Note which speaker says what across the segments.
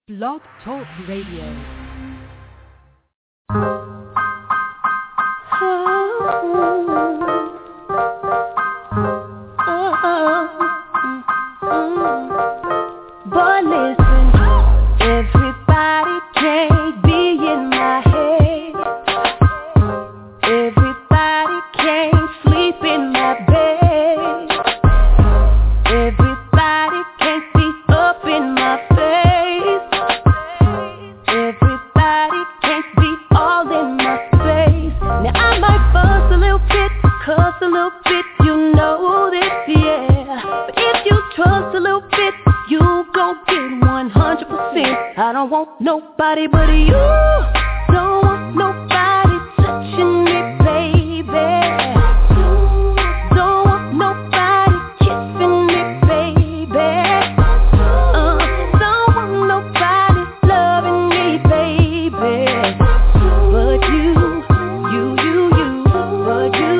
Speaker 1: Blog Talk Radio.
Speaker 2: Boy, listen, everybody can't be in my head. Everybody can't sleep in my bed. Everybody can't be up in my face. Everybody can't be all in my face. Now I might fuss a little bit, cuss a little bit, you know this, yeah. But if you trust a little bit, you gon' get 100%. I don't want nobody but you. Don't want nobody touching me, baby. Don't want nobody kissing me, baby. Don't want nobody loving me, baby. But you, but you.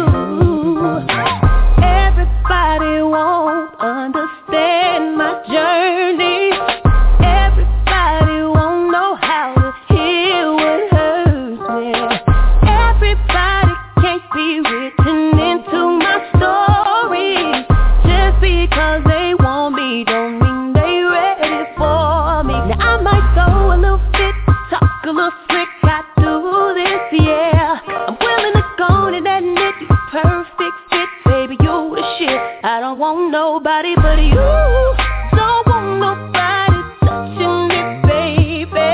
Speaker 2: Everybody won't understand my journey. Everybody won't know how to heal what hurts me. Everybody can't be written into my story. Just because they want me don't mean they ready for me. Now I might go a little bit, talk a little slick, I do this, yeah. I'm willing to go and admit you perfect fit, baby, you the shit. I don't want nobody but you. Don't want nobody touching me, baby.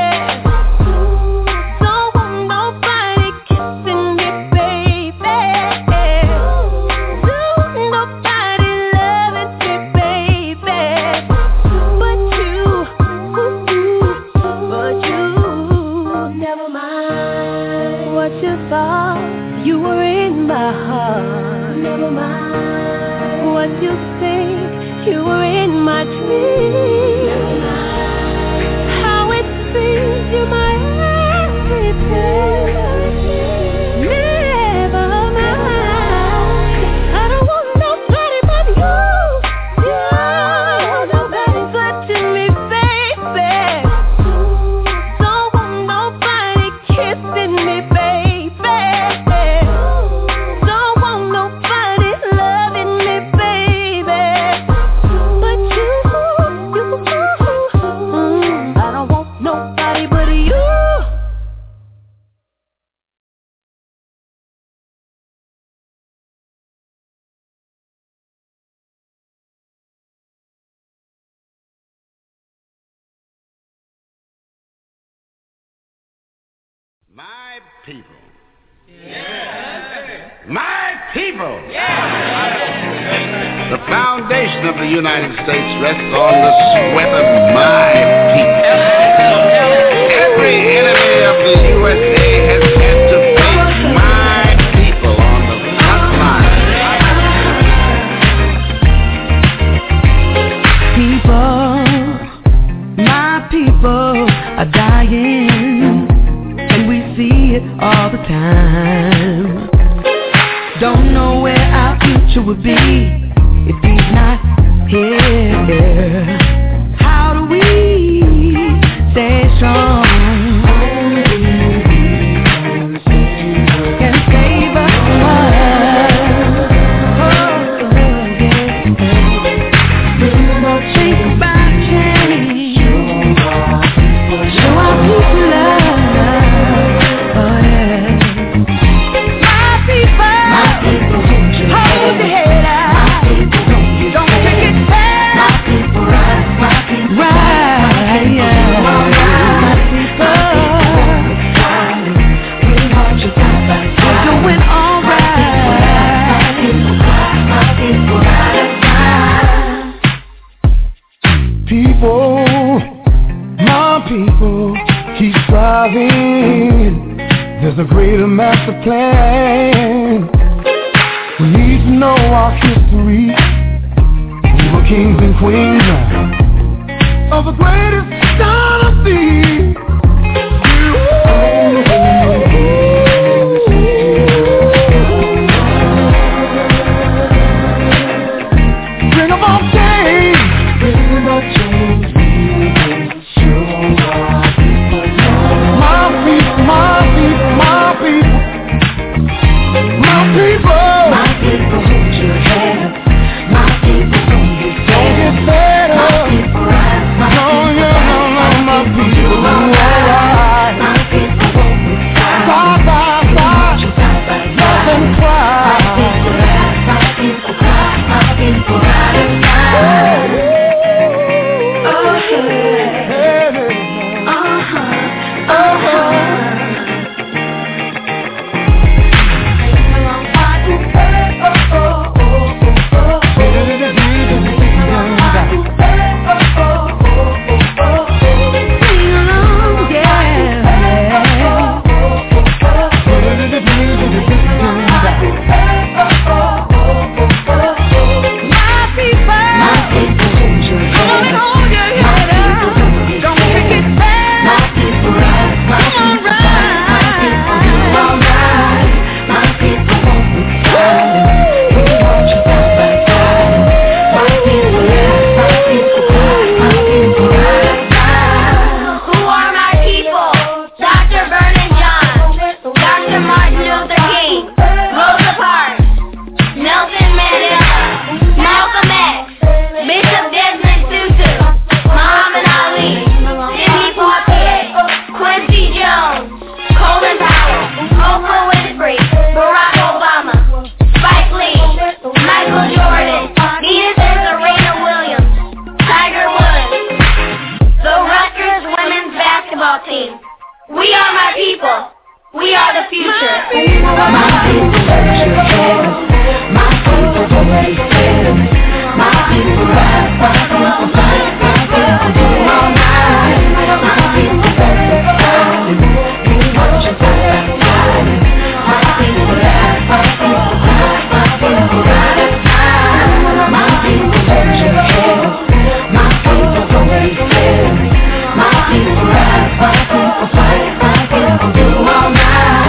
Speaker 2: Don't want nobody kissing me, baby. Don't want nobody loving me, baby. But you, never mind what you thought. You were in my heart. Never mind what you think. You were in my dreams. Never mind how it seems you're my everything. Never mind. I don't want nobody but you. Nobody touching me, baby. Don't want nobody kissing me, baby. Don't want nobody loving me, baby. But you, I don't want nobody but you.
Speaker 3: My people. My people. The foundation of the United States rests on the sweat of my people. Every enemy of the USA has had to face my people on the front line.
Speaker 4: People, my people are dying, and we see it all the time. Don't know where our future would be if he's not here. How do we stay strong and save us all? Think about change. Show our people love. Oh yeah. My people, hold your head up. Don't take it back. Right, yeah. My people, we're doing all right.
Speaker 5: People, my people, keep striving. There's a greater master plan. We need to know our history. We were kings and queens of the greatest dynasty. Bring about change. Bring about change.
Speaker 6: football team. We are my people. We are the future.
Speaker 2: My people work together. My people don't waste time. My people rise, my people fight, my people do all night. My people work together. We work just like that. My people rise, my people fight, my people rise. My people work together. My people don't waste time. My people rise, my people fight, my people do all night.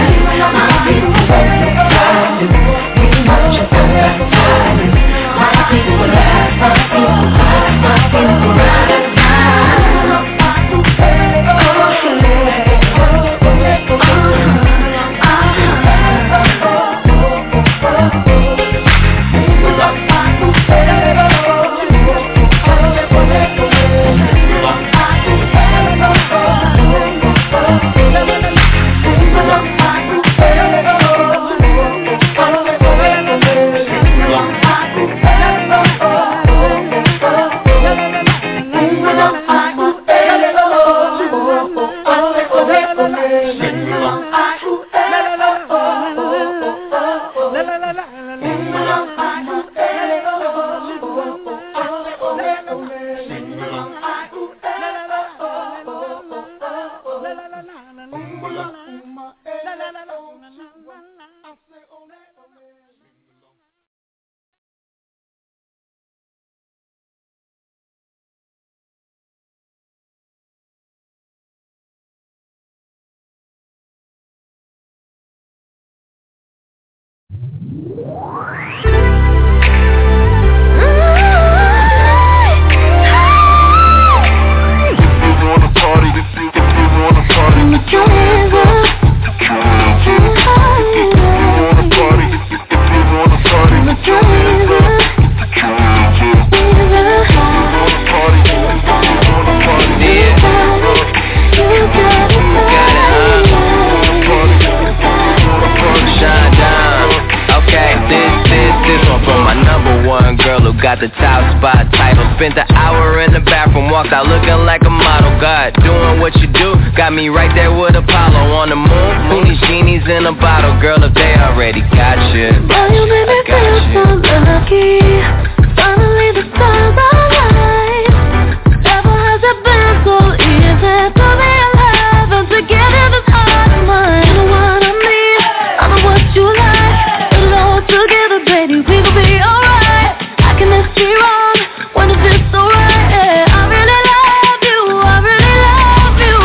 Speaker 7: Got the top spot title. Spent the hour in the bathroom, walked out looking like a model. God, doing what you do, got me right there with Apollo on the moon. Who needs genies in a bottle, girl, if they already got you?
Speaker 2: Girl, you made me feel so lucky. Finally the stars aligned. Never has it been so easy to be alive and to get in this heart of mine. You know what I mean? I know what you like. Put it all together, baby, we gon' be alright. Can this be wrong? When is this so right? Yeah, I really love you, I really love you,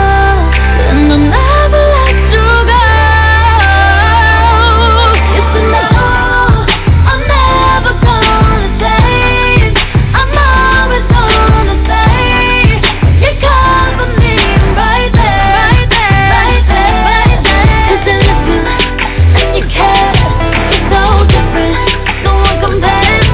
Speaker 2: and I'll never let you go. Yes, I know I'm never gonna change. I'm always gonna say you cover me right there, right there, right there, right there. 'Cause you listen and you care. It's so different, no one compares.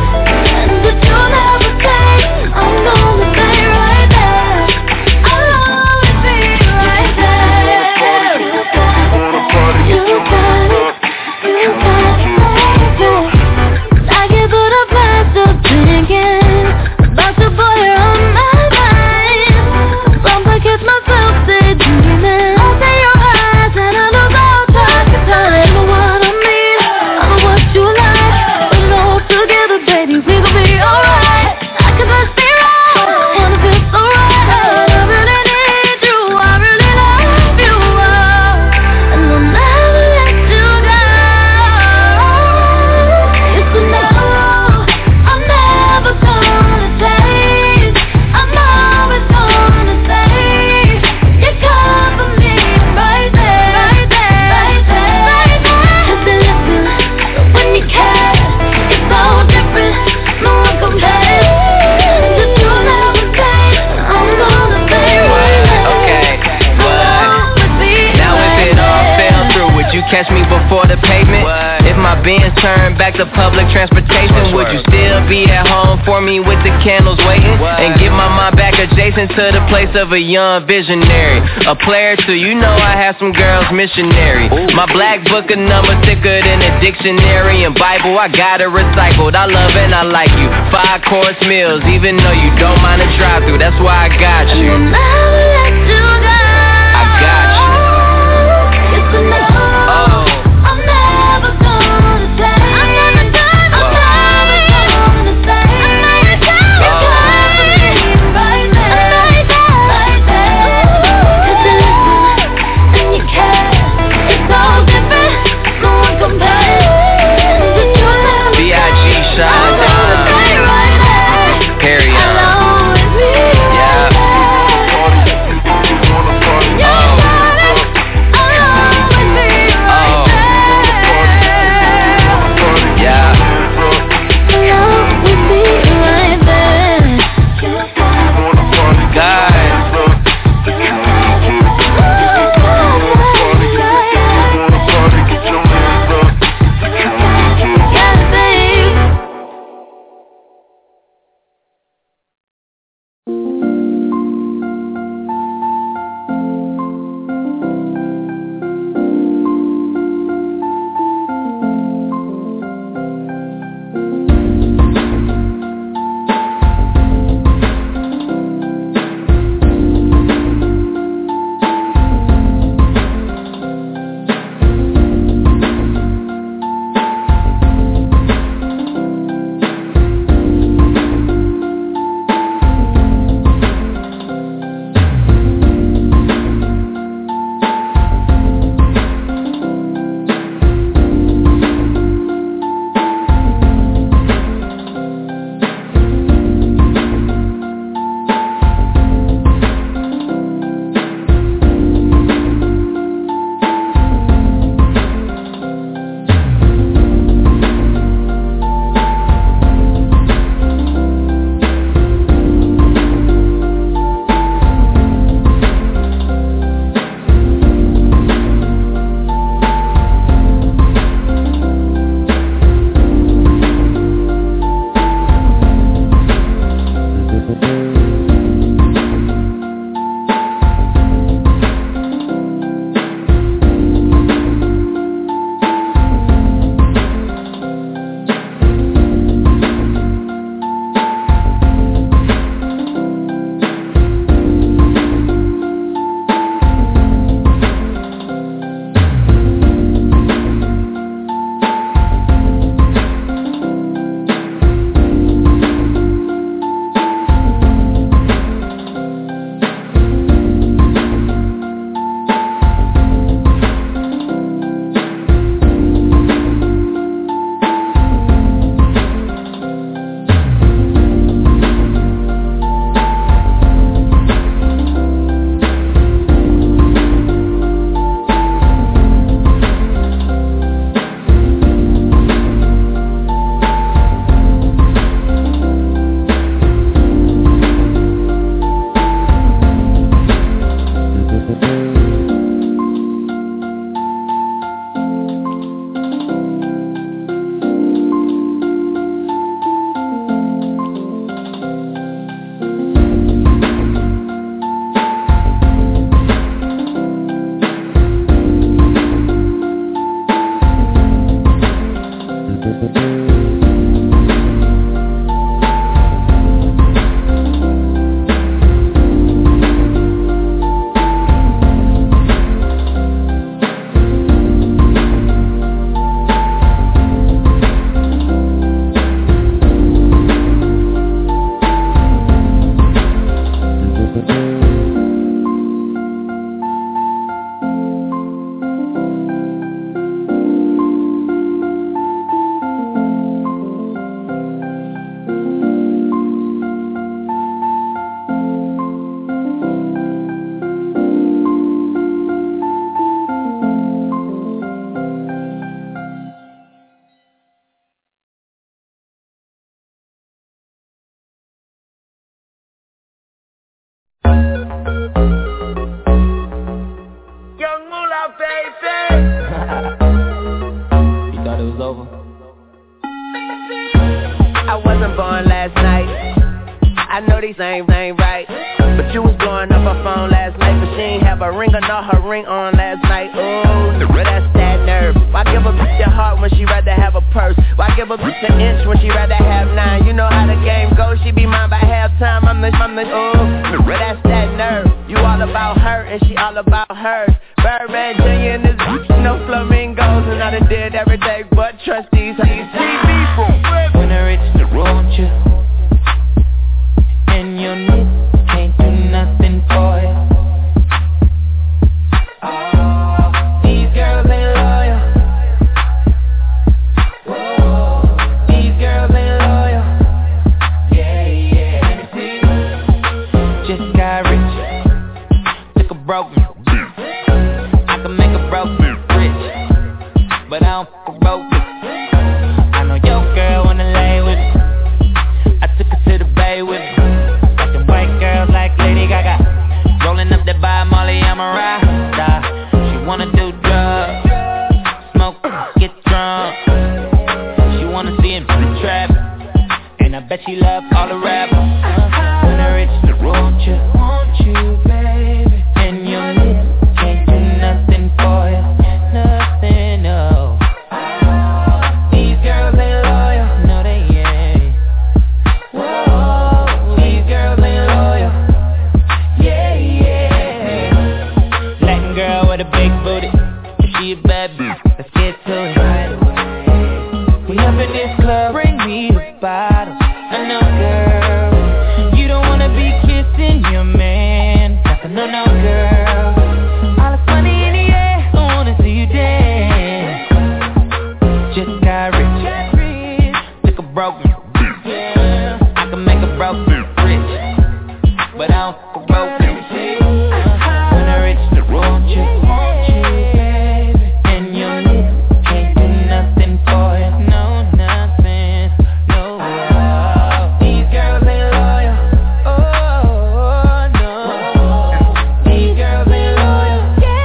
Speaker 7: Catch me before the pavement. What? If my Benz turned back to public transportation, would you still be at home for me with the candles waiting? What? And get my mind back adjacent to the place of a young visionary. A player too, you know I have some girls missionary. Ooh. My black book of numbers thicker than a dictionary and Bible. I got it recycled. I love and I like you. 5-course meals, even though you don't mind a drive-through. That's why I got you.
Speaker 2: I'll never let you go.
Speaker 7: ain't right. But you was blowing up her phone last night, but she ain't have a ring or not her ring on last night. Ooh, but that's that nerve. Why give a bitch a heart when she rather have a purse? Why give a bitch an inch when she rather have 9? You know how the game goes, she be mine by halftime. I'm the ooh, but that's that nerve. You all about her and she all about hers. Birdman Jr. and this bitch, no flamingos, and I done did every day but trustees. How you see me from?
Speaker 8: When I reach the road, you and your niggas can't do nothing for you. Oh, these girls ain't loyal. Whoa, these girls ain't loyal. Yeah, yeah. Just got rich, took a broke man. I can make a broke man rich, but I don't fuck a broke man. I know your girl wanna lay with me. I took her to the bay with me. Got them white girls like Lady Gaga, rolling up that by Molly, I'm a rasta. She wanna do drugs, smoke, get drunk. She wanna see him in the trap, and I bet she love all the rappers. When I reach the road, want you, baby, and your niggas can't do nothing for you, nothing, no. These girls ain't loyal, no they ain't. Whoa, these girls ain't loyal. Yeah, yeah. Latin girl with a big booty, if she a bad bitch, let's get to it right away. We up in this club, bring me the bottles. I know, girl, you don't wanna be kissing your man. No, no, girl, all this money in the air, I wanna see you dance. Just got rich, took a broke man. Yeah, I can make a broke man rich, but I don't fuck a broke man. When I reach the road, want you, baby, and your niggas can't do nothing for you. No, nothing, no. These girls ain't loyal. Oh, no. These girls ain't loyal.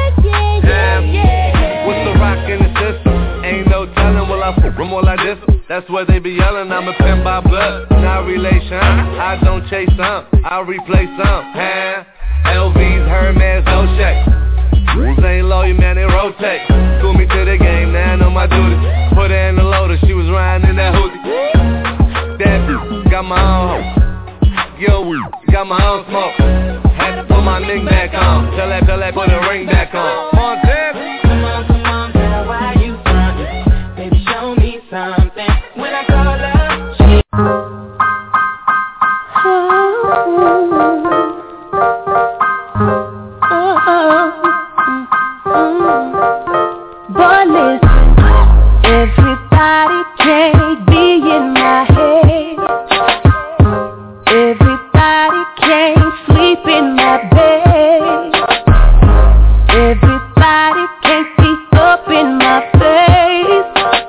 Speaker 9: What's the rock in the system? Ain't no telling, will I fuck them all like this? That's what they be yelling, I'm a pimp by blood, not relation. I don't chase some, I replace some. LVs, Hermes, no shake. Rules ain't loyal, man, they rotate. School me to the game, now I know my duty. Put her in the loader, she was riding in that hoodie. That bitch, got my own hoe. Yo, got my own smoke. Had to put my ring back on. Tell that, put a ring back on. Montana.
Speaker 8: Come on, girl, why you frontin'? Baby, show me something. When I call her, she
Speaker 2: But listen, everybody can't be in my head. Everybody can't sleep in my bed. Everybody can't be up in my face.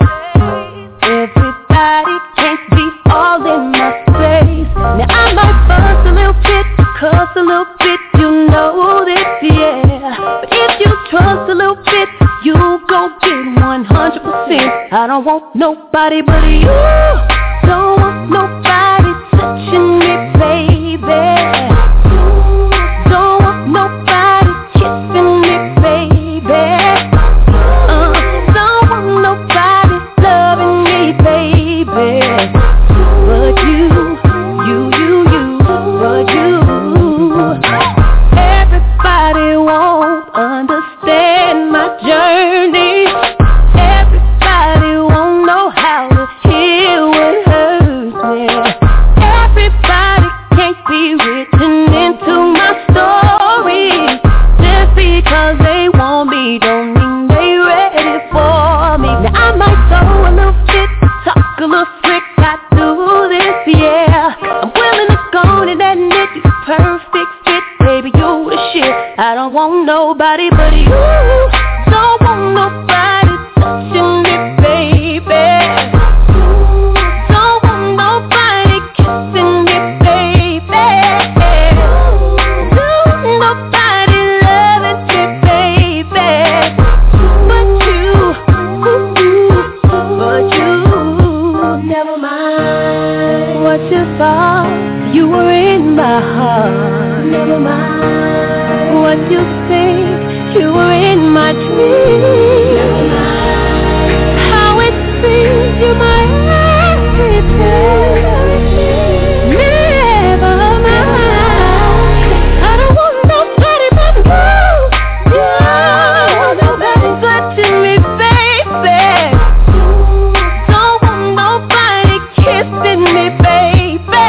Speaker 2: Everybody can't be all in my space. Now I might bust a little bit, cuss a little bit, you know this, yeah. But if you trust a little bit, you gon' get 100%. I don't want nobody but you. Don't want nobody touching me, baby. Don't want nobody kissing me, baby. Don't want nobody loving me, baby. But you, but you. Everybody won't understand my journey. Everybody won't know how to heal what hurts me. Everybody can't be written into my story. Just because they want me don't mean they ready for me. Now I might throw a little fit, talk a little slick, I do this, yeah. I'm willing to go to that nigga, perfect fit, baby, you the shit. I don't want nobody but you. Don't want nobody touching me, baby. Don't want nobody kissing me, baby. Don't want nobody loving me, baby. But you, never mind what you thought. You were in my never mind what you think. You were in my dreams. Never mind how it seems you're my everything. Never mind. I don't want nobody but you. You want nobody but you, me, baby. Don't want nobody kissing me, baby.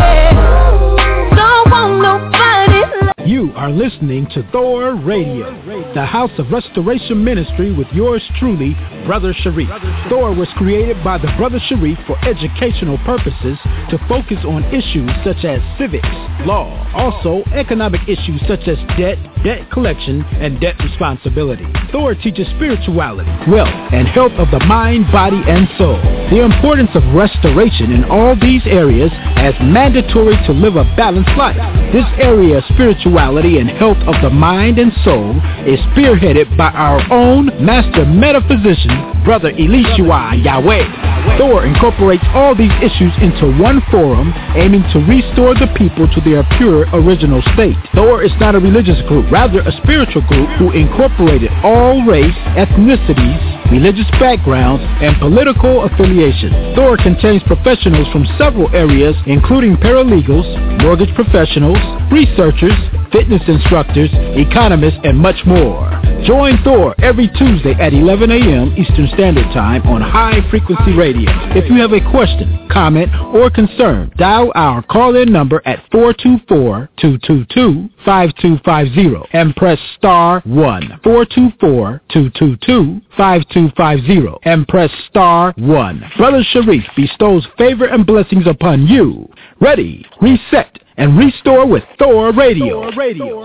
Speaker 2: Don't want nobody.
Speaker 10: You are listening to Thor Radio, the House of Restoration Ministry with yours truly, Brother Sharif. Thor was created by the Brother Sharif for educational purposes to focus on issues such as civics, law, also economic issues such as debt collection, and debt responsibility. Thor teaches spirituality, wealth, and health of the mind, body, and soul. The importance of restoration in all these areas as mandatory to live a balanced life. This area of spirituality and health of the mind and soul is spearheaded by our own master metaphysician, Brother Elishua Yahweh. Thor incorporates all these issues into one forum, aiming to restore the people to their pure original state. Thor is not a religious group, rather a spiritual group who incorporated all race, ethnicities, religious backgrounds, and political affiliations. Thor contains professionals from several areas, including paralegals, mortgage professionals, researchers, fitness instructors, economists, and much more. Join Thor every Tuesday at 11 a.m. Eastern Standard Time on High Frequency Radio. If you have a question, comment, or concern, dial our call-in number at 424-222-5250 and press star 1. 424-222-5250 and press star 1. Brother Sharif bestows favor and blessings upon you. Ready, reset, and restore with Thor Radio. Thor Radio.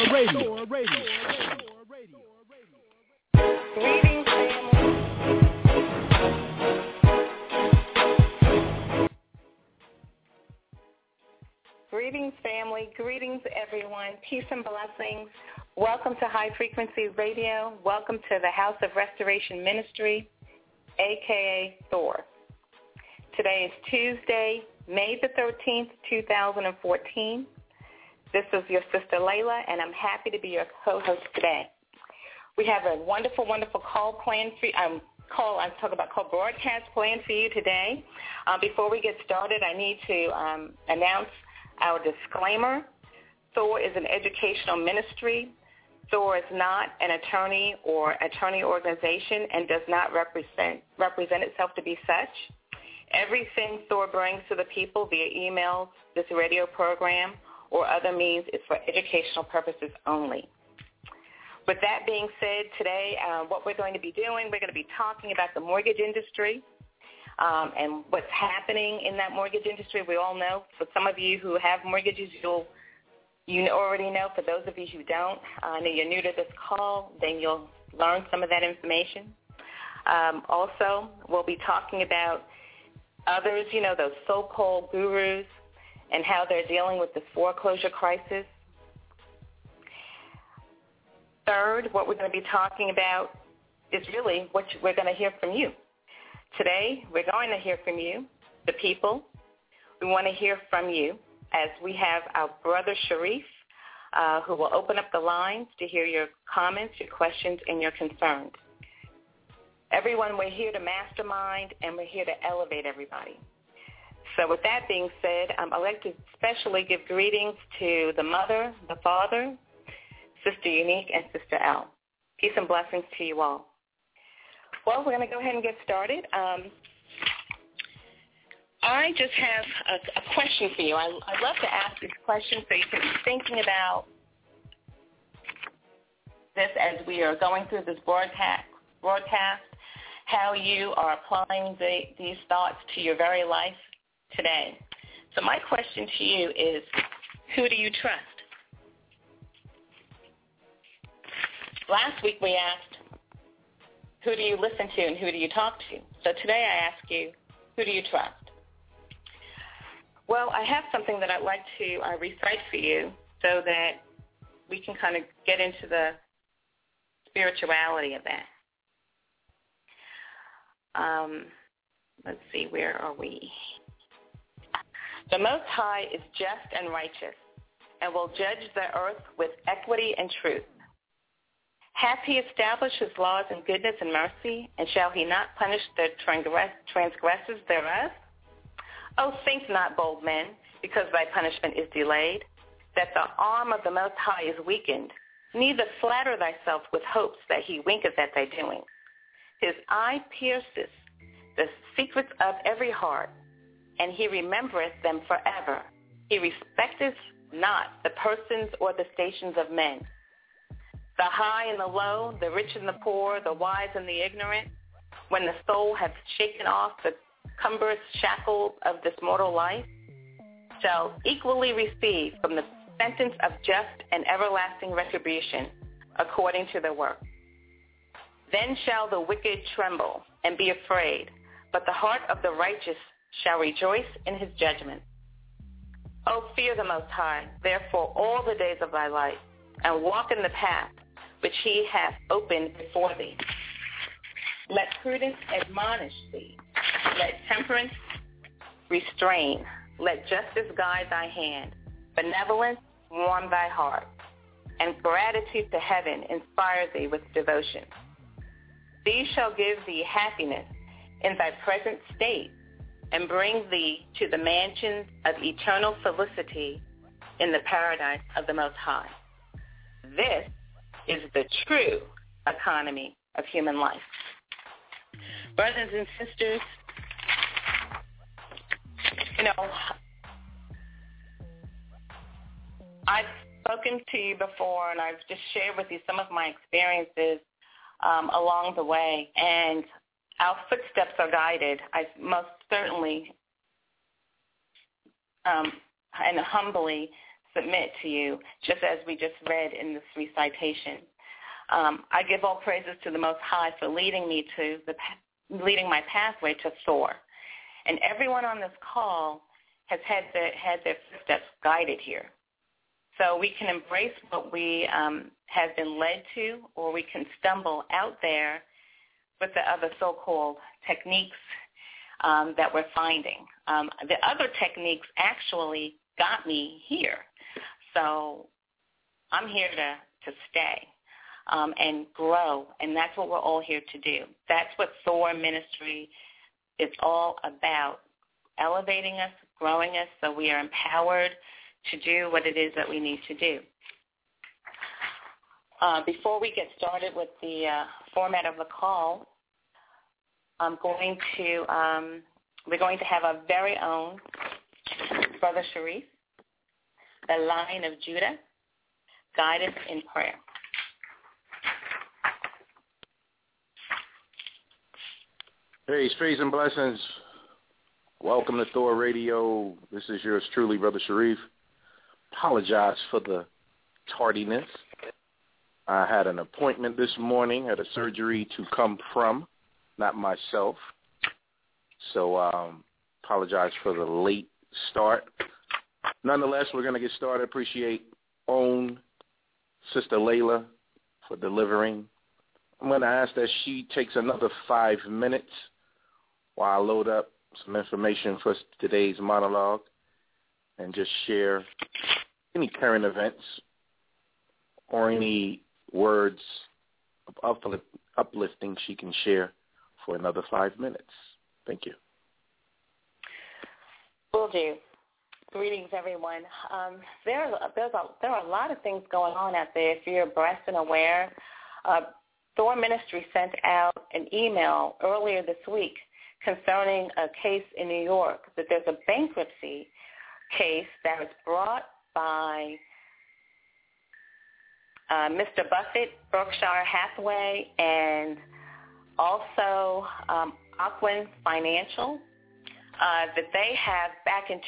Speaker 11: Greetings, family. Greetings, everyone. Peace and blessings. Welcome to High Frequency Radio. Welcome to the House of Restoration Ministry, a.k.a. Thor. Today is Tuesday, May the 13th, 2014. This is your sister Layla, and I'm happy to be your co-host today. We have a wonderful, wonderful call planned for you. Call broadcast planned for you today. Before we get started, I need to announce our disclaimer. Thor is an educational ministry. Thor is not an attorney or attorney organization and does not represent itself to be such. Everything Thor brings to the people via emails, this radio program, or other means is for educational purposes only. With that being said, today what we're going to be doing, we're going to be talking about the mortgage industry and what's happening in that mortgage industry. We all know, for some of you who have mortgages, you already know. For those of you who don't, and you're new to this call, then you'll learn some of that information. Also, we'll be talking about others, those so-called gurus, and how they're dealing with this foreclosure crisis. Third, what we're going to be talking about is really what we're going to hear from you. Today, we're going to hear from you, the people. We want to hear from you as we have our brother Sharif, who will open up the lines to hear your comments, your questions, and your concerns. Everyone, we're here to mastermind, and we're here to elevate everybody. So with that being said, I'd like to especially give greetings to the mother, the father, Sister Unique, and Sister L. Peace and blessings to you all. Well, we're going to go ahead and get started. I just have a question for you. I'd love to ask this question so you can be thinking about this as we are going through this broadcast, how you are applying these thoughts to your very life today. So my question to you is, who do you trust? Last week we asked, who do you listen to and who do you talk to? So today I ask you, who do you trust? Well, I have something that I'd like to recite for you so that we can kind of get into the spirituality of that. Let's see, where are we? The Most High is just and righteous, and will judge the earth with equity and truth. Hath he established his laws in goodness and mercy, and shall he not punish the transgressors thereof? O think not, bold men, because thy punishment is delayed, that the arm of the Most High is weakened. Neither flatter thyself with hopes that he winketh at thy doing. His eye pierceth the secrets of every heart, and he remembereth them forever. He respecteth not the persons or the stations of men. The high and the low, the rich and the poor, the wise and the ignorant, when the soul hath shaken off the cumbrous shackles of this mortal life, shall equally receive from the sentence of just and everlasting retribution according to their work. Then shall the wicked tremble and be afraid, but the heart of the righteous shall rejoice in his judgment. O fear the Most High, therefore, all the days of thy life, and walk in the path which he hath opened before thee. Let prudence admonish thee. Let temperance restrain. Let justice guide thy hand. Benevolence warm thy heart. And gratitude to heaven inspire thee with devotion. These shall give thee happiness in thy present state, and bring thee to the mansions of eternal felicity in the paradise of the Most High. This is the true economy of human life. Brothers and sisters, I've spoken to you before, and I've just shared with you some of my experiences along the way, and our footsteps are guided. I most certainly and humbly submit to you, just as we just read in this recitation. I give all praises to the Most High for leading me to leading my pathway to Thor. And everyone on this call has had their footsteps guided here. So we can embrace what we have been led to, or we can stumble out there with the other so-called techniques that we're finding. The other techniques actually got me here. So I'm here to stay and grow, and that's what we're all here to do. That's what Thor Ministry is all about, elevating us, growing us, so we are empowered to do what it is that we need to do. Before we get started with the format of the call, we're going to have our very own Brother Sharif, the Lion of Judah, guide us in prayer.
Speaker 12: Praise and blessings. Welcome to Thor Radio. This is yours truly, Brother Sharif. Apologize for the tardiness. I had an appointment this morning, had a surgery to come from, not myself. So apologize for the late start. Nonetheless, we're going to get started. Appreciate own Sister Layla for delivering. I'm going to ask that she takes another 5 minutes while I load up some information for today's monologue and just share any current events or any words of uplifting she can share for another 5 minutes. Thank you.
Speaker 11: Will do. Greetings, everyone. There are a lot of things going on out there. If you're abreast and aware, Thor Ministry sent out an email earlier this week concerning a case in New York, that there's a bankruptcy case that was brought by Mr. Buffett, Berkshire Hathaway, and also Ocwen Financial, that they have back in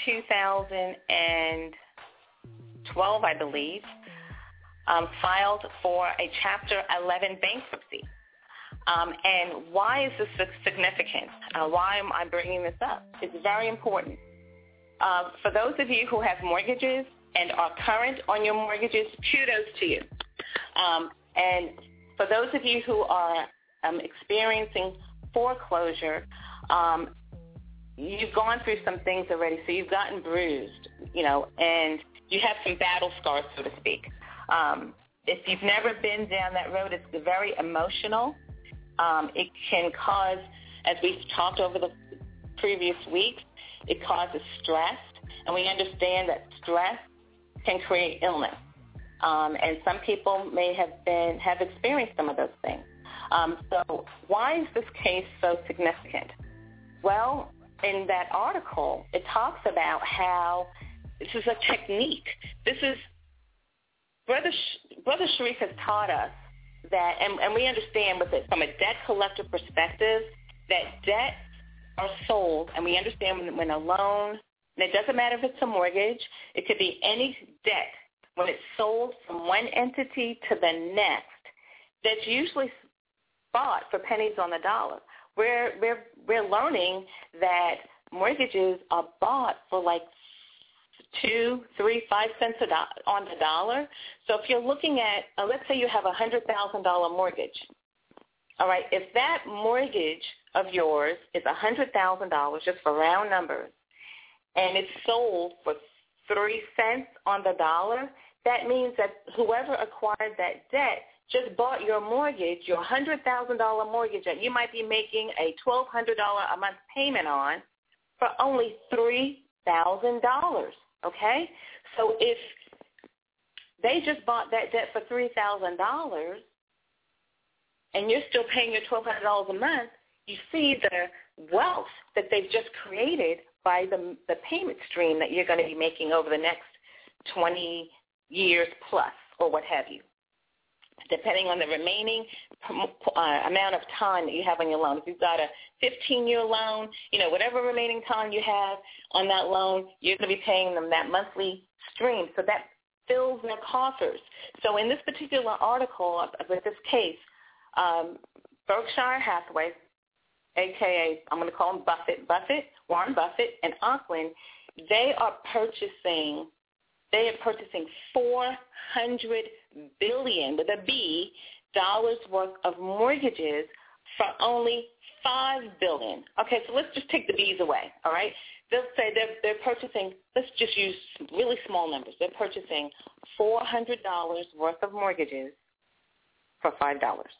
Speaker 11: 2012, I believe, filed for a Chapter 11 bankruptcy. And why is this significant? Why am I bringing this up? It's very important. For those of you who have mortgages and are current on your mortgages, kudos to you. And for those of you who are experiencing foreclosure, you've gone through some things already, so you've gotten bruised, and you have some battle scars, so to speak. If you've never been down that road, it's very emotional. It can cause, as we've talked over the previous weeks, it causes stress, and we understand that stress can create illness. And some people may have experienced some of those things. So why is this case so significant? Well, in that article, it talks about how this is a technique. This is, Brother Sharif has taught us that, and we understand with it from a debt collector perspective, that debts are sold, and we understand when a loan, and it doesn't matter if it's a mortgage, it could be any debt, when it's sold from one entity to the next, that's usually bought for pennies on the dollar. We're learning that mortgages are bought for like 2, 3, 5 cents on the dollar. So if you're looking at, let's say you have a $100,000 mortgage. All right, if that mortgage of yours is $100,000, just for round numbers, and it's sold for 3 cents on the dollar, that means that whoever acquired that debt just bought your mortgage, your $100,000 mortgage that you might be making a $1,200 a month payment on, for only $3,000, okay? So if they just bought that debt for $3,000 and you're still paying your $1,200 a month, you see the wealth that they've just created by the payment stream that you're going to be making over the next 20 years plus or what have you, depending on the remaining amount of time that you have on your loan. If you've got a 15-year loan, whatever remaining time you have on that loan, you're going to be paying them that monthly stream. So that fills their coffers. So in this particular article with this case, Berkshire Hathaway, a.k.a. I'm going to call him Warren Buffett, and Ocwen, they are purchasing $400 billion, with a B, dollars worth of mortgages for only $5 billion. Okay, so let's just take the B's away, all right? They'll say they're purchasing, let's just use really small numbers. They're purchasing $400 worth of mortgages for $5.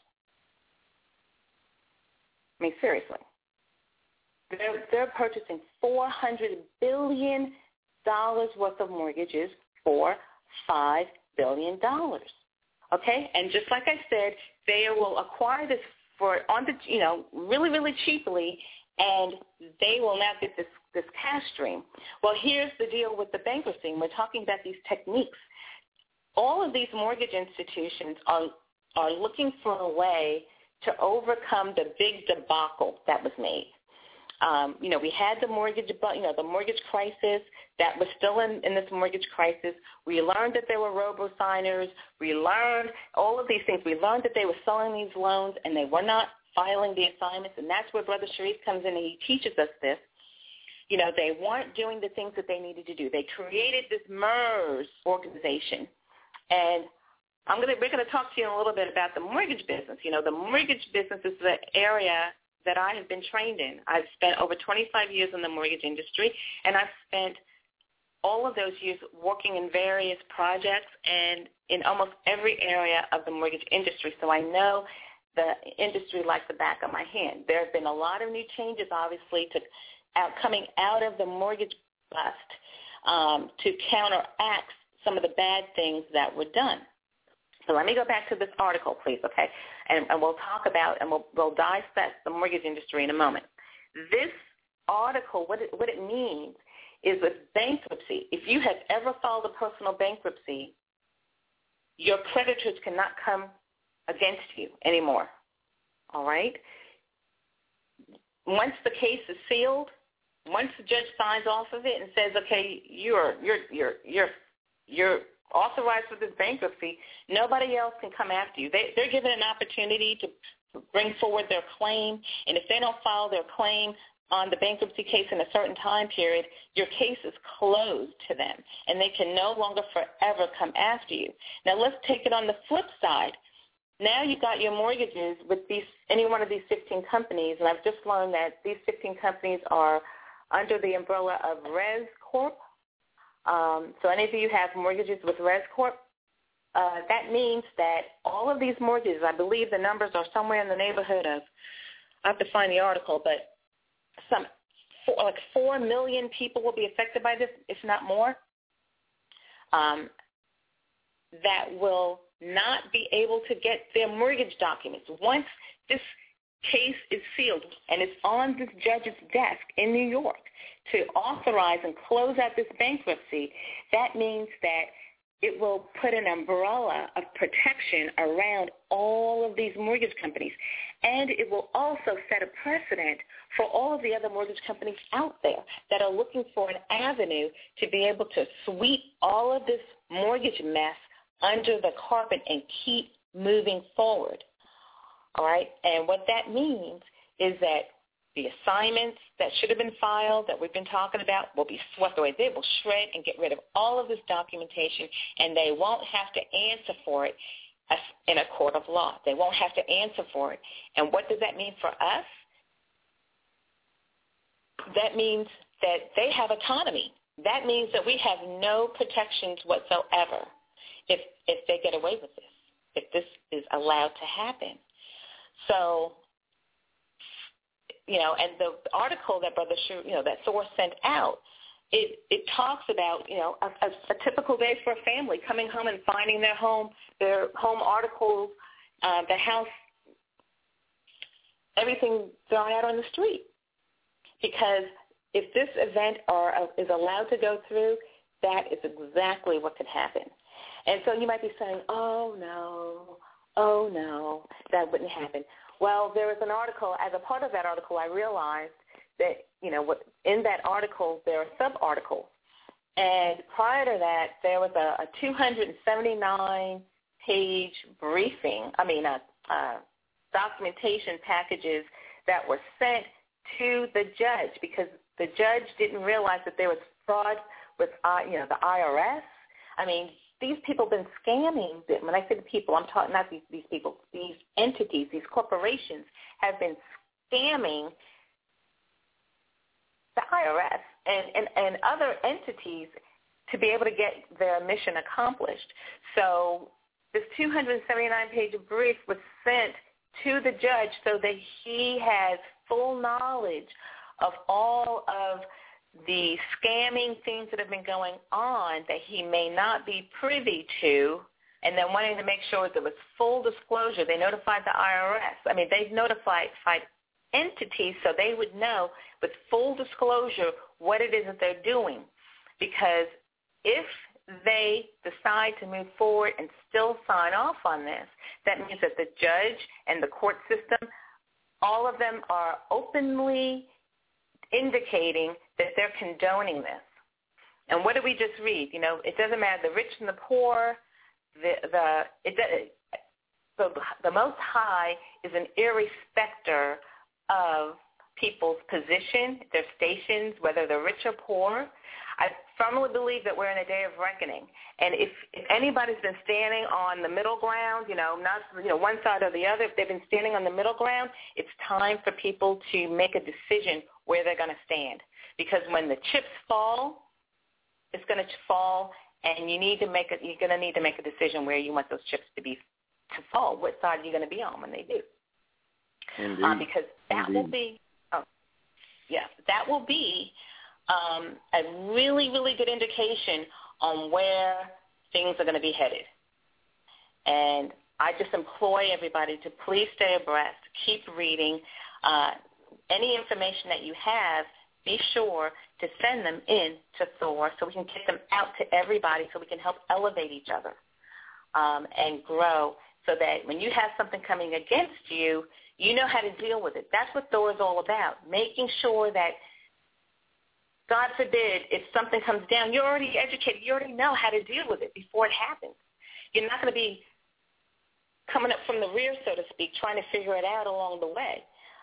Speaker 11: I mean, seriously. They're purchasing $400 billion worth of mortgages for $5 billion. Okay? And just like I said, they will acquire this really, really cheaply, and they will now get this cash stream. Well, here's the deal with the bankruptcy. And we're talking about these techniques. All of these mortgage institutions are looking for a way to overcome the big debacle that was made. We had the mortgage crisis that was still in this mortgage crisis. We learned that there were robo-signers. We learned all of these things. We learned that they were selling these loans and they were not filing the assignments, and that's where Brother Sharif comes in and he teaches us this. They weren't doing the things that they needed to do. They created this MERS organization, and we're going to talk to you a little bit about the mortgage business. The mortgage business is the area that I have been trained in. I've spent over 25 years in the mortgage industry, and I've spent all of those years working in various projects and in almost every area of the mortgage industry. So I know the industry like the back of my hand. There have been a lot of new changes, obviously, coming out of the mortgage bust to counteract some of the bad things that were done. So let me go back to this article, please, okay? And we'll talk about, and we'll dissect the mortgage industry in a moment. This article, what it means is with bankruptcy, if you have ever filed a personal bankruptcy, your creditors cannot come against you anymore, all right? Once the case is sealed, once the judge signs off of it and says, okay, you're authorized for this bankruptcy, nobody else can come after you. They're given an opportunity to bring forward their claim, and if they don't file their claim on the bankruptcy case in a certain time period, your case is closed to them, and they can no longer forever come after you. Now, let's take it on the flip side. Now you've got your mortgages with any one of these 15 companies, and I've just learned that these 15 companies are under the umbrella of Res Corp. So any of you have mortgages with ResCorp, that means that all of these mortgages, I believe the numbers are somewhere in the neighborhood of, I have to find the article, but 4 million people will be affected by this, if not more, that will not be able to get their mortgage documents. Once this case is sealed and it's on this judge's desk in New York to authorize and close out this bankruptcy, that means that it will put an umbrella of protection around all of these mortgage companies. And it will also set a precedent for all of the other mortgage companies out there that are looking for an avenue to be able to sweep all of this mortgage mess under the carpet and keep moving forward. All right? And what that means is that the assignments that should have been filed that we've been talking about will be swept away. They will shred and get rid of all of this documentation, and they won't have to answer for it in a court of law. They won't have to answer for it. And what does that mean for us? That means that they have autonomy. That means that we have no protections whatsoever if they get away with this, if this is allowed to happen. So, and the article that that Thor sent out, it talks about, a typical day for a family coming home and finding their home articles, the house, everything thrown out on the street. Because if this event is allowed to go through, that is exactly what could happen. And so you might be saying, oh, no, that wouldn't happen. Well, there was an article. As a part of that article, I realized that, in that article, there are sub-articles. And prior to that, there was a 279-page documentation packages that were sent to the judge because the judge didn't realize that there was fraud with, the IRS. I mean, these people have been scamming. When I say the people, I'm talking not these people. These entities, these corporations have been scamming the IRS and other entities to be able to get their mission accomplished. So this 279-page brief was sent to the judge so that he has full knowledge of all of the scamming things that have been going on that he may not be privy to, and then wanting to make sure there was full disclosure. They notified the IRS. I mean, they've notified entities so they would know with full disclosure what it is that they're doing. Because if they decide to move forward and still sign off on this, that means that the judge and the court system, all of them are openly indicating that they're condoning this. And what did we just read? It doesn't matter, the rich and the poor, the Most High is an irrespecter of people's position, their stations, whether they're rich or poor. I firmly believe that we're in a day of reckoning. And if anybody's been standing on the middle ground, not one side or the other, if they've been standing on the middle ground, it's time for people to make a decision where they're going to stand. Because when the chips fall, it's going to fall, and you're going to need to make a decision where you want those chips to fall. What side are you going to be on when they do? Because that will be, that will be a really, really good indication on where things are going to be headed. And I just employ everybody to please stay abreast, keep reading. Any information that you have, be sure to send them in to Thor so we can get them out to everybody so we can help elevate each other and grow so that when you have something coming against you, you know how to deal with it. That's what Thor is all about, making sure that, God forbid, if something comes down, you're already educated. You already know how to deal with it before it happens. You're not going to be coming up from the rear, so to speak, trying to figure it out along the way.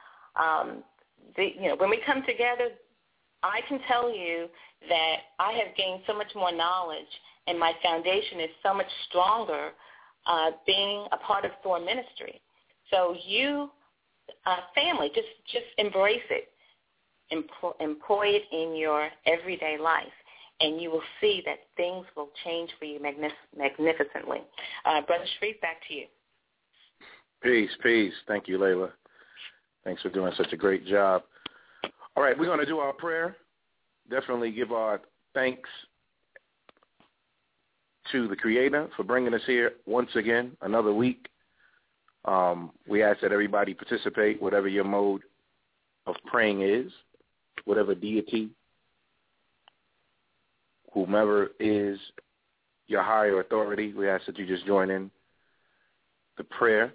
Speaker 11: When we come together, I can tell you that I have gained so much more knowledge, and my foundation is so much stronger being a part of Thor Ministry. So you, family, just embrace it. Employ it in your everyday life. and you will see that things will change for you magnificently. Brother Sharif, back to you.
Speaker 12: Peace. Thank you, Layla. Thanks for doing such a great job. All right, we're going to do our prayer. Definitely give our thanks to the Creator for bringing us here once again, another week. We ask that everybody participate, whatever your mode of praying is, whatever deity, whomever is your higher authority. We ask that you just join in the prayer.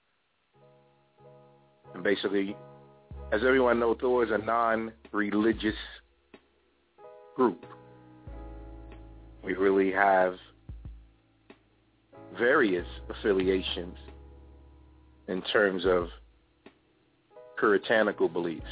Speaker 12: And basically, as everyone knows, Thor is a non-religious group. We really have various affiliations in terms of puritanical beliefs.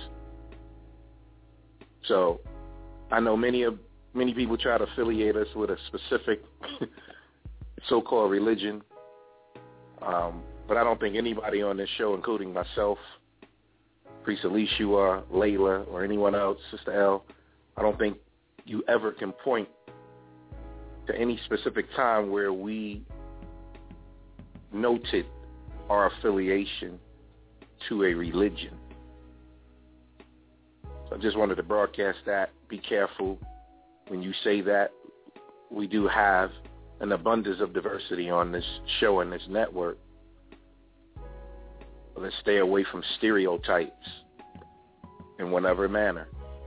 Speaker 12: So I know many people try to affiliate us with a specific so-called religion, but I don't think anybody on this show, including myself, Priest Elishua, Layla, or anyone else, Sister L, I don't think you ever can point to any specific time where we noted our affiliation to a religion. So I just wanted to broadcast that. Be careful when you say that. We do have an abundance of diversity on this show and this network. Let's stay away from stereotypes in whatever manner.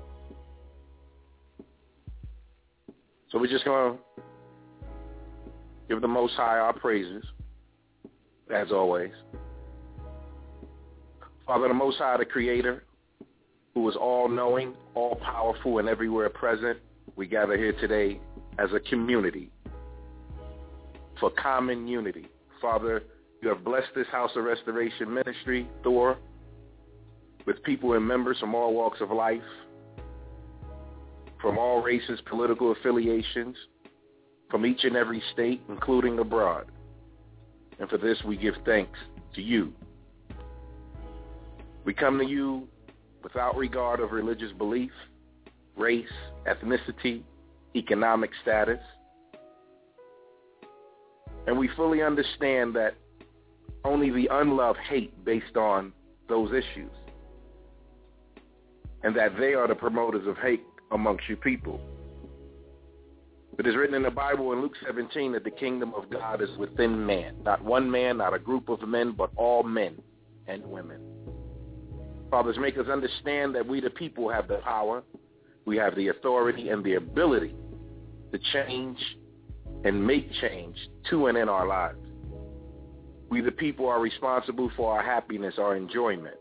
Speaker 12: So we're just going to give the Most High our praises, as always. Father, the Most High, the Creator, who is all-knowing, all-powerful, and everywhere present, we gather here today as a community for common unity. Father, you have blessed this House of Restoration Ministry, Thor, with people and members from all walks of life, from all races, political affiliations, from each and every state, including abroad. And for this, we give thanks to you. We come to you without regard of religious belief, race, ethnicity, economic status. And we fully understand that only the unloved hate based on those issues, and that they are the promoters of hate amongst you people. It is written in the Bible in Luke 17 that the kingdom of God is within man. Not one man, not a group of men, but all men and women. Fathers, make us understand that we the people have the power, we have the authority and the ability to change and make change to and in our lives. We the people are responsible for our happiness, our enjoyment.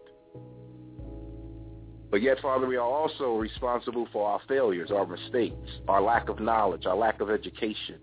Speaker 12: But yet, Father, we are also responsible for our failures, our mistakes, our lack of knowledge, our lack of education.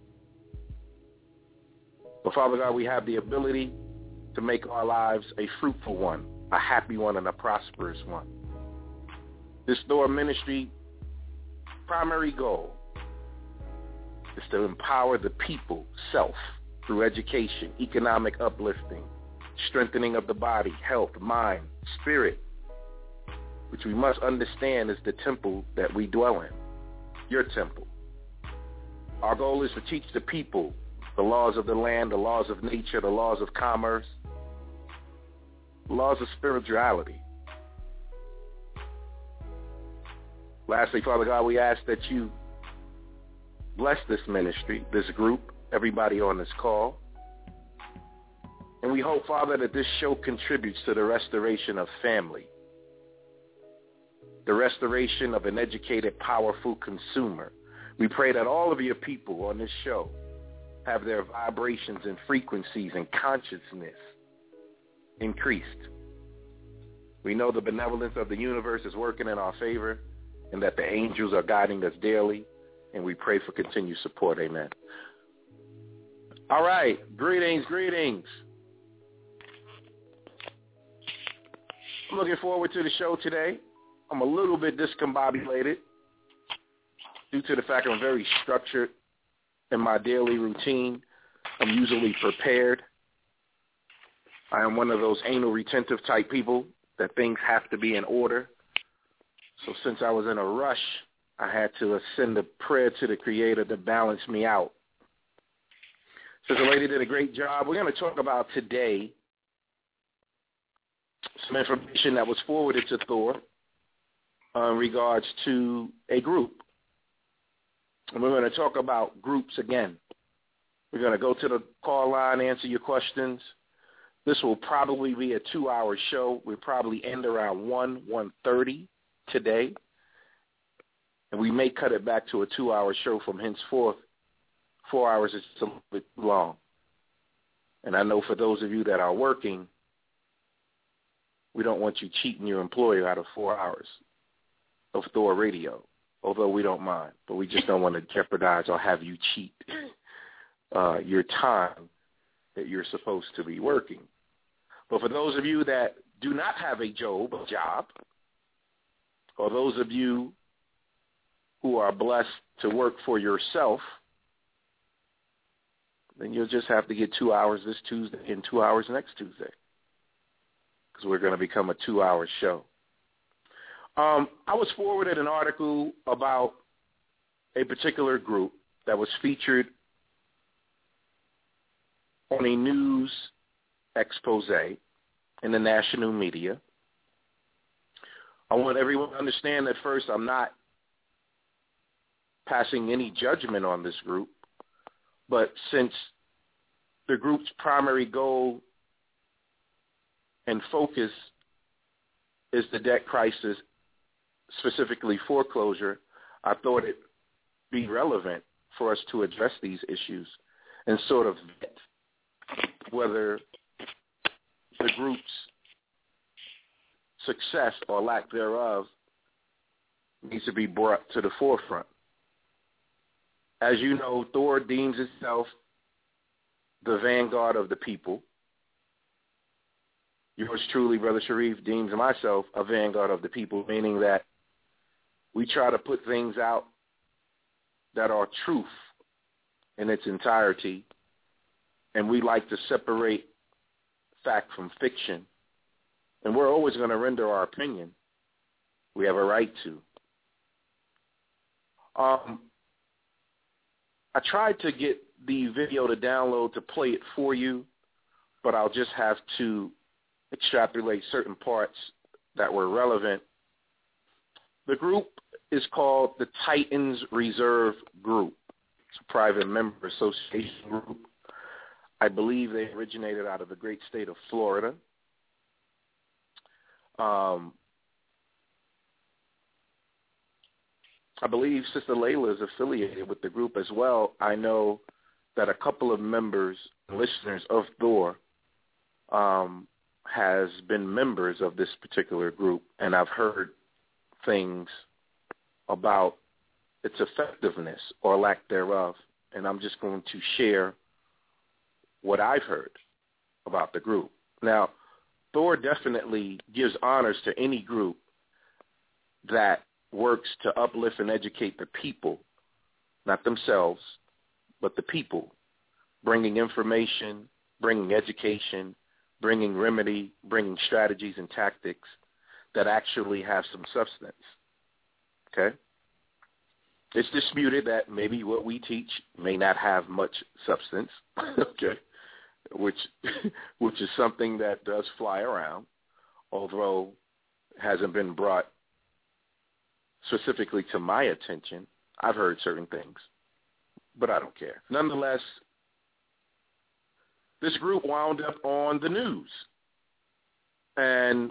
Speaker 12: But Father God, we have the ability to make our lives a fruitful one, a happy one, and a prosperous one. This Thor ministry primary goal is to empower the people, self, through education, economic uplifting, strengthening of the body, health, mind, spirit, which we must understand is the temple that we dwell in, your temple. Our goal is to teach the people the laws of the land, the laws of nature, the laws of commerce, the laws of spirituality. Lastly, Father God, we ask that you bless this ministry, this group, everybody on this call. And we hope, Father, that this show contributes to the restoration of family, the restoration of an educated, powerful consumer. We pray that all of your people on this show have their vibrations and frequencies and consciousness increased. We know the benevolence of the universe is working in our favor and that the angels are guiding us daily, and we pray for continued support. Amen. All right. Greetings. I'm looking forward to the show today. I'm a little bit discombobulated due to the fact I'm very structured in my daily routine. I'm usually prepared. I am one of those anal retentive type people that things have to be in order. So since I was in a rush I had to send a prayer to the Creator to balance me out. So the lady did a great job. We're going to talk about today some information that was forwarded to Thor in regards to a group. And we're going to talk about groups again. We're going to go to the call line, answer your questions. This will probably be a 2-hour show. We'll probably end around 1:30 today. And we may cut it back to a 2-hour show from henceforth. 4 hours is a little bit long. And I know for those of you that are working, we don't want you cheating your employer out of 4 hours of Thor Radio, although we don't mind. But we just don't want to jeopardize or have you cheat your time that you're supposed to be working. But for those of you that do not have a job, or those of you who are blessed to work for yourself, then you'll just have to get 2 hours this Tuesday and 2 hours next Tuesday, because we're going to become a 2-hour show. I was forwarded an article about a particular group that was featured on a news expose in the national media. I want everyone to understand that first, I'm not passing any judgment on this group, but since the group's primary goal and focus is the debt crisis, specifically foreclosure, I thought it'd be relevant for us to address these issues and sort of vet whether the group's success or lack thereof needs to be brought to the forefront. As you know, Thor deems itself the vanguard of the people. Yours truly, Brother Sharif, deems myself a vanguard of the people, meaning that we try to put things out that are truth in its entirety, and we like to separate fact from fiction. And we're always going to render our opinion. We have a right to. I tried to get the video to download to play it for you, but I'll just have to extrapolate certain parts that were relevant. The group is called the Titans Reserve Group. It's a private member association group. I believe they originated out of the great state of Florida. I believe Sister Layla is affiliated with the group as well. I know that a couple of members, listeners of Thor, has been members of this particular group, and I've heard things about its effectiveness or lack thereof, and I'm just going to share what I've heard about the group. Now, Thor definitely gives honors to any group that works to uplift and educate the people, not themselves, but the people, bringing information, bringing education, bringing remedy, bringing strategies and tactics that actually have some substance. Okay? It's disputed that maybe what we teach may not have much substance, okay, which is something that does fly around, although hasn't been brought specifically to my attention. I've heard certain things, but I don't care. Nonetheless, this group wound up on the news. And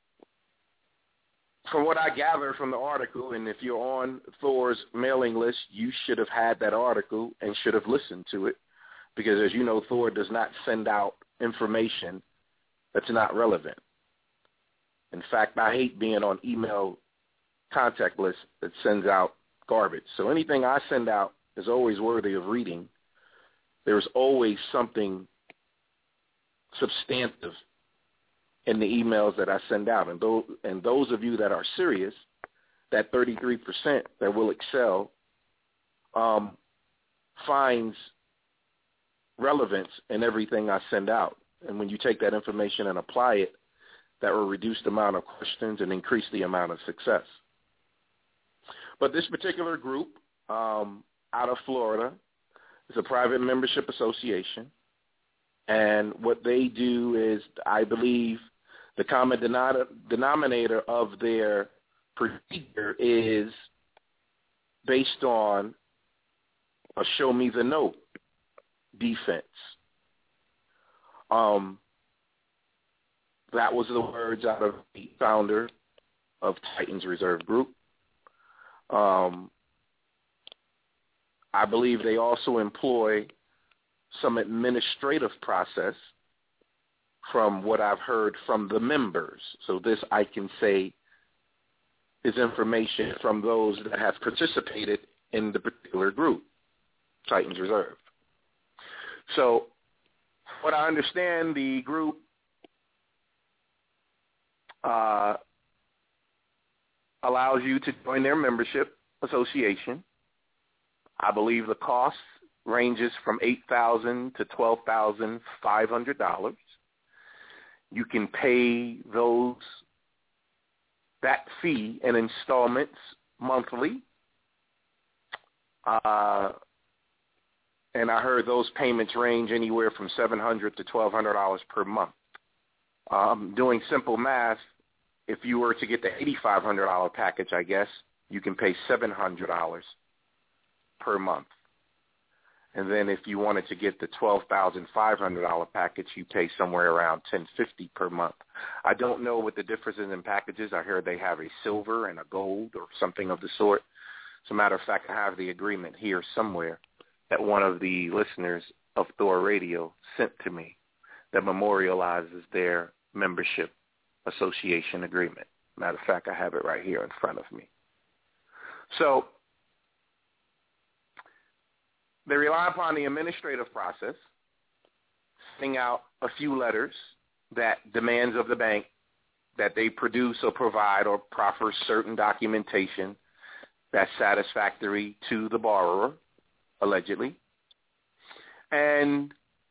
Speaker 12: from what I gather from the article, and if you're on Thor's mailing list, you should have had that article and should have listened to it, because as you know, Thor does not send out information that's not relevant. In fact, I hate being on email contact list that sends out garbage. So anything I send out is always worthy of reading. There's always something substantive in the emails that I send out. And those of you that are serious, that 33% that will excel, finds relevance in everything I send out. And when you take that information and apply it, that will reduce the amount of questions and increase the amount of success. But this particular group out of Florida is a private membership association. And what they do is, I believe, the common denominator of their procedure is based on a show me the note defense. That was the words out of the founder of Titans Reserve Group. I believe they also employ some administrative process from what I've heard from the members. So this, I can say, is information from those that have participated in the particular group, Titans Reserve. So what I understand, the group allows you to join their membership association. I believe the cost ranges from $8,000 to $12,500. You can pay that fee in installments monthly. And I heard those payments range anywhere from $700 to $1,200 per month. Doing simple math, if you were to get the $8,500 package, I guess, you can pay $700 per month. And then if you wanted to get the $12,500 package, you pay somewhere around $1,050 per month. I don't know what the difference is in packages. I heard they have a silver and a gold or something of the sort. As a matter of fact, I have the agreement here somewhere that one of the listeners of Thor Radio sent to me that memorializes their membership association agreement. Matter of fact, I have it right here in front of me. So they rely upon the administrative process, sending out a few letters that demands of the bank that they produce or provide or proffer certain documentation that's satisfactory to the borrower, allegedly. And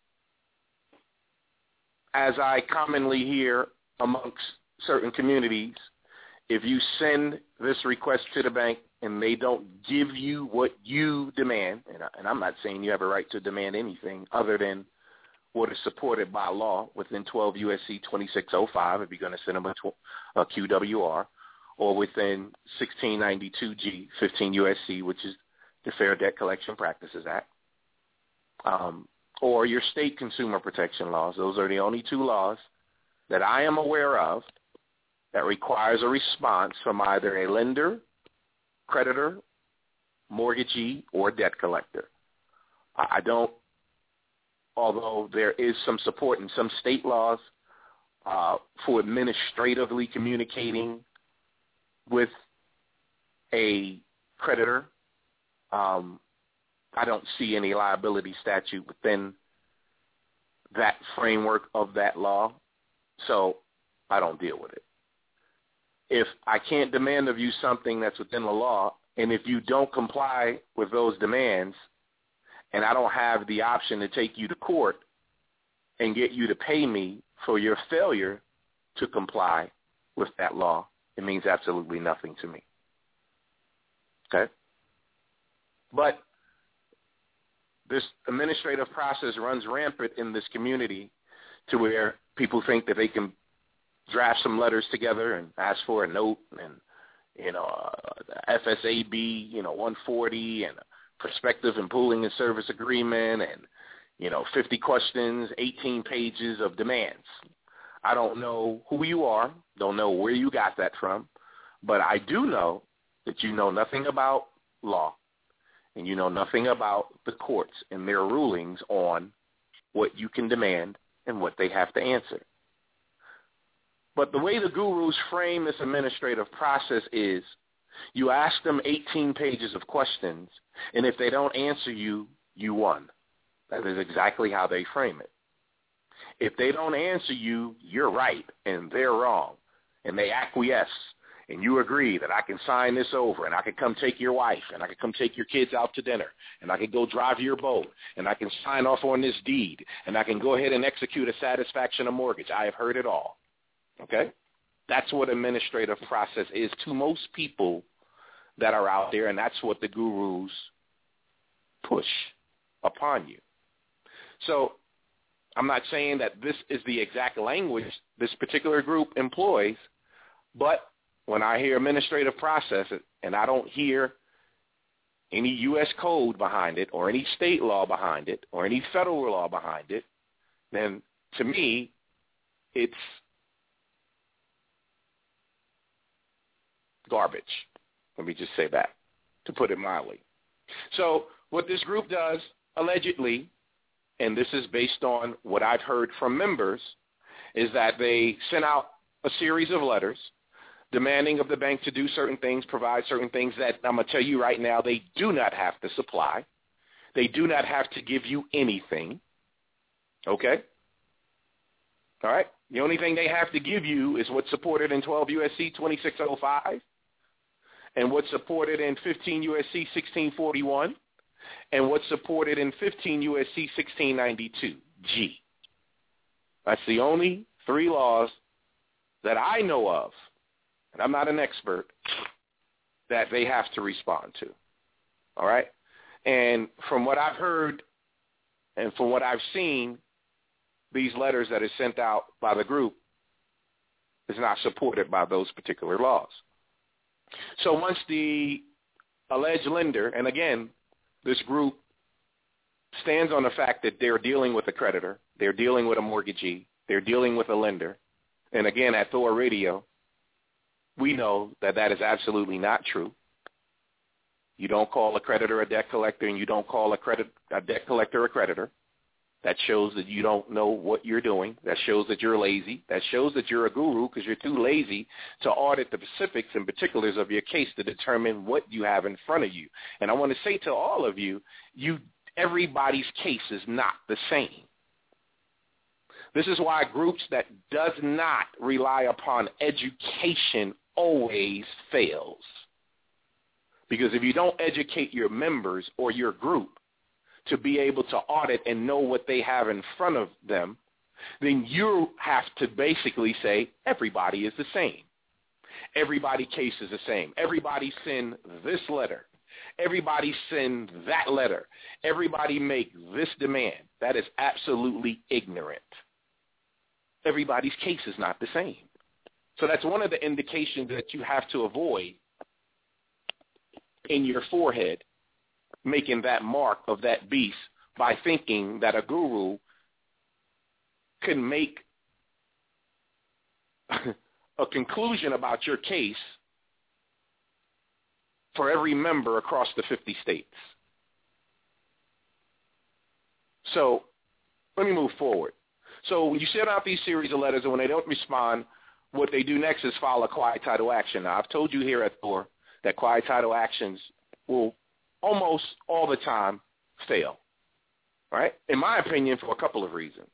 Speaker 12: as I commonly hear amongst certain communities, if you send this request to the bank and they don't give you what you demand, and I'm not saying you have a right to demand anything other than what is supported by law within 12 U.S.C. 2605 if you're going to send them a QWR, or within 1692G, 15 U.S.C., which is the Fair Debt Collection Practices Act, or your state consumer protection laws. Those are the only two laws that I am aware of that requires a response from either a lender, creditor, mortgagee, or debt collector. I don't, although there is some support in some state laws for administratively communicating with a creditor, I don't see any liability statute within that framework of that law, so I don't deal with it. If I can't demand of you something that's within the law, and if you don't comply with those demands, and I don't have the option to take you to court and get you to pay me for your failure to comply with that law, it means absolutely nothing to me. Okay? But this administrative process runs rampant in this community to where people think that they can draft some letters together and ask for a note and, FSAB, 140 and a prospective and pooling and service agreement and, 50 questions, 18 pages of demands. I don't know who you are, don't know where you got that from, but I do know that you know nothing about law and you know nothing about the courts and their rulings on what you can demand and what they have to answer. But the way the gurus frame this administrative process is you ask them 18 pages of questions, and if they don't answer you, you won. That is exactly how they frame it. If they don't answer you, you're right, and they're wrong, and they acquiesce, and you agree that I can sign this over, and I can come take your wife, and I can come take your kids out to dinner, and I can go drive your boat, and I can sign off on this deed, and I can go ahead and execute a satisfaction of mortgage. I have heard it all. Okay? That's what administrative process is to most people that are out there, and that's what the gurus push upon you. So I'm not saying that this is the exact language this particular group employs, but when I hear administrative process and I don't hear any U.S. code behind it or any state law behind it or any federal law behind it, then to me it's garbage. Let me just say that, to put it mildly. So what this group does, allegedly, and this is based on what I've heard from members, is that they sent out a series of letters demanding of the bank to do certain things, provide certain things that I'm going to tell you right now they do not have to supply. They do not have to give you anything. Okay? All right? The only thing they have to give you is what's supported in 12 U.S.C. 2605 and what's supported in 15 U.S.C. 1641 and what's supported in 15 U.S.C. 1692G. That's the only three laws that I know of, and I'm not an expert, that they have to respond to. All right? And from what I've heard and from what I've seen, these letters that are sent out by the group is not supported by those particular laws. So once the alleged lender, and again, this group stands on the fact that they're dealing with a creditor, they're dealing with a mortgagee, they're dealing with a lender, and again, at Thor Radio, we know that that is absolutely not true. You don't call a creditor a debt collector, and you don't call a debt collector a creditor. That shows that you don't know what you're doing. That shows that you're lazy. That shows that you're a guru because you're too lazy to audit the specifics and particulars of your case to determine what you have in front of you. And I want to say to all of you, everybody's case is not the same. This is why groups that does not rely upon education always fails. Because if you don't educate your members or your group to be able to audit and know what they have in front of them, then you have to basically say everybody is the same. Everybody's case is the same. Everybody send this letter. Everybody send that letter. Everybody make this demand. That is absolutely ignorant. Everybody's case is not the same. So that's one of the indications that you have to avoid in your forehead, making that mark of that beast by thinking that a guru can make a conclusion about your case for every member across the 50 states. So let me move forward. So when you send out these series of letters and when they don't respond, what they do next is file a quiet title action. Now, I've told you here at Thor that quiet title actions will almost all the time fail, right? In my opinion, for a couple of reasons.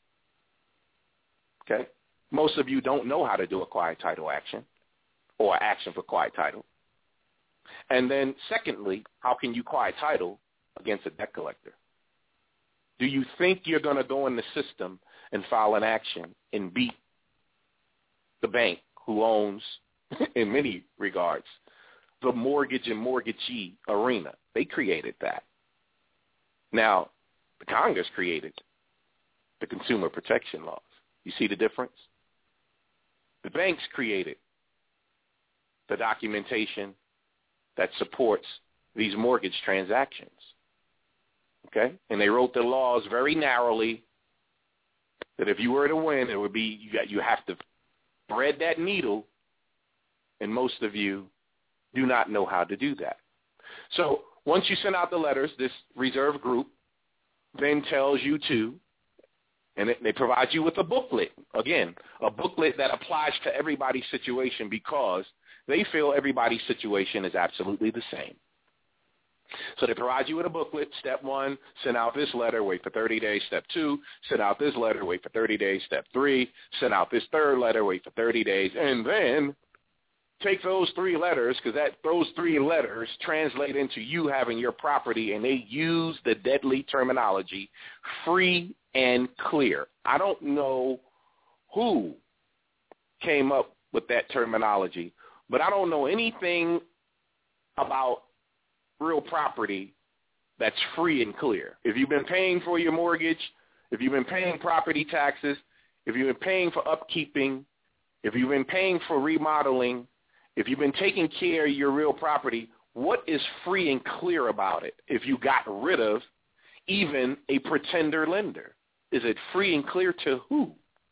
Speaker 12: Okay? Most of you don't know how to do a quiet title action or action for quiet title. And then secondly, how can you quiet title against a debt collector? Do you think you're going to go in the system and file an action and beat the bank who owns, in many regards, the mortgage and mortgagee arena? They created that. Now, the Congress created the consumer protection laws. You see the difference? The banks created the documentation that supports these mortgage transactions. Okay? And they wrote the laws very narrowly that if you were to win, it would be you have to thread that needle, and most of you do not know how to do that. So once you send out the letters, this reserve group then tells you to, and they provide you with a booklet, again, a booklet that applies to everybody's situation because they feel everybody's situation is absolutely the same. So they provide you with a booklet. Step 1, send out this letter, wait for 30 days. Step 2, send out this letter, wait for 30 days. Step 3, send out this third letter, wait for 30 days. And then take those 3 letters, because those 3 letters translate into you having your property, and they use the deadly terminology, free and clear. I don't know who came up with that terminology, but I don't know anything about real property that's free and clear. If you've been paying for your mortgage, if you've been paying property taxes, if you've been paying for upkeeping, if you've been paying for remodeling, if you've been taking care of your real property, what is free and clear about it if you got rid of even a pretender lender? Is it free and clear to who?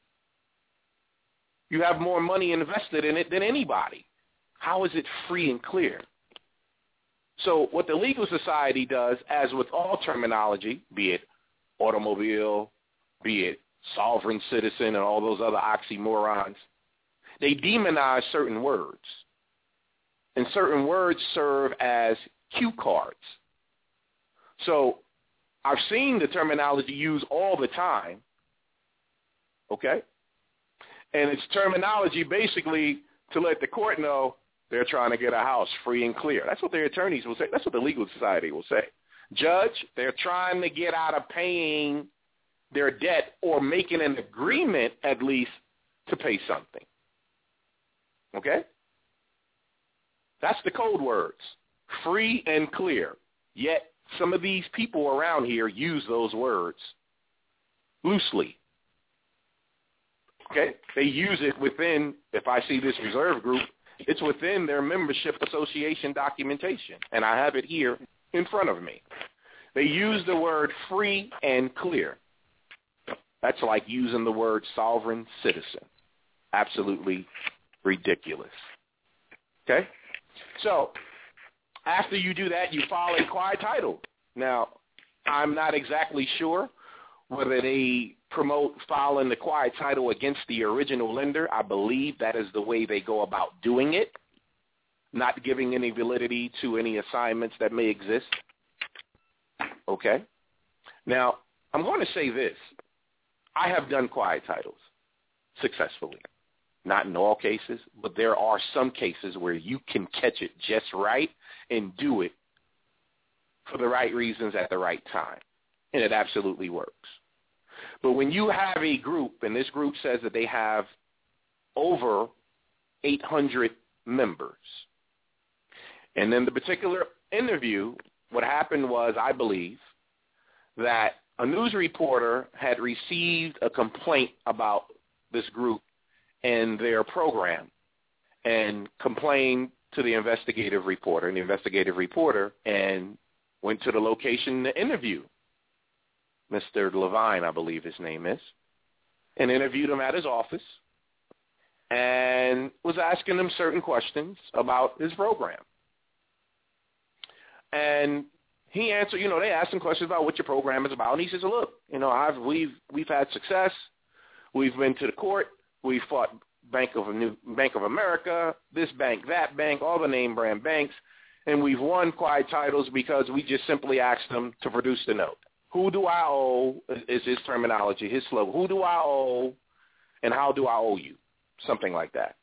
Speaker 12: You have more money invested in it than anybody. How is it free and clear? So what the legal society does, as with all terminology, be it automobile, be it sovereign citizen, and all those other oxymorons, they demonize certain words. And certain words serve as cue cards. So I've seen the terminology used all the time, okay? And it's terminology basically to let the court know they're trying to get a house free and clear. That's what their attorneys will say. That's what the legal society will say. Judge, they're trying to get out of paying their debt or making an agreement at least to pay something. Okay? That's the code words, free and clear. Yet some of these people around here use those words loosely. Okay? They use it within, if I see this reserve group, it's within their membership association documentation, and I have it here in front of me. They use the word free and clear. That's like using the word sovereign citizen. Absolutely ridiculous. Okay? So after you do that, you file a quiet title. Now, I'm not exactly sure whether they promote filing the quiet title against the original lender. I believe that is the way they go about doing it, not giving any validity to any assignments that may exist. Okay? Now, I'm going to say this. I have done quiet titles successfully. Not in all cases, but there are some cases where you can catch it just right and do it for the right reasons at the right time. And it absolutely works. But when you have a group, and this group says that they have over 800 members, and in the particular interview, what happened was, I believe, that a news reporter had received a complaint about this group and their program and complained to the investigative reporter. And the investigative reporter went to the location to interview Mr. Levine, I believe his name is, and interviewed him at his office and was asking him certain questions about his program. And he answered, they asked him questions about what your program is about. And he says, look, we've had success. We've been to the court. We fought Bank of America, this bank, that bank, all the name brand banks, and we've won quiet titles because we just simply asked them to produce the note. Who do I owe is his terminology, his slogan. Who do I owe and how do I owe you? Something like that.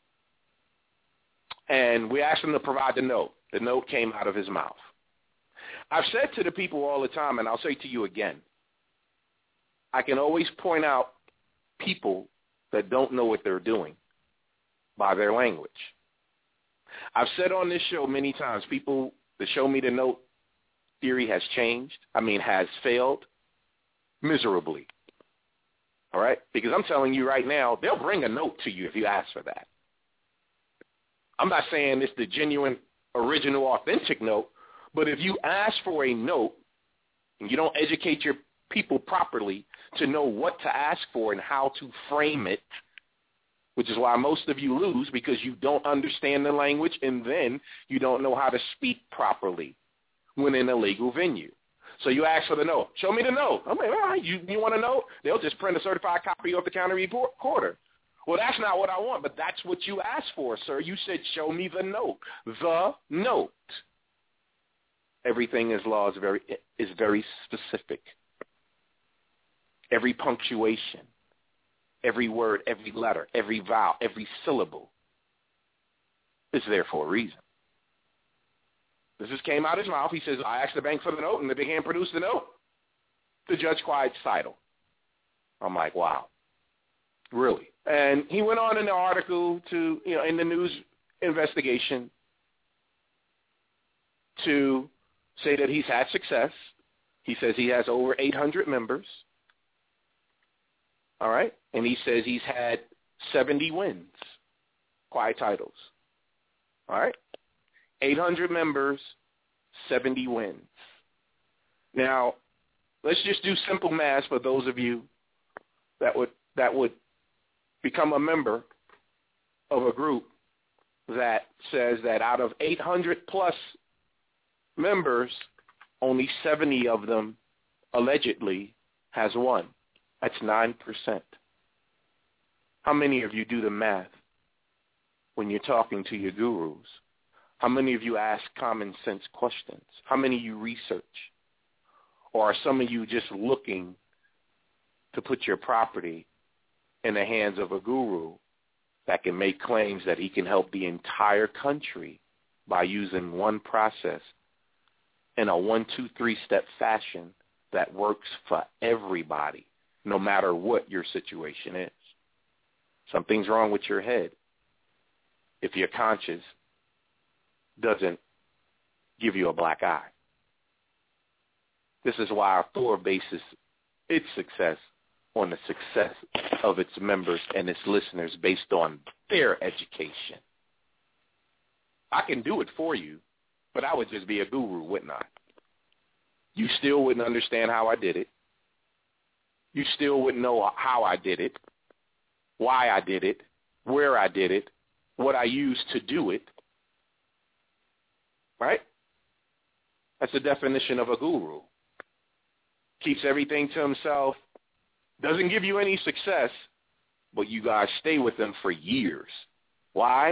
Speaker 12: And we asked him to provide the note. The note came out of his mouth. I've said to the people all the time, and I'll say to you again, I can always point out people that don't know what they're doing by their language. I've said on this show many times, people that show me the note theory has failed miserably. All right? Because I'm telling you right now, they'll bring a note to you if you ask for that. I'm not saying it's the genuine, original, authentic note, but if you ask for a note and you don't educate your people properly to know what to ask for and how to frame it, which is why most of you lose, because you don't understand the language and then you don't know how to speak properly when in a legal venue. So you ask for the note. Show me the note. I'm like, all right, you want a note? They'll just print a certified copy off the county recorder. Well, that's not what I want, but that's what you asked for, sir. You said, show me the note. The note. Everything in law is very specific. Every punctuation, every word, every letter, every vowel, every syllable is there for a reason. This just came out of his mouth. He says, I asked the bank for the note, and the big hand produced the note. The judge quiets title. I'm like, wow. Really? And he went on in the article to, in the news investigation, to say that he's had success. He says he has over 800 members. All right? And he says he's had 70 wins, quiet titles. All right? 800 members, 70 wins. Now, let's just do simple math for those of you that would become a member of a group that says that out of 800 plus members, only 70 of them allegedly has won. That's 9%. How many of you do the math when you're talking to your gurus? How many of you ask common sense questions? How many of you research? Or are some of you just looking to put your property in the hands of a guru that can make claims that he can help the entire country by using one process in a 1, 2, 3-step fashion that works for everybody, no matter what your situation is? Something's wrong with your head if your conscience doesn't give you a black eye. This is why our Thor bases its success on the success of its members and its listeners based on their education. I can do it for you, but I would just be a guru, wouldn't I? You still wouldn't understand how I did it. You still wouldn't know how I did it, why I did it, where I did it, what I used to do it. Right? That's the definition of a guru. Keeps everything to himself, doesn't give you any success, but you guys stay with them for years. Why?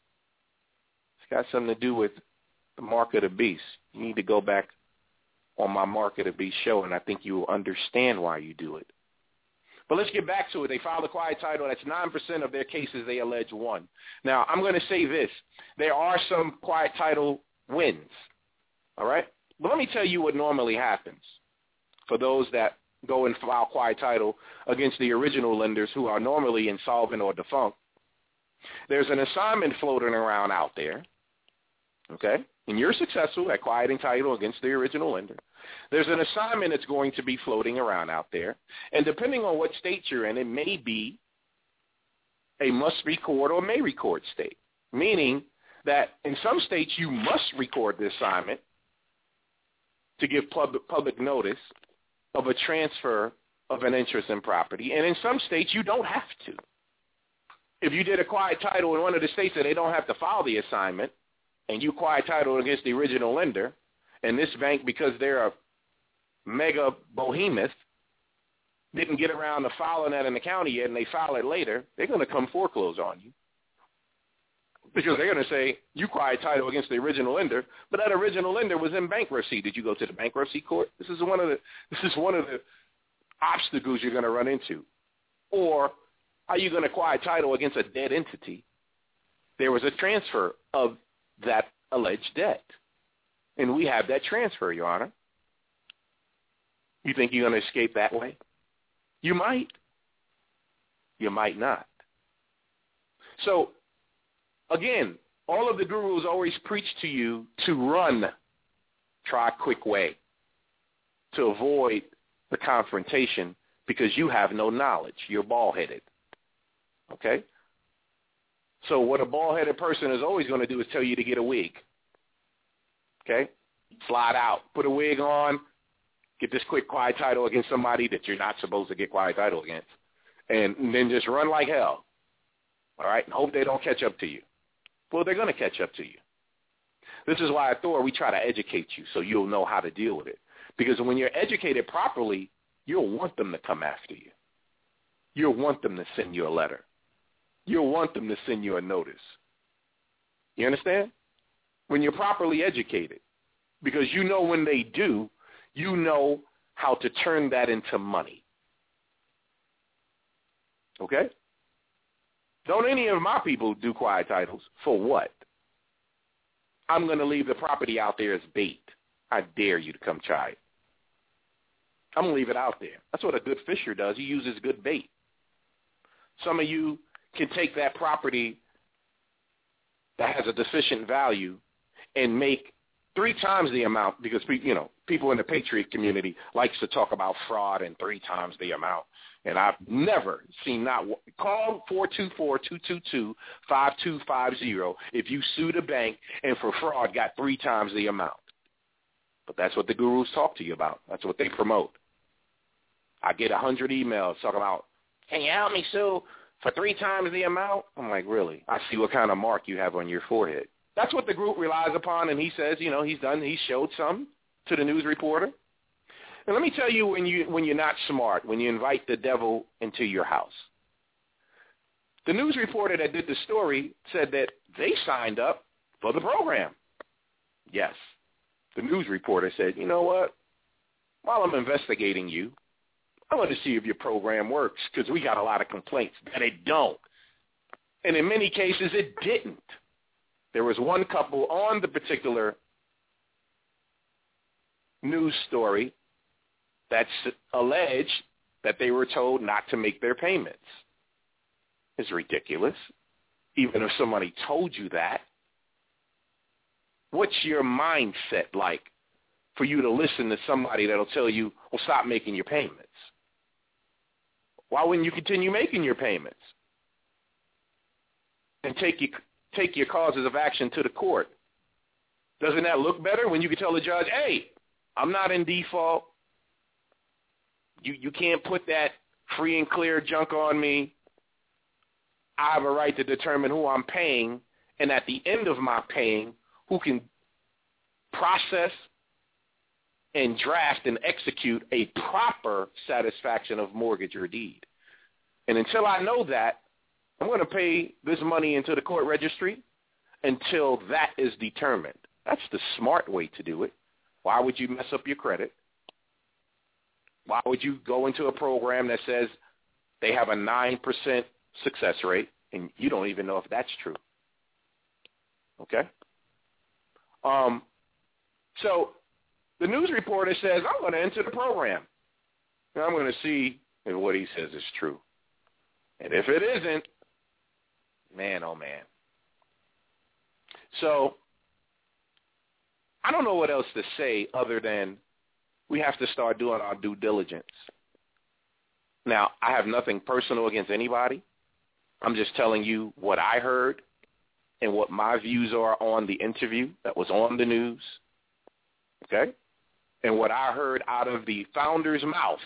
Speaker 12: It's got something to do with the Mark of the Beast. You need to go back on my Mark of the Beast show, and I think you will understand why you do it. But let's get back to it. They filed a quiet title. That's 9% of their cases they allege won. Now, I'm going to say this. There are some quiet title wins, all right? But let me tell you what normally happens for those that go and file quiet title against the original lenders who are normally insolvent or defunct. There's an assignment floating around out there, okay? And you're successful at quieting title against the original lender. There's an assignment that's going to be floating around out there. And depending on what state you're in, it may be a must-record or may-record state, meaning that in some states you must record the assignment to give public notice of a transfer of an interest in property. And in some states, you don't have to. If you did a quiet title in one of the states that they don't have to file the assignment, and you quiet title against the original lender, and this bank, because they're a mega behemoth, didn't get around to filing that in the county yet, and they file it later, they're going to come foreclose on you. Because they're going to say, you quiet title against the original lender, but that original lender was in bankruptcy. Did you go to the bankruptcy court? This is one of the obstacles you're going to run into. Or are you going to quiet title against a dead entity? There was a transfer of that alleged debt, and we have that transfer, Your Honor. You think you're going to escape that way? You might. You might not. So, again, all of the gurus always preach to you to run, try a quick way, to avoid the confrontation because you have no knowledge. You're bald-headed. Okay? So what a bald-headed person is always going to do is tell you to get a wig. Okay? Slide out. Put a wig on. Get this quick quiet title against somebody that you're not supposed to get quiet title against. And then just run like hell. All right? And hope they don't catch up to you. Well, they're going to catch up to you. This is why at Thor we try to educate you so you'll know how to deal with it. Because when you're educated properly, you'll want them to come after you. You'll want them to send you a letter. You'll want them to send you a notice. You understand? When you're properly educated. Because you know when they do, you know how to turn that into money. Okay? Don't any of my people do quiet titles. For what? I'm going to leave the property out there as bait. I dare you to come try it. I'm going to leave it out there. That's what a good fisher does. He uses good bait. Some of you can take that property that has a deficient value and make 3 times the amount, because people in the Patriot community likes to talk about fraud and 3 times the amount. And I've never seen call 424-222-5250 if you sued a bank and for fraud got 3 times the amount. But that's what the gurus talk to you about. That's what they promote. I get 100 emails talking about, can you help me sue for 3 times the amount? I'm like, really? I see what kind of mark you have on your forehead. That's what the group relies upon, and he says, he showed some to the news reporter. And let me tell you, when you're not smart, when you invite the devil into your house. The news reporter that did the story said that they signed up for the program. Yes. The news reporter said, you know what? While I'm investigating you, I want to see if your program works, because we got a lot of complaints that it don't. And in many cases, it didn't. There was one couple on the particular news story that's alleged that they were told not to make their payments. It's ridiculous. Even if somebody told you that, what's your mindset like for you to listen to somebody that'll tell you, well, stop making your payments? Why wouldn't you continue making your payments and take your causes of action to the court? Doesn't that look better when you can tell the judge, hey, I'm not in default. You can't put that free and clear junk on me. I have a right to determine who I'm paying, and at the end of my paying, who can process and draft and execute a proper satisfaction of mortgage or deed. And until I know that, I'm going to pay this money into the court registry until that is determined. That's the smart way to do it. Why would you mess up your credit? Why would you go into a program that says they have a 9% success rate and you don't even know if that's true? Okay? So the news reporter says, I'm going to enter the program. And I'm going to see if what he says is true. And if it isn't, man, oh, man. So I don't know what else to say other than we have to start doing our due diligence. Now, I have nothing personal against anybody. I'm just telling you what I heard and what my views are on the interview that was on the news, okay, and what I heard out of the founder's mouth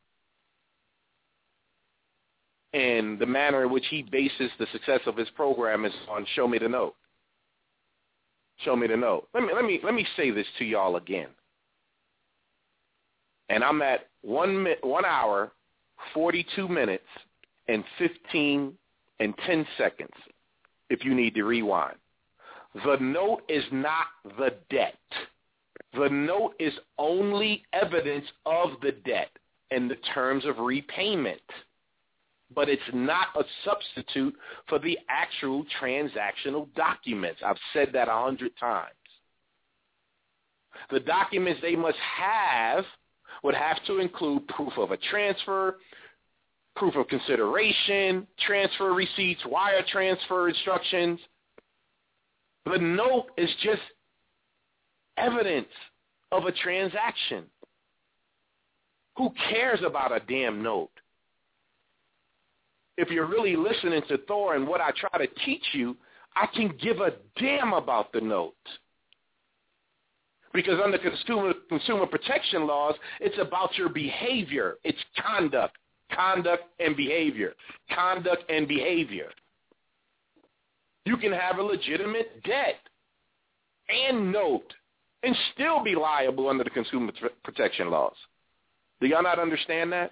Speaker 12: and the manner in which he bases the success of his program is on show me the note. Show me the note. Let me say this to y'all again. And I'm at 1 hour, 42 minutes, and 15 and 10 seconds if you need to rewind. The note is not the debt. The note is only evidence of the debt and the terms of repayment. But it's not a substitute for the actual transactional documents. I've said that 100 times. The documents they must have would have to include proof of a transfer, proof of consideration, transfer receipts, wire transfer instructions. The note is just evidence of a transaction. Who cares about a damn note? If you're really listening to Thor and what I try to teach you, I can give a damn about the note. Because under consumer protection laws, it's about your behavior. It's conduct and behavior. Conduct and behavior. You can have a legitimate debt and note and still be liable under the consumer protection laws. Do y'all not understand that?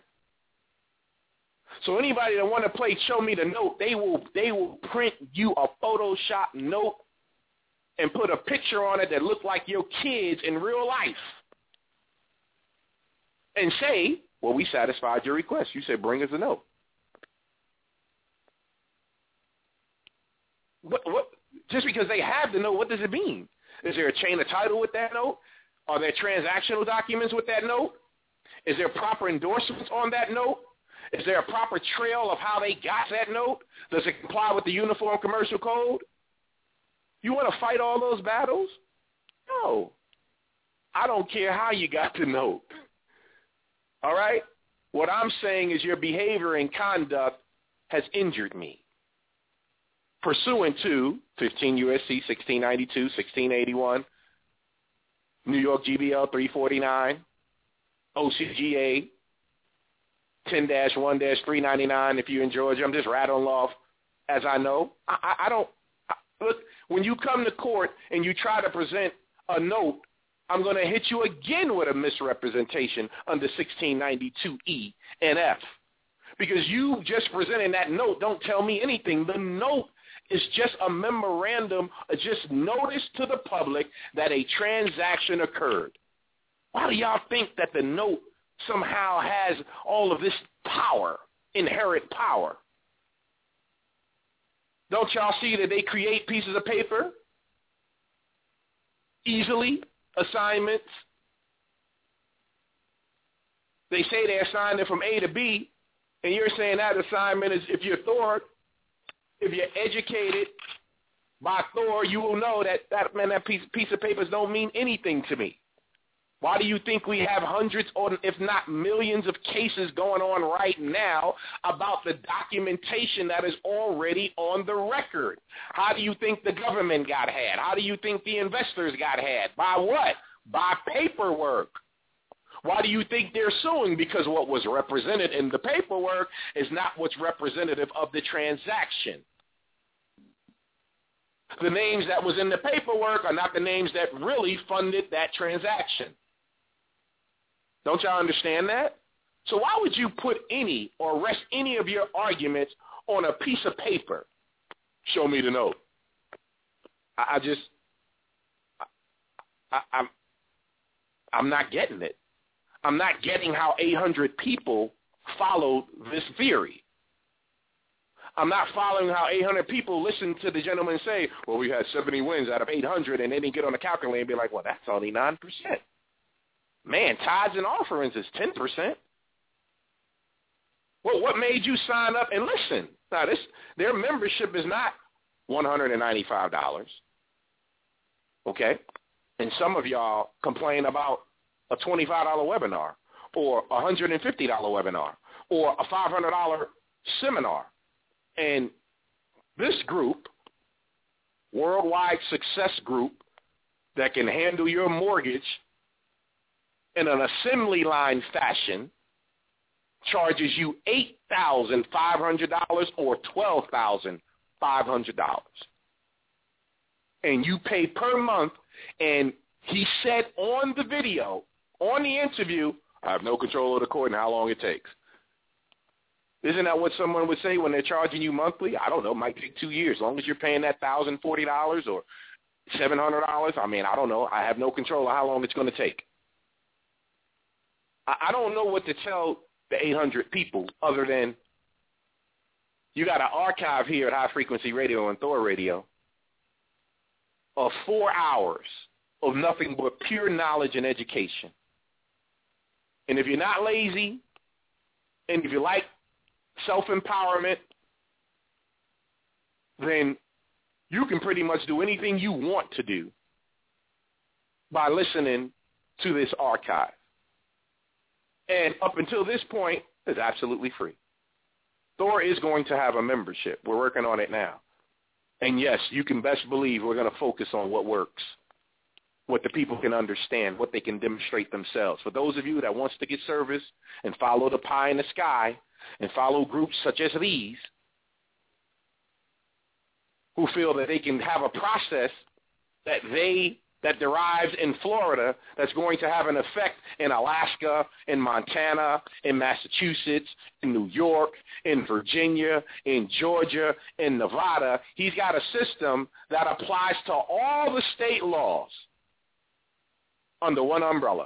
Speaker 12: So anybody that want to play show me the note, they will print you a Photoshop note and put a picture on it that look like your kids in real life. And say, well, we satisfied your request. You said, bring us a note. What? Just because they have the note, what does it mean? Is there a chain of title with that note? Are there transactional documents with that note? Is there proper endorsements on that note? Is there a proper trail of how they got that note? Does it comply with the Uniform Commercial Code? You want to fight all those battles? No. I don't care how you got the note. All right? What I'm saying is your behavior and conduct has injured me. Pursuant to 15 U.S.C. 1692, 1681, New York GBL 349, OCGA 10-1-399 if you're in Georgia. I'm just rattling off as I know. I don't look, when you come to court and you try to present a note, I'm going to hit you again with a misrepresentation under 1692E and F. Because you just presenting that note don't tell me anything. The note is just a memorandum, just notice to the public that a transaction occurred. Why do y'all think that the note somehow has all of this power, inherent power? Don't y'all see that they create pieces of paper easily? Assignments. They say they assigned it from A to B, and you're saying that assignment is, if you're Thor, if you're educated by Thor, you will know that piece of papers don't mean anything to me. Why do you think we have hundreds or if not millions of cases going on right now about the documentation that is already on the record? How do you think the government got had? How do you think the investors got had? By what? By paperwork. Why do you think they're suing? Because what was represented in the paperwork is not what's representative of the transaction. The names that was in the paperwork are not the names that really funded that transaction. Don't y'all understand that? So why would you put any or rest any of your arguments on a piece of paper? Show me the note. I'm not getting it. I'm not getting how 800 people followed this theory. I'm not following how 800 people listened to the gentleman say, well, we had 70 wins out of 800, and they didn't get on the calculator and be like, well, that's only 9%. Man, tithes and offerings is 10%. Well, what made you sign up and listen? Now, their membership is not $195, okay? And some of y'all complain about a $25 webinar or a $150 webinar or a $500 seminar. And this group, Worldwide Success Group, that can handle your mortgage in an assembly line fashion, charges you $8,500 or $12,500. And you pay per month, and he said on the video, on the interview, I have no control of the court and how long it takes. Isn't that what someone would say when they're charging you monthly? I don't know, it might take 2 years. As long as you're paying that $1,040 or $700, I mean, I don't know. I have no control of how long it's going to take. I don't know what to tell the 800 people other than you got an archive here at High Frequency Radio and Thor Radio of 4 hours of nothing but pure knowledge and education. And if you're not lazy, and if you like self-empowerment, then you can pretty much do anything you want to do by listening to this archive. And up until this point, it's absolutely free. Thor is going to have a membership. We're working on it now. And yes, you can best believe we're going to focus on what works, what the people can understand, what they can demonstrate themselves. For those of you that wants to get service and follow the pie in the sky and follow groups such as these who feel that they can have a process that derives in Florida that's going to have an effect in Alaska, in Montana, in Massachusetts, in New York, in Virginia, in Georgia, in Nevada. He's got a system that applies to all the state laws under one umbrella.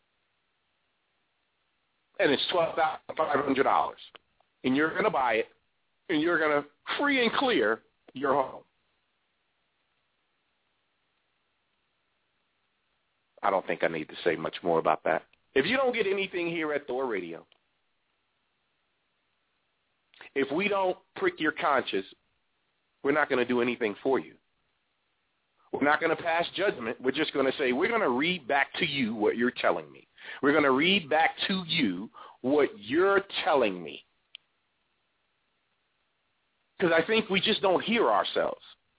Speaker 12: And it's $12,500. And you're going to buy it, and you're going to free and clear your home. I don't think I need to say much more about that. If you don't get anything here at Thor Radio, if we don't prick your conscience, we're not going to do anything for you. We're not going to pass judgment. We're just going to say, we're going to read back to you what you're telling me. We're going to read back to you what you're telling me. Because I think we just don't hear ourselves.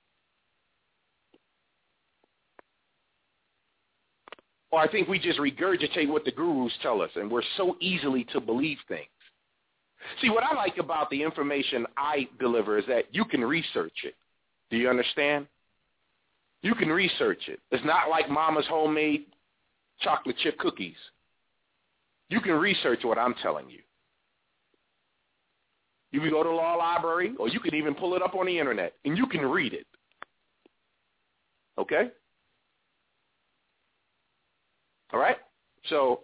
Speaker 12: Or I think we just regurgitate what the gurus tell us, and we're so easily to believe things. See, what I like about the information I deliver is that you can research it. Do you understand? You can research it. It's not like Mama's homemade chocolate chip cookies. You can research what I'm telling you. You can go to the law library, or you can even pull it up on the internet, and you can read it. Okay? All right? So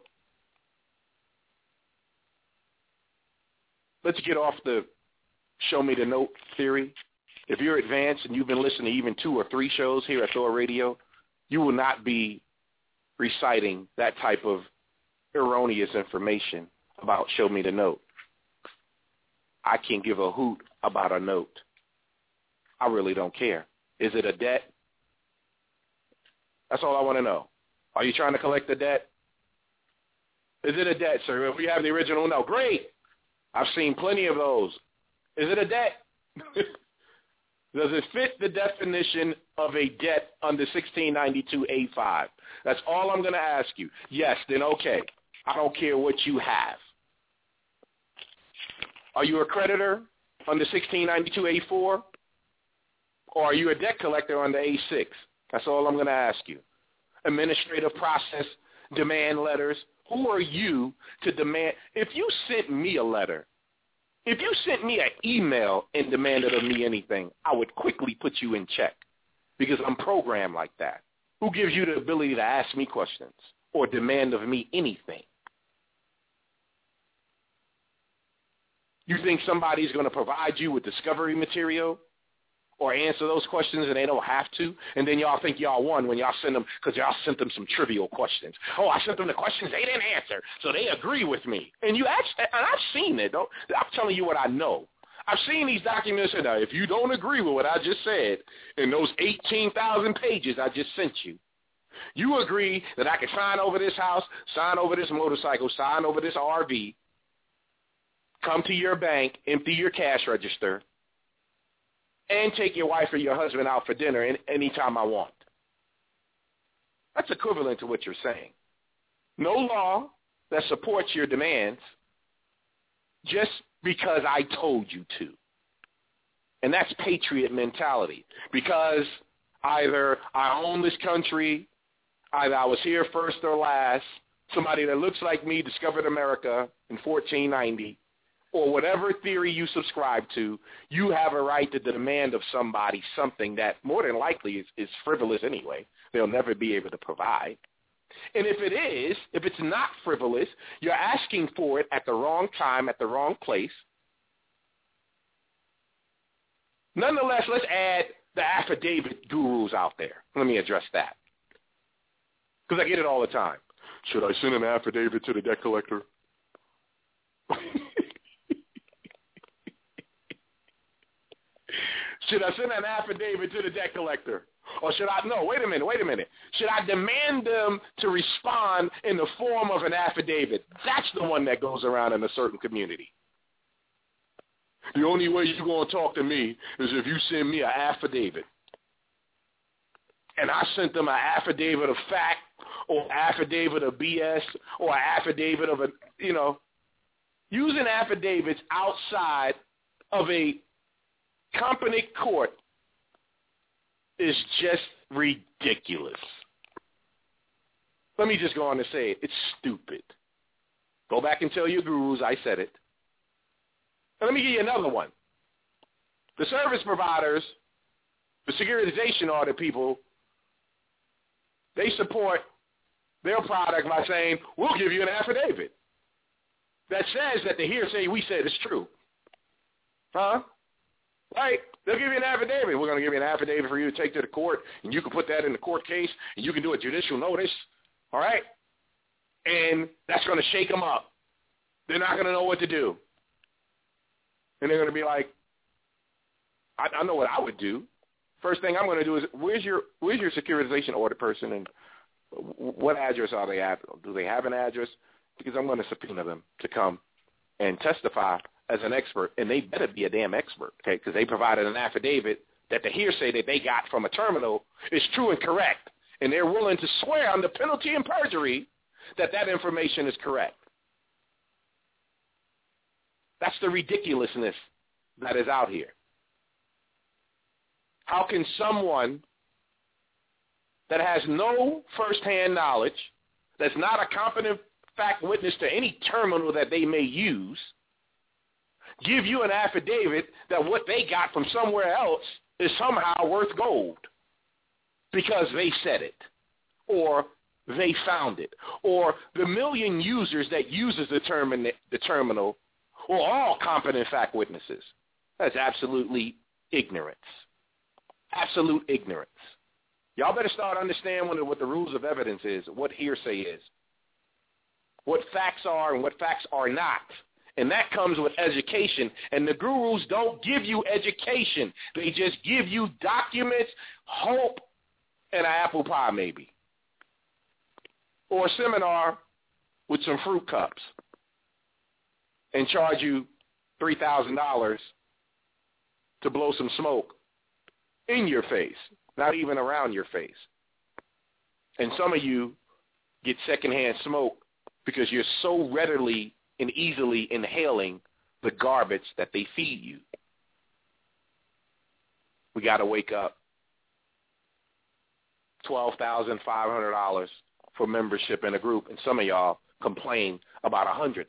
Speaker 12: let's get off the show me the note theory. If you're advanced and you've been listening to even 2 or 3 shows here at Thor Radio, you will not be reciting that type of erroneous information about show me the note. I can't give a hoot about a note. I really don't care. Is it a debt? That's all I want to know. Are you trying to collect the debt? Is it a debt, sir? If we have the original note, great. I've seen plenty of those. Is it a debt? Does it fit the definition of a debt under 1692A5? That's all I'm going to ask you. Yes, then okay. I don't care what you have. Are you a creditor under 1692A4? Or are you a debt collector under A6? That's all I'm going to ask you. Administrative process, demand letters. Who are you to demand? If you sent me a letter, if you sent me an email and demanded of me anything, I would quickly put you in check because I'm programmed like that. Who gives you the ability to ask me questions or demand of me anything? You think somebody's going to provide you with discovery material or answer those questions and they don't have to, and then y'all think y'all won when y'all send them because y'all sent them some trivial questions. Oh, I sent them the questions they didn't answer, so they agree with me. And you actually, and I've seen it. I'm telling you what I know. I've seen these documents, and if you don't agree with what I just said in those 18,000 pages I just sent you, you agree that I can sign over this house, sign over this motorcycle, sign over this RV, come to your bank, empty your cash register, and take your wife or your husband out for dinner anytime I want. That's equivalent to what you're saying. No law that supports your demands just because I told you to. And that's patriot mentality. Because either I own this country, either I was here first or last, somebody that looks like me discovered America in 1490, or whatever theory you subscribe to, you have a right to demand of somebody something that more than likely is frivolous anyway. They'll never be able to provide. And if it is, if it's not frivolous, you're asking for it at the wrong time, at the wrong place. Nonetheless, let's add the affidavit gurus out there. Let me address that. Because I get it all the time. Should I send an affidavit to the debt collector? Should I send an affidavit to the debt collector? Or should I, no, wait a minute. Should I demand them to respond in the form of an affidavit? That's the one that goes around in a certain community. The only way you're going to talk to me is if you send me an affidavit. And I sent them an affidavit of fact or affidavit of BS or an affidavit of using affidavits outside of a competent court is just ridiculous. Let me just go on and say it. It's stupid. Go back and tell your gurus I said it. And let me give you another one. The service providers, the securitization audit people, they support their product by saying, we'll give you an affidavit that says that the hearsay we said is true. Huh? Right? They'll give you an affidavit. We're going to give you an affidavit for you to take to the court, and you can put that in the court case, and you can do a judicial notice. All right? And that's going to shake them up. They're not going to know what to do. And they're going to be like, I know what I would do. first thing I'm going to do is, where's your securitization audit person, and what address are they at? Do they have an address? Because I'm going to subpoena them to come and testify as an expert, and they better be a damn expert, okay? Because they provided an affidavit that the hearsay that they got from a terminal is true and correct, and they're willing to swear under penalty and perjury that that information is correct. That's the ridiculousness that is out here. How can someone that has no firsthand knowledge, that's not a competent fact witness to any terminal that they may use, give you an affidavit that what they got from somewhere else is somehow worth gold because they said it, or they found it, or the million users that uses the terminal were all competent fact witnesses? That's absolutely ignorance. Absolute ignorance. Y'all better start understanding what the rules of evidence is, what hearsay is, what facts are and what facts are not. And that comes with education. And the gurus don't give you education. They just give you documents, hope, and an apple pie maybe. Or a seminar with some fruit cups and charge you $3,000 to blow some smoke in your face, not even around your face. And some of you get secondhand smoke because you're so readily and easily inhaling the garbage that they feed you. We got to wake up. $12,500 for membership in a group, and some of y'all complain about $100.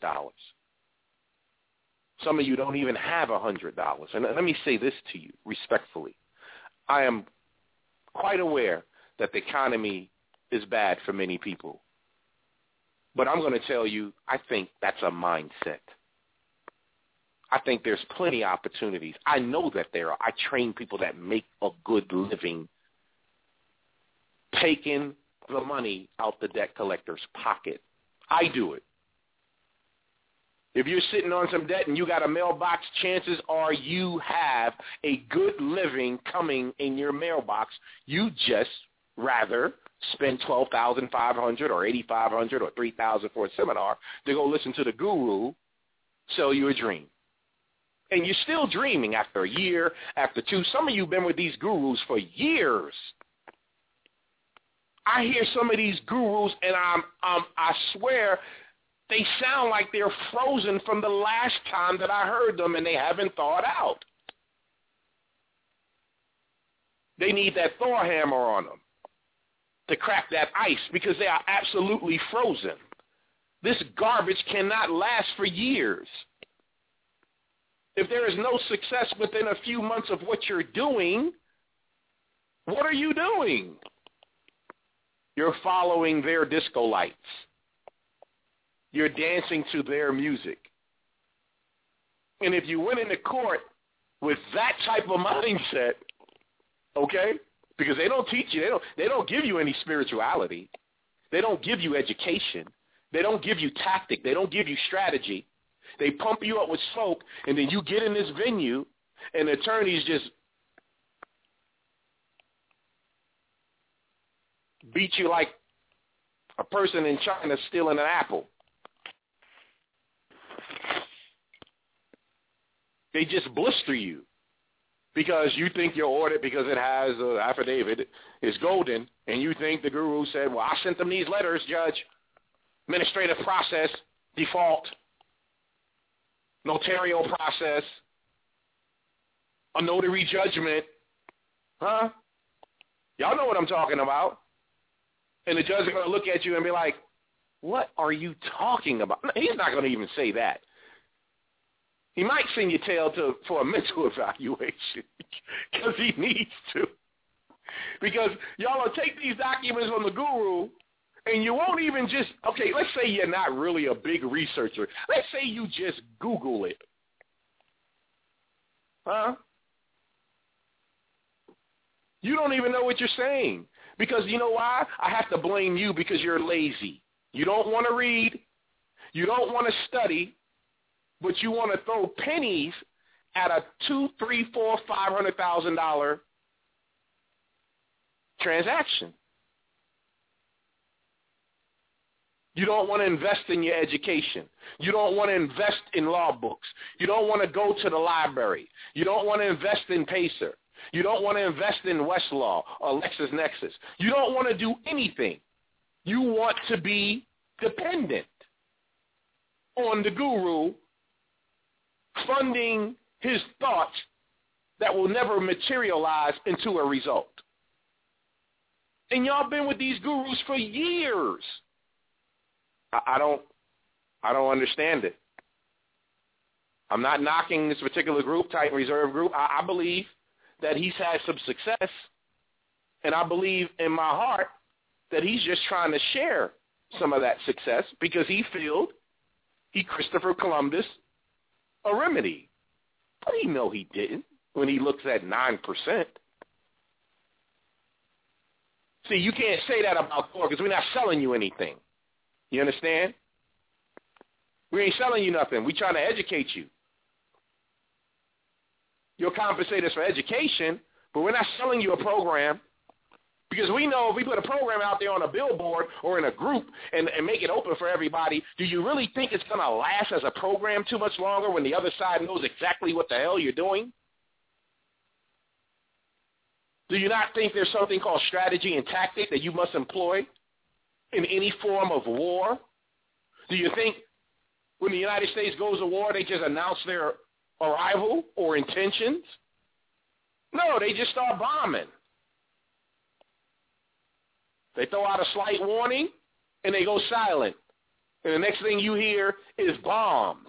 Speaker 12: Some of you don't even have $100. And let me say this to you respectfully. I am quite aware that the economy is bad for many people. But I'm going to tell you, I think that's a mindset. I think there's plenty of opportunities. I know that there are. I train people that make a good living taking the money out the debt collector's pocket. I do it. If you're sitting on some debt and you got a mailbox, chances are you have a good living coming in your mailbox. You just rather spend $12,500 or $8,500 or $3,000 for a seminar to go listen to the guru sell you a dream. And you're still dreaming after a year, after two. Some of you have been with these gurus for years. I hear some of these gurus, and I swear they sound like they're frozen from the last time that I heard them, and they haven't thawed out. They need that Thor hammer on them to crack that ice because they are absolutely frozen. This garbage cannot last for years. If there is no success within a few months of what you're doing, what are you doing? You're following their disco lights. You're dancing to their music. And if you went into court with that type of mindset, okay, because they don't teach you, they don't give you any spirituality. They don't give you education. They don't give you tactic. They don't give you strategy. They pump you up with smoke, and then you get in this venue, and the attorneys just beat you like a person in China stealing an apple. They just blister you because you think your audit, because it has an affidavit, is golden, and you think the guru said, well, I sent them these letters, Judge. Administrative process, default, notarial process, a notary judgment. Huh? Y'all know what I'm talking about. And the judge is going to look at you and be like, what are you talking about? He's not going to even say that. He might send you tail for a mental evaluation because he needs to. Because y'all will take these documents from the guru and you won't even just, okay, let's say you're not really a big researcher. Let's say you just Google it. Huh? You don't even know what you're saying. Because you know why? I have to blame you because you're lazy. You don't want to read. You don't want to study. But you want to throw pennies at a $200,000, $300,000, $500,000 transaction. You don't want to invest in your education. You don't want to invest in law books. You don't want to go to the library. You don't want to invest in Pacer. You don't want to invest in Westlaw or LexisNexis. You don't want to do anything. You want to be dependent on the guru funding his thoughts that will never materialize into a result. And y'all been with these gurus for years. I don't understand it. I'm not knocking this particular group, Titan Reserve Group. I believe that he's had some success, and I believe in my heart that he's just trying to share some of that success because he feels he Christopher Columbus a remedy. But he know he didn't when he looks at 9%. See, you can't say that about Thor because we're not selling you anything. You understand? We ain't selling you nothing. We're trying to educate you. You'll compensate us for education, but we're not selling you a program because we know if we put a program out there on a billboard or in a group and make it open for everybody, do you really think it's going to last as a program too much longer when the other side knows exactly what the hell you're doing? Do you not think there's something called strategy and tactic that you must employ in any form of war? Do you think when the United States goes to war, they just announce their arrival or intentions? No, they just start bombing. They throw out a slight warning, and they go silent. And the next thing you hear is bombs.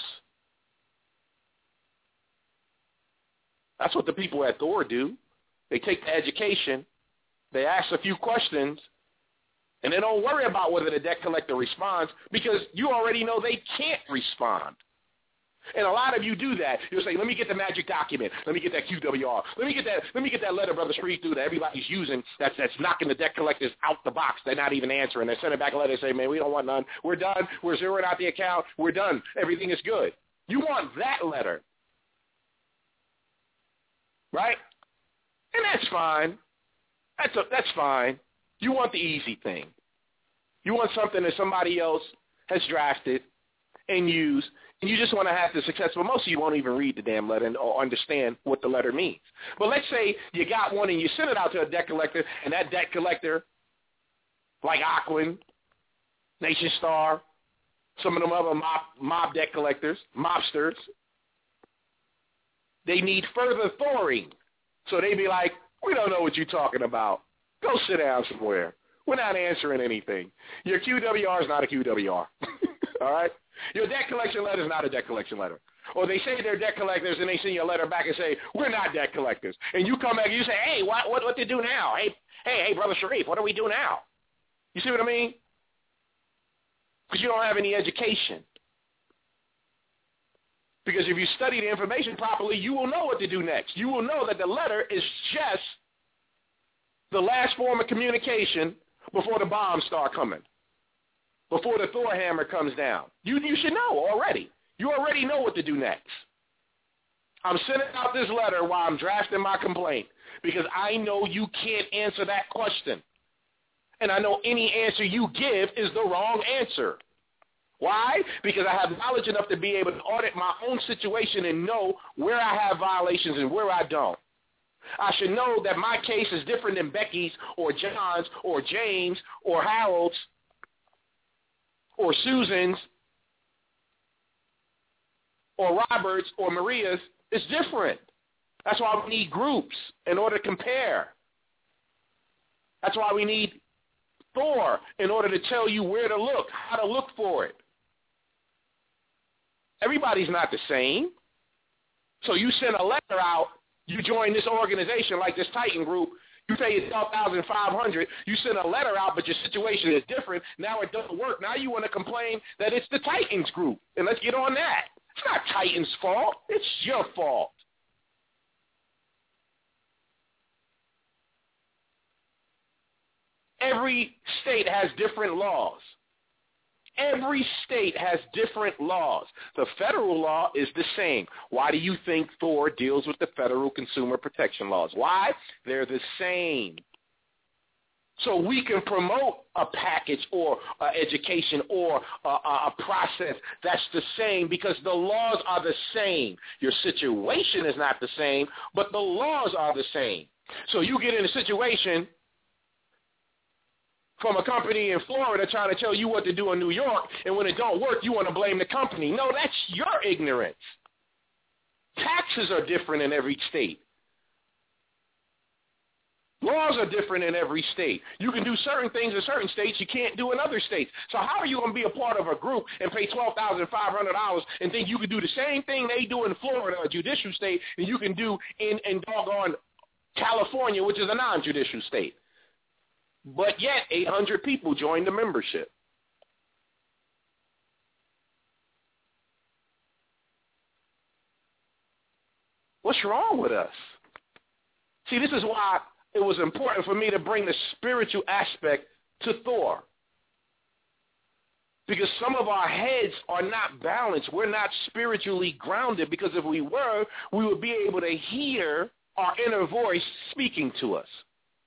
Speaker 12: That's what the people at Thor do. They take the education, they ask a few questions, and they don't worry about whether the debt collector responds because you already know they can't respond. And a lot of you do that. You'll say, let me get the magic document. Let me get that QWR. Let me get that letter Brother Street through that everybody's using that's knocking the debt collectors out the box. They're not even answering. They're sending back a letter and say, man, we don't want none. We're done. We're zeroing out the account. We're done. Everything is good. You want that letter. Right? And that's fine. That's fine. You want the easy thing. You want something that somebody else has drafted and used, and you just want to have the success. But most of you won't even read the damn letter or understand what the letter means. But let's say you got one and you send it out to a debt collector, and that debt collector, like Aquin, Nation Star, some of them other mob debt collectors, mobsters, they need further thoring. So they be like, we don't know what you're talking about. Go sit down somewhere. We're not answering anything. Your QWR is not a QWR. All right? Your debt collection letter is not a debt collection letter. Or they say they're debt collectors and they send you a letter back and say, we're not debt collectors. And you come back and you say, hey, what to do now? Hey, Brother Sharif, what do we do now? You see what I mean? Because you don't have any education. Because if you study the information properly, you will know what to do next. You will know that the letter is just the last form of communication before the bombs start coming, before the Thor hammer comes down. You should know already. You already know what to do next. I'm sending out this letter while I'm drafting my complaint because I know you can't answer that question. And I know any answer you give is the wrong answer. Why? Because I have knowledge enough to be able to audit my own situation and know where I have violations and where I don't. I should know that my case is different than Becky's or John's or James or Harold's or Susan's or Robert's or Maria's. It's different. That's why we need groups in order to compare. That's why we need Thor in order to tell you where to look, how to look for it. Everybody's not the same. So you send a letter out, you join this organization like this Titan group, you pay $12,500, you send a letter out, but your situation is different. Now it doesn't work. Now you want to complain that it's the Titans group, and let's get on that. It's not Titan's fault. It's your fault. Every state has different laws. Every state has different laws. The federal law is the same. Why do you think Thor deals with the federal consumer protection laws? Why? They're the same. So we can promote a package or education or a process that's the same because the laws are the same. Your situation is not the same, but the laws are the same. So you get in a situation from a company in Florida trying to tell you what to do in New York, and when it don't work, you want to blame the company. No, that's your ignorance. Taxes are different in every state. Laws are different in every state. You can do certain things in certain states you can't do in other states. So how are you going to be a part of a group and pay $12,500 and think you can do the same thing they do in Florida, a judicial state, and you can do in doggone California, which is a non-judicial state? But yet 800 people joined the membership. What's wrong with us? See, this is why it was important for me to bring the spiritual aspect to Thor. Because some of our heads are not balanced. We're not spiritually grounded, because if we were, we would be able to hear our inner voice speaking to us.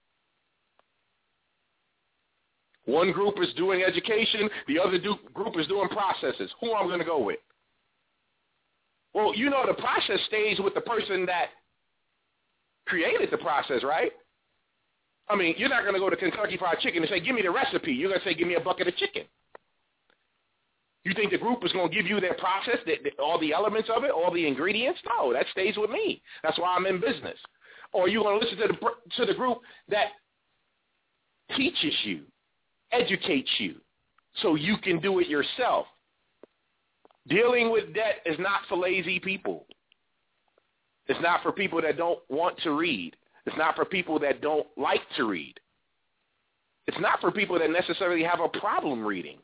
Speaker 12: One group is doing education. The other group is doing processes. Who I'm going to go with? Well, you know the process stays with the person that created the process, right? I mean, you're not going to go to Kentucky Fried Chicken and say, give me the recipe. You're going to say, give me a bucket of chicken. You think the group is going to give you their process, all the elements of it, all the ingredients? No, that stays with me. That's why I'm in business. Or you're going to listen to the group that teaches you, educates you, so you can do it yourself. Dealing with debt is not for lazy people. It's not for people that don't want to read. It's not for people that don't like to read. It's not for people that necessarily have a problem reading.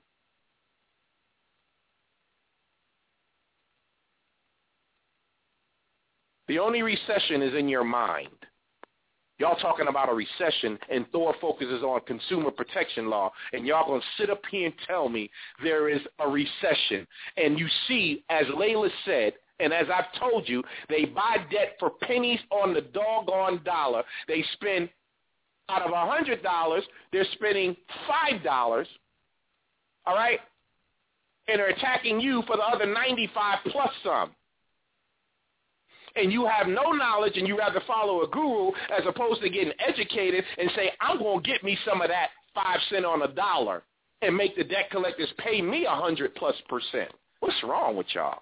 Speaker 12: The only recession is in your mind. Y'all talking about a recession, and Thor focuses on consumer protection law, and y'all going to sit up here and tell me there is a recession. And you see, as Layla said, and as I've told you, they buy debt for pennies on the doggone dollar. They spend, out of $100, they're spending $5, all right? And they're attacking you for the other 95 plus some. And you have no knowledge, and you rather follow a guru as opposed to getting educated and say, I'm going to get me some of that 5 cents on a dollar and make the debt collectors pay me 100+%. What's wrong with y'all?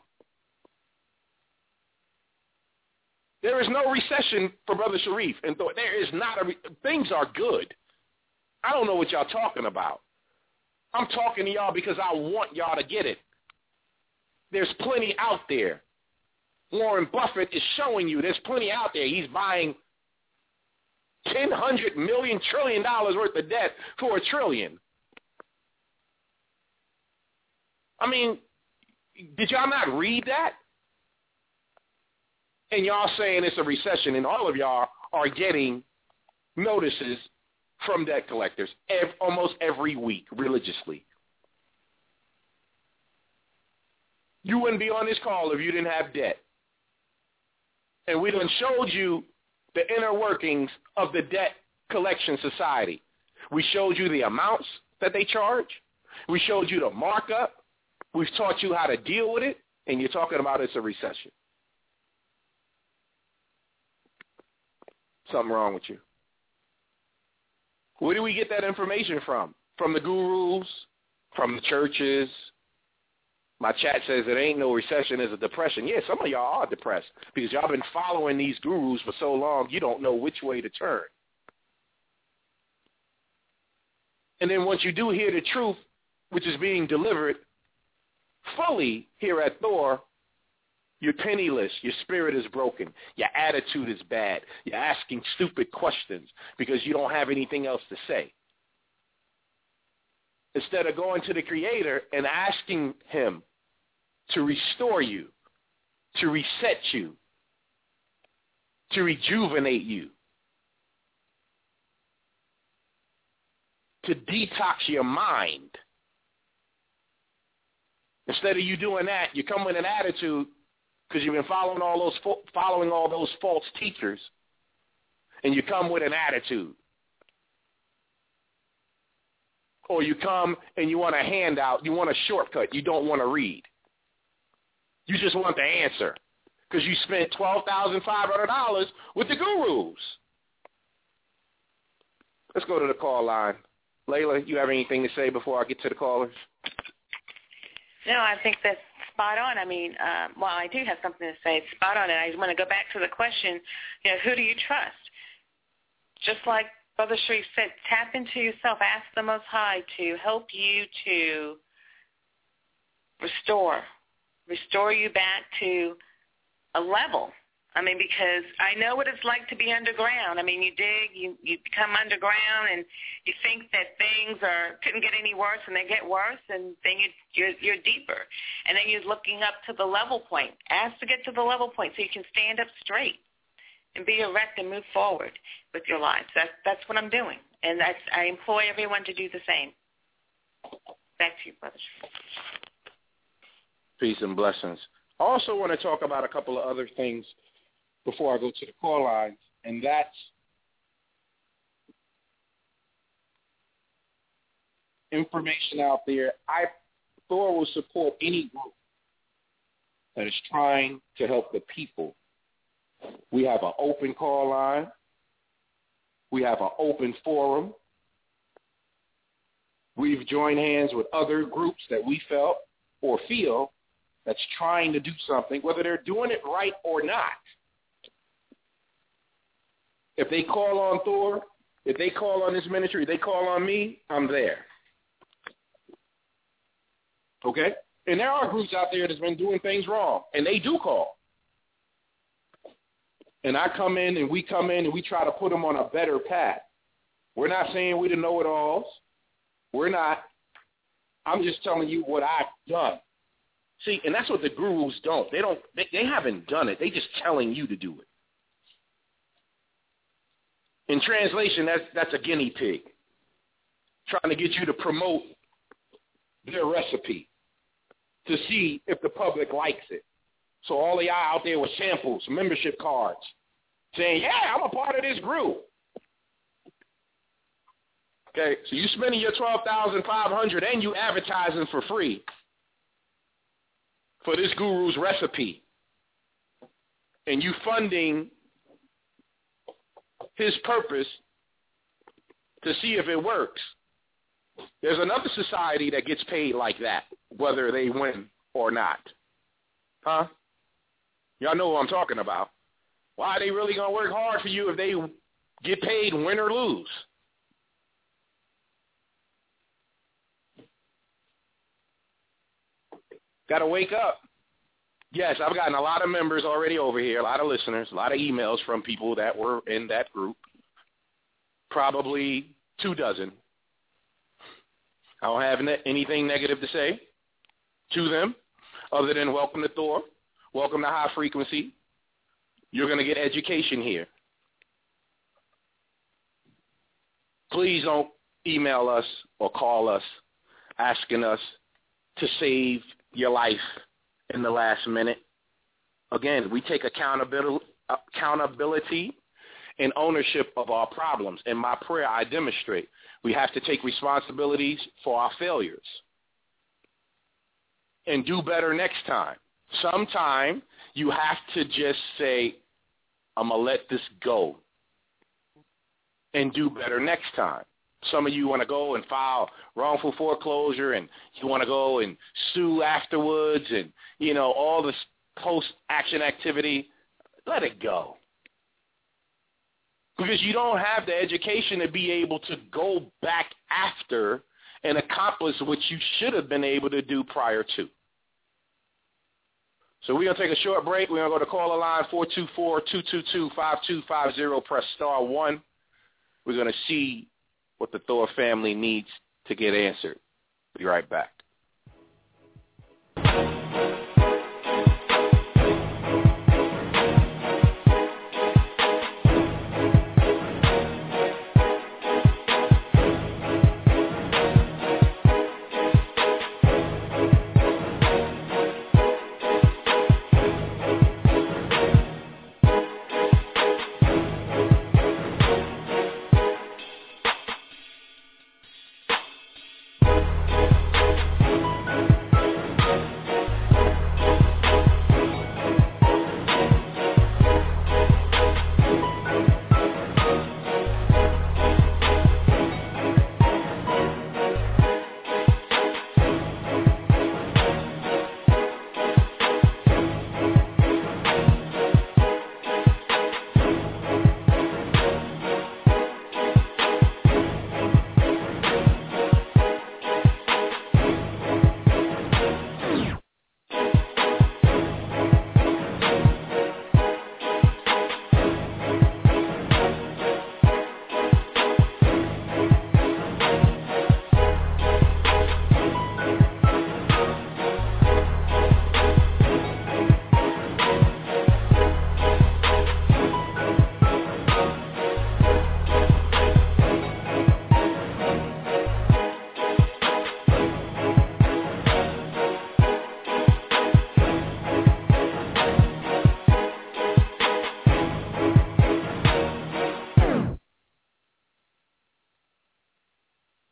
Speaker 12: There is no recession for Brother Sharif. And there is not things are good. I don't know what y'all talking about. I'm talking to y'all because I want y'all to get it. There's plenty out there. Warren Buffett is showing you there's plenty out there. He's buying $100 million, trillion worth of debt for $1 trillion. I mean, did y'all not read that? And y'all saying it's a recession, and all of y'all are getting notices from debt collectors almost every week religiously. You wouldn't be on this call if you didn't have debt. And we done showed you the inner workings of the debt collection society. We showed you the amounts that they charge. We showed you the markup. We've taught you how to deal with it, and you're talking about it's a recession. Something wrong with you. Where do we get that information from? From the gurus? From the churches? My chat says it ain't no recession, it's a depression. Yeah, some of y'all are depressed because y'all been following these gurus for so long, you don't know which way to turn. And then once you do hear the truth, which is being delivered fully here at Thor, you're penniless. Your spirit is broken. Your attitude is bad. You're asking stupid questions because you don't have anything else to say. Instead of going to the Creator and asking Him to restore you, to reset you, to rejuvenate you, to detox your mind. Instead of you doing that, you come with an attitude because you've been following all those false teachers, and you come with an attitude. or you come and you want a handout, you want a shortcut, you don't want to read. You just want the answer because you spent $12,500 with the gurus. Let's go to the call line. Layla, you have anything to say before I get to the callers?
Speaker 11: No, I think that's spot on. I mean, well, I do have something to say. It's spot on, and I want to go back to the question, who do you trust? Just like Brother Sharif said, tap into yourself. Ask the Most High to help you to restore you back to a level. I mean, because I know what it's like to be underground. I mean, you dig, you become underground, and you think that things couldn't get any worse, and they get worse, and then you're deeper. And then you're looking up to the level point. Ask to get to the level point so you can stand up straight and be erect and move forward with your lives. That's what I'm doing, and I employ everyone to do the same. Back to you, Brother.
Speaker 12: Peace and blessings. I also want to talk about a couple of other things before I go to the call lines, and that's information out there. Thor will support any group that is trying to help the people. We have an open call line. We have an open forum. We've joined hands with other groups that we felt or feel that's trying to do something, whether they're doing it right or not. If they call on Thor, if they call on this ministry, if they call on me, I'm there. Okay? And there are groups out there that's been doing things wrong, and they do call. And I come in and we try to put them on a better path. We're not saying we the know-it-alls. We're not. I'm just telling you what I've done. See, and that's what the gurus don't. They haven't done it. They just telling you to do it. In translation, that's a guinea pig trying to get you to promote their recipe to see if the public likes it. So all of y'all out there with samples, membership cards, saying, yeah, I'm a part of this group. Okay, so you spending your $12,500 and you advertising for free for this guru's recipe. And you funding his purpose to see if it works. There's another society that gets paid like that, whether they win or not. Huh? Y'all know what I'm talking about. Why are they really going to work hard for you if they get paid win or lose? Got to wake up. Yes, I've gotten a lot of members already over here, a lot of listeners, a lot of emails from people that were in that group, probably 24. I don't have anything negative to say to them other than welcome to Thor, welcome to High Frequency. You're going to get education here. Please don't email us or call us asking us to save your life in the last minute. Again, we take accountability and ownership of our problems. In my prayer, I demonstrate we have to take responsibilities for our failures and do better next time. Sometime you have to just say, I'm going to let this go and do better next time. Some of you want to go and file wrongful foreclosure, and you want to go and sue afterwards, and, all this post-action activity. Let it go. Because you don't have the education to be able to go back after and accomplish what you should have been able to do prior to. So we're going to take a short break. We're going to go to caller line 424-222-5250. Press star 1. We're going to see what the Thor family needs to get answered. Be right back.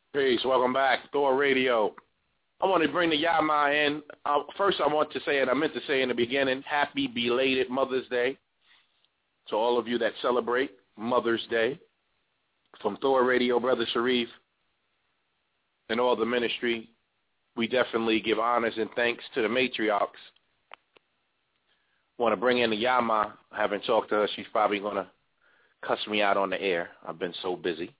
Speaker 12: Peace. Welcome back. Thor Radio. I want to bring the Yama in. First, I want to say, and I meant to say in the beginning, happy belated Mother's Day to all of you that celebrate Mother's Day. From Thor Radio, Brother Sharif, and all the ministry, we definitely give honors and thanks to the matriarchs. Want to bring in the Yama. I haven't talked to her. She's probably going to cuss me out on the air. I've been so busy.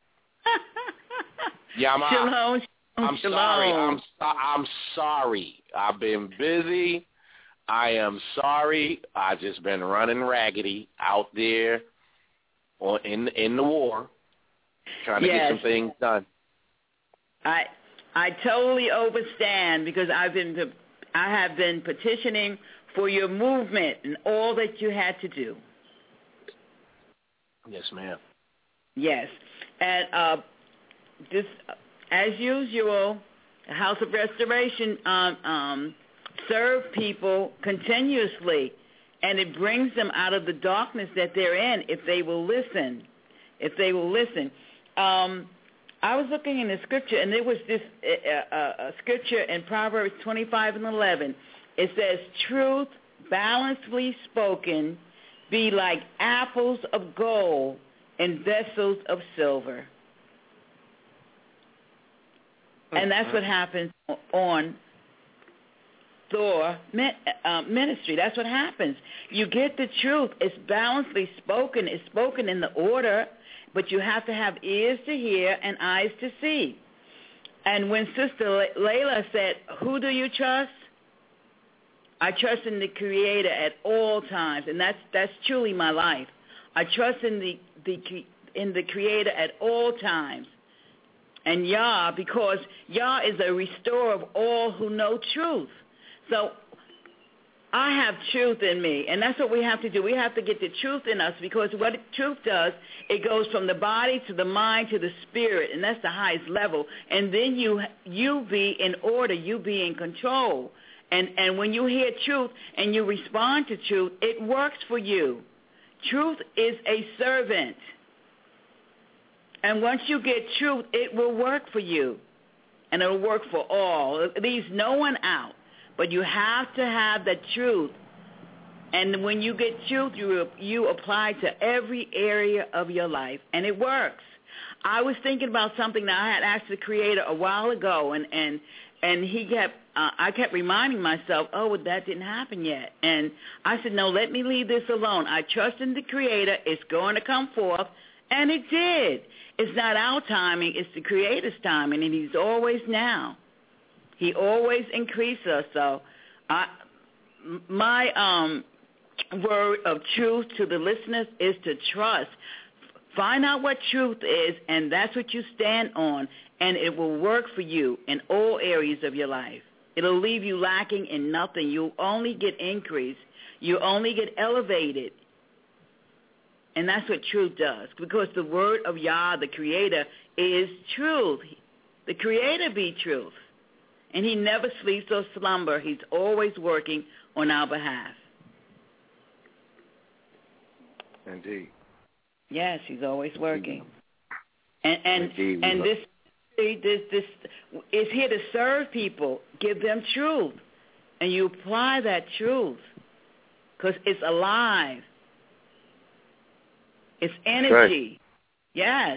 Speaker 12: Yama,
Speaker 13: Shalom.
Speaker 12: I'm sorry. I'm sorry. I've been busy. I am sorry. I just been running raggedy out there in the war, trying to get some things done.
Speaker 13: I totally understand because I have been petitioning for your movement and all that you had to do.
Speaker 12: Yes, ma'am.
Speaker 13: Yes, and this, as usual, the House of Restoration serve people continuously, and it brings them out of the darkness that they're in if they will listen. If they will listen. I was looking in the scripture, and there was this scripture in Proverbs 25:11. It says, truth, balancedly spoken, be like apples of gold in vessels of silver. And that's what happens on Thor ministry. That's what happens. You get the truth. It's balancedly spoken. It's spoken in the order, but you have to have ears to hear and eyes to see. And when Sister Layla said, who do you trust? I trust in the Creator at all times, and that's truly my life. I trust in the Creator at all times. And Yah, because Yah is a restorer of all who know truth. So I have truth in me, and that's what we have to do. We have to get the truth in us, because what truth does, it goes from the body to the mind to the spirit, and that's the highest level. And then you be in order, you be in control. And when you hear truth and you respond to truth, it works for you. Truth is a servant. And once you get truth, it will work for you. And it will work for all. It leaves no one out. But you have to have the truth. And when you get truth, you apply to every area of your life. And it works. I was thinking about something that I had asked the Creator a while ago, and he kept, I kept reminding myself, well, that didn't happen yet. And I said, no, let me leave this alone. I trust in the Creator. It's going to come forth. And it did. It's not our timing. It's the Creator's timing, and he's always now. He always increases us. So my word of truth to the listeners is to trust. Find out what truth is, and that's what you stand on, and it will work for you in all areas of your life. It'll leave you lacking in nothing. You'll only get increase. You only get elevated. And that's what truth does, because the word of Yah, the Creator, is truth. The Creator be truth. And he never sleeps or slumber. He's always working on our behalf.
Speaker 12: Indeed.
Speaker 13: Yes, he's always working. And this is here to serve people. Give them truth. And you apply that truth, because it's alive. It's energy. Right. Yes.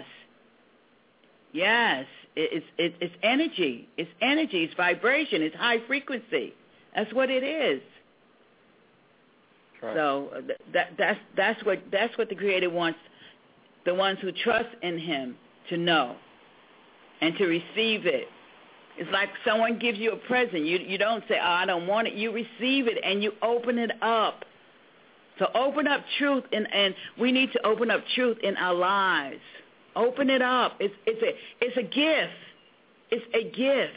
Speaker 13: Yes. It's energy. It's energy. It's vibration. It's high frequency. That's what it is. Right. So that's what the Creator wants the ones who trust in him to know and to receive it. It's like someone gives you a present. You don't say, I don't want it. You receive it and you open it up. So open up truth, and we need to open up truth in our lives. Open it up. It's a gift. It's a gift.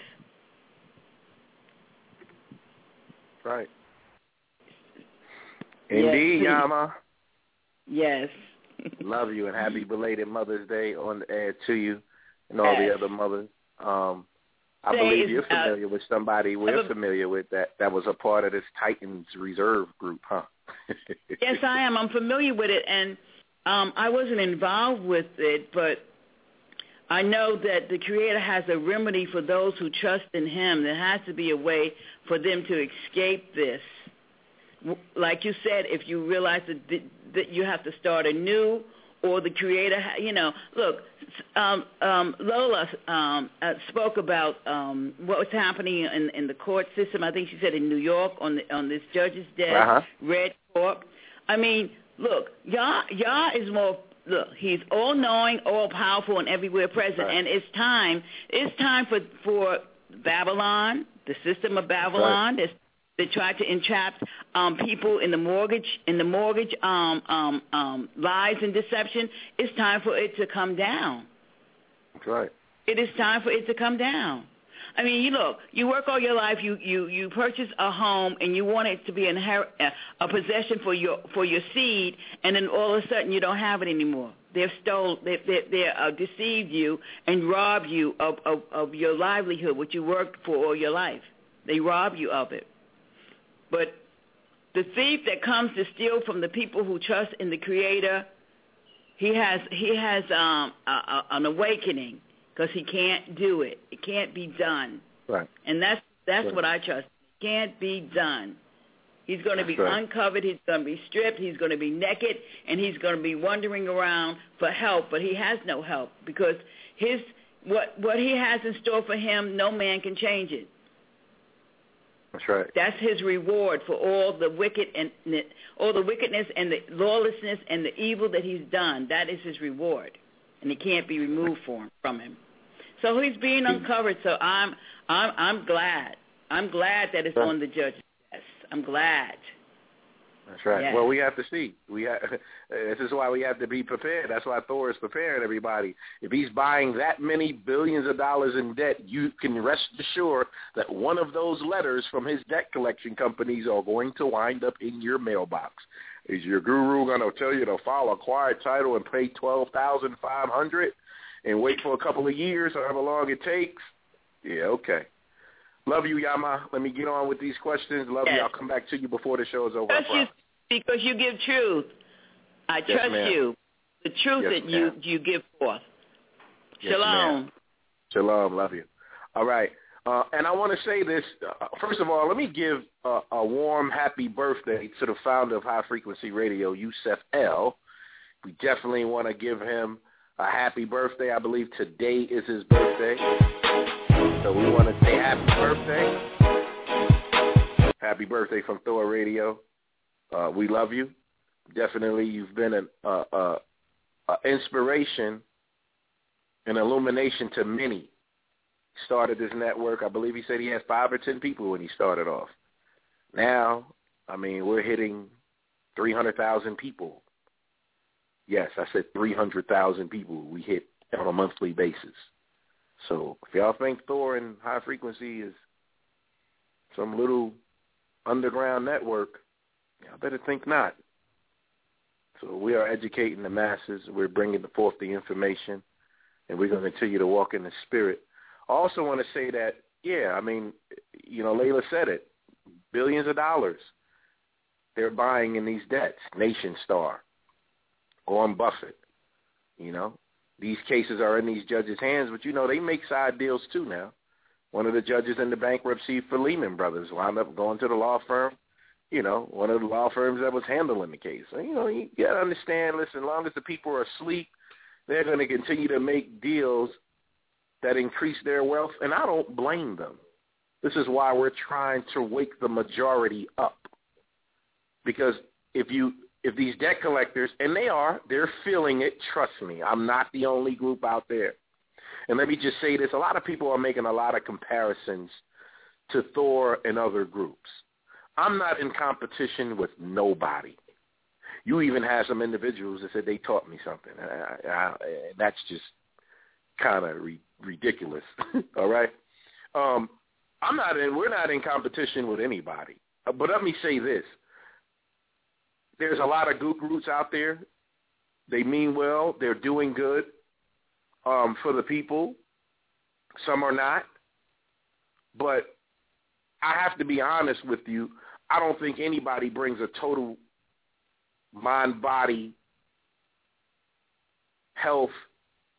Speaker 12: Right. Indeed, yes, Yama.
Speaker 13: Yes.
Speaker 12: Love you, and happy belated Mother's Day on the air to you and all the other mothers. I believe you're familiar with somebody we're familiar with that was a part of this Titans Reserve group, huh?
Speaker 13: Yes, I am. I'm familiar with it, and I wasn't involved with it, but I know that the Creator has a remedy for those who trust in Him. There has to be a way for them to escape this. Like you said, if you realize that you have to start anew, or the Creator, look, Lola spoke about what was happening in the court system. I think she said in New York on this judge's desk, Red Corp. I mean, look, Yah is more. Look, He's all-knowing, all-powerful, and everywhere present. Right. And it's time for Babylon, the system of Babylon. Right. They try to entrap people in the mortgage lies and deception. It's time for it to come down.
Speaker 12: That's right.
Speaker 13: It is time for it to come down. I mean, you work all your life. You purchase a home, and you want it to be a possession for your seed, and then all of a sudden you don't have it anymore. They've deceived you and robbed you of your livelihood, what you worked for all your life. They rob you of it. But the thief that comes to steal from the people who trust in the Creator, he has an awakening. Because he can't do it. It can't be done.
Speaker 12: Right.
Speaker 13: And that's what I trust. It can't be done. He's going to be uncovered. He's going to be stripped. He's going to be naked. And he's going to be wandering around for help. But he has no help. Because what he has in store for him, no man can change it.
Speaker 12: That's right.
Speaker 13: That's his reward for all the wickedness and the lawlessness and the evil that he's done. That is his reward. And it can't be removed from him. So he's being uncovered. So I'm glad. I'm glad that it's on the judge's desk. I'm glad.
Speaker 12: That's right.
Speaker 13: Yes.
Speaker 12: Well, we have to see. This is why we have to be prepared. That's why Thor is preparing everybody. If he's buying that many billions of dollars in debt, you can rest assured that one of those letters from his debt collection companies are going to wind up in your mailbox. Is your guru going to tell you to file a quiet title and pay $12,500 and wait for a couple of years, however long it takes? Yeah, okay. Love you, Yama. Let me get on with these questions. Love you. I'll come back to you before the show is over.
Speaker 13: Because you give truth. I trust you. The truth that you give forth.
Speaker 12: Yes,
Speaker 13: Shalom.
Speaker 12: Ma'am. Shalom. Love you. All right. And I want to say this. First of all, let me give a warm, happy birthday to the founder of High Frequency Radio, Yusef L. We definitely want to give him a happy birthday. I believe today is his birthday. So we want to say happy birthday. Happy birthday from Thor Radio. We love you. Definitely, you've been an inspiration, an illumination to many. Started this network. I believe he said he had 5 or 10 people when he started off. Now, I mean, we're hitting 300,000 people. Yes, I said 300,000 people we hit on a monthly basis. So if y'all think Thor and High Frequency is some little underground network, y'all better think not. So we are educating the masses. We're bringing forth the information, and we're going to continue to walk in the spirit. I also want to say that, Layla said it, billions of dollars they're buying in these debts. Nation Star, Warren Buffett, These cases are in these judges' hands, but, they make side deals too now. One of the judges in the bankruptcy for Lehman Brothers wound up going to the law firm, one of the law firms that was handling the case. So, you got to understand, listen, as long as the people are asleep, they're going to continue to make deals that increase their wealth, and I don't blame them. This is why we're trying to wake the majority up. Because if these debt collectors, and they're feeling it, trust me, I'm not the only group out there. And let me just say this, a lot of people are making a lot of comparisons to Thor and other groups. I'm not in competition with nobody. You even have some individuals that said they taught me something. That's just kind of ridiculous. All right? We're not in competition with anybody. But let me say this. There's a lot of good groups out there. They mean well. They're doing good for the people. Some are not. But I have to be honest with you. I don't think anybody brings a total mind-body health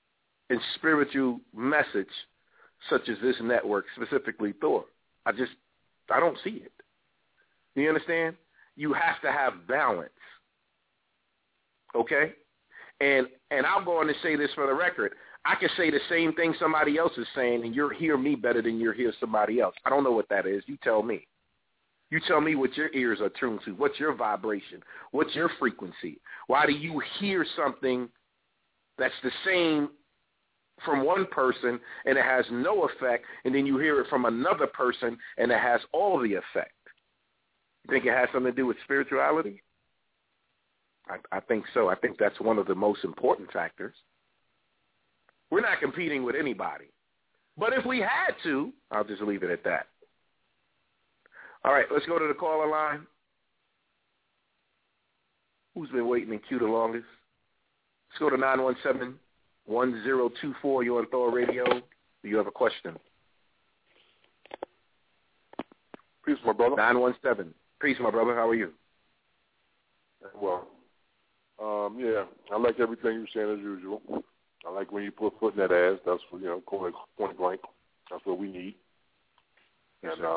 Speaker 12: and spiritual message such as this network, specifically Thor. I don't see it. You understand? You have to have balance. Okay? And I'll go on to say this for the record. I can say the same thing somebody else is saying, and you'll hear me better than you'll hear somebody else. I don't know what that is. You tell me. You tell me what your ears are tuned to. What's your vibration? What's your frequency? Why do you hear something that's the same from one person and it has no effect, and then you hear it from another person and it has all the effect? You think it has something to do with spirituality? I think so. I think that's one of the most important factors. We're not competing with anybody. But if we had to, I'll just leave it at that. All right, let's go to the caller line. Who's been waiting in queue the longest? Let's go to 917-1024. You're on Thor Radio. Do you have a question?
Speaker 14: Peace, my brother.
Speaker 12: 917. Peace, my brother. How are you?
Speaker 14: Well, yeah, I like everything you're saying as usual. I like when you put foot in that ass. That's what, point blank. That's what we need.
Speaker 12: Yes,
Speaker 14: and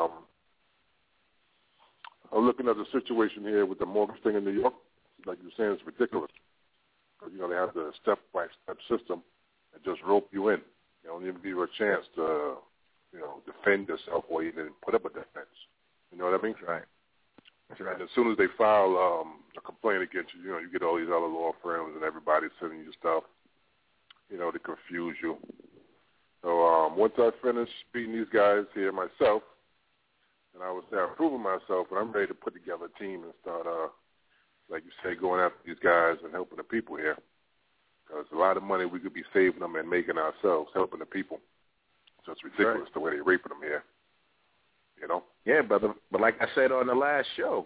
Speaker 14: I'm looking at the situation here with the mortgage thing in New York. Like you're saying, it's ridiculous. Because, they have the step-by-step system and just rope you in. They don't even give you a chance to, defend yourself or even put up a defense. You know what I mean?
Speaker 12: Right. That's right.
Speaker 14: And as soon as they file a complaint against you, you get all these other law firms and everybody sending you stuff, to confuse you. So once I finish beating these guys here myself, and I would say I'm proving myself, but I'm ready to put together a team and start, like you say, going after these guys and helping the people here. Because a lot of money we could be saving them and making ourselves, helping the people. So it's ridiculous the way they're raping them here.
Speaker 12: Yeah, brother. But like I said on the last show,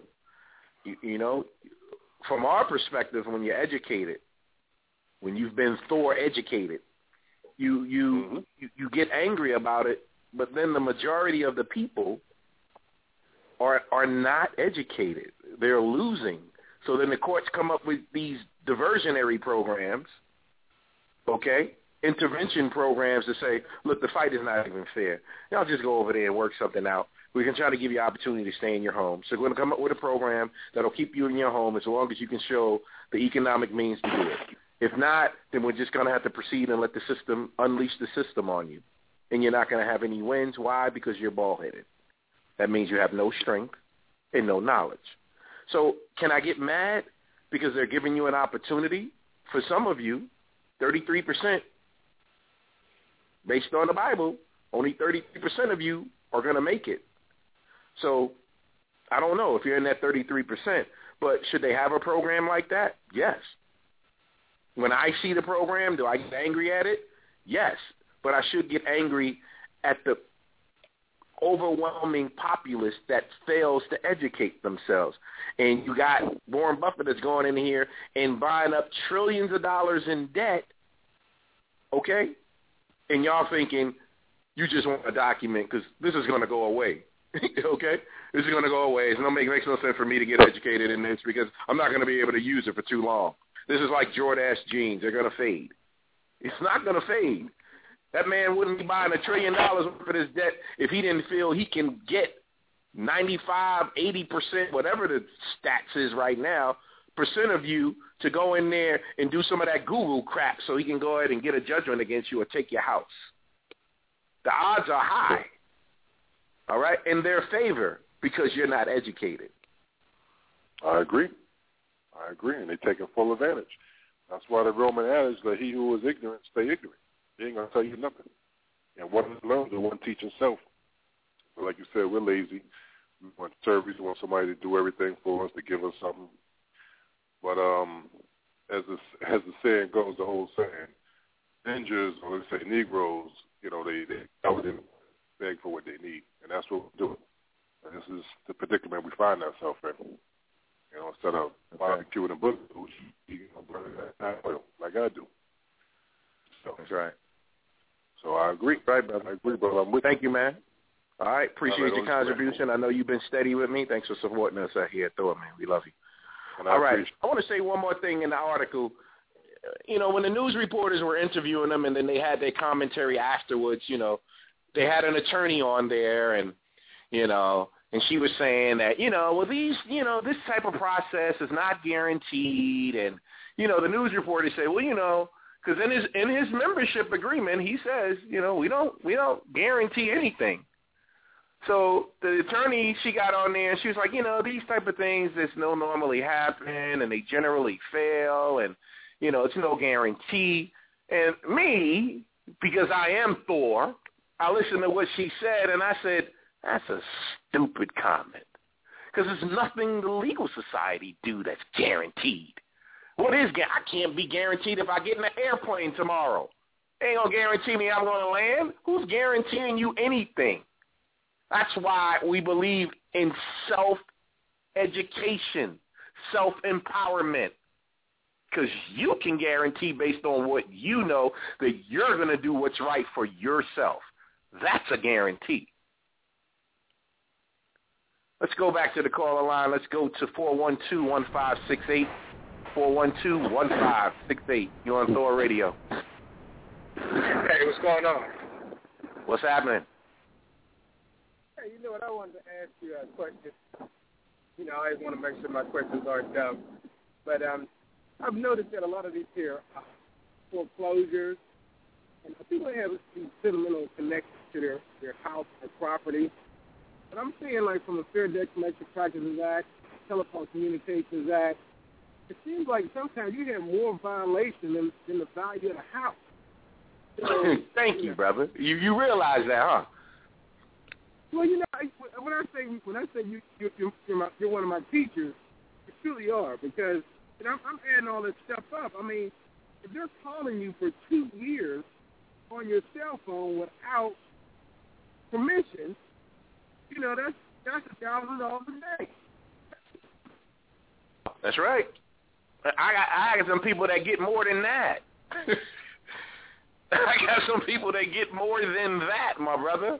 Speaker 12: from our perspective, when you're educated, when you've been Thor educated, you get angry about it, but then the majority of the people are not educated. They're losing. So then the courts come up with these diversionary programs, intervention programs to say, look, the fight is not even fair. Y'all just go over there and work something out. We can try to give you an opportunity to stay in your home. So we're going to come up with a program that will keep you in your home as long as you can show the economic means to do it. If not, then we're just going to have to proceed and let the system unleash the system on you. And you're not going to have any wins. Why? Because you're bald-headed. That means you have no strength and no knowledge. So can I get mad because they're giving you an opportunity? For some of you, 33%, based on the Bible, only 33% of you are going to make it. So I don't know if you're in that 33%, but should they have a program like that? Yes. When I see the program, do I get angry at it? Yes. But I should get angry at the overwhelming populace that fails to educate themselves. And you got Warren Buffett that's going in here and buying up trillions of dollars in debt, and y'all thinking you just want a document because this is going to go away, This is going to go away. It makes no sense for me to get educated in this because I'm not going to be able to use it for too long. This is like Jordache jeans. They're going to fade. It's not going to fade. That man wouldn't be buying $1 trillion worth of his debt if he didn't feel he can get 95, 80%, whatever the stats is right now, percent of you to go in there and do some of that Google crap so he can go ahead and get a judgment against you or take your house. The odds are high, all right, in their favor because you're not educated.
Speaker 14: I agree, and they're taking full advantage. That's why the Roman adage that he who is ignorant stay ignorant. He ain't going to tell you nothing. And one learns and one teach himself. But like you said, we're lazy. We want service. We want somebody to do everything for us, to give us something. But as the saying goes, the whole saying, ninjas, or let's say Negroes, they always beg for what they need. And that's what we're doing. And this is the predicament we find ourselves in. Instead of barbecuing and bullet foods, you burn that oil like I do. So,
Speaker 12: that's right.
Speaker 14: So I agree.
Speaker 12: Right, brother.
Speaker 14: I agree, brother. I'm with
Speaker 12: Thank you, man. All right. Appreciate your contribution. I know you've been steady with me. Thanks for supporting us out here at Thor, man. We love you. All right. I want to say one more thing in the article. when the news reporters were interviewing them and then they had their commentary afterwards, they had an attorney on there and she was saying that, this type of process is not guaranteed. And, the news reporters say, well, because in his membership agreement, he says, we don't guarantee anything. So the attorney, she got on there and she was like, these type of things just don't normally happen and they generally fail and, it's no guarantee. And me, because I am Thor, I listened to what she said and I said, that's a stupid comment because there's nothing the legal society do that's guaranteed. What is I can't be guaranteed if I get in an airplane tomorrow. They ain't going to guarantee me I'm going to land. Who's guaranteeing you anything? That's why we believe in self-education, self-empowerment, because you can guarantee based on what you know that you're going to do what's right for yourself. That's a guarantee. Let's go back to the caller line. Let's go to 412-1568. 412-1568. You're on Thor Radio.
Speaker 15: Hey, what's going on?
Speaker 12: What's happening?
Speaker 15: Hey, you know what? I wanted to ask you a question. I always want to make sure my questions aren't dumb. But I've noticed that a lot of these here foreclosures, and people have these sentimental connections to their house or property. But I'm seeing, like, from the Fair Debt Collection Practices Act, Telephone Communications Act, it seems like sometimes you have more violation than the value of the house. So,
Speaker 12: Thank you, brother. You realize that, huh?
Speaker 15: Well, when I say you're one of my teachers, you truly are, because I'm adding all this stuff up. I mean, if they're calling you for 2 years on your cell phone without permission, that's $1,000 a day.
Speaker 12: That's right. I got some people that get more than that. I got some people that get more than that, my brother.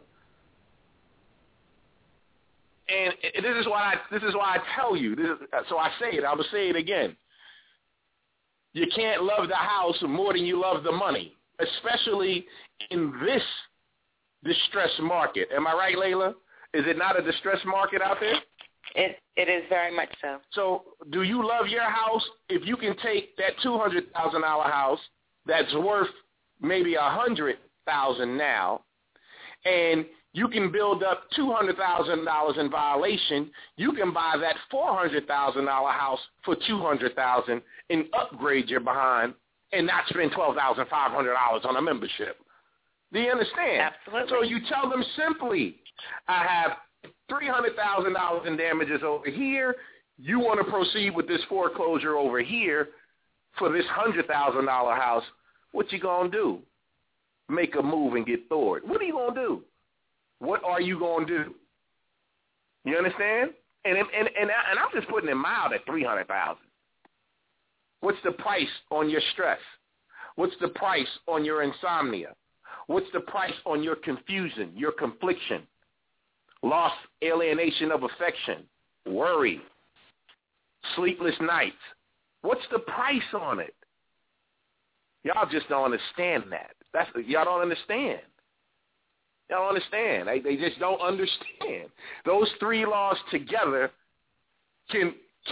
Speaker 12: And this is why I tell you. So I say it. I will say it again. You can't love the house more than you love the money, especially in this distressed market. Am I right, Layla? Is it not a distressed market out there?
Speaker 11: It is very much so.
Speaker 12: So do you love your house if you can take that $200,000 house that's worth maybe $100,000 now, and you can build up $200,000 in violation? You can buy that $400,000 house for $200,000 and upgrade your behind, and not spend $12,500 on a membership. Do you understand?
Speaker 11: Absolutely.
Speaker 12: So you tell them simply, I have $300,000 in damages over here. You want to proceed with this foreclosure over here for this $100,000 house. What you going to do? Make a move and get thwarted. What are you going to do? What are you going to do? You understand? And I'm just putting it mild at $300,000. What's the price on your stress? What's the price on your insomnia? What's the price on your confusion, your confliction? Loss, alienation of affection, worry, sleepless nights. What's the price on it? Y'all just don't understand that. Y'all don't understand. Y'all don't understand. They just don't understand. Those three laws together can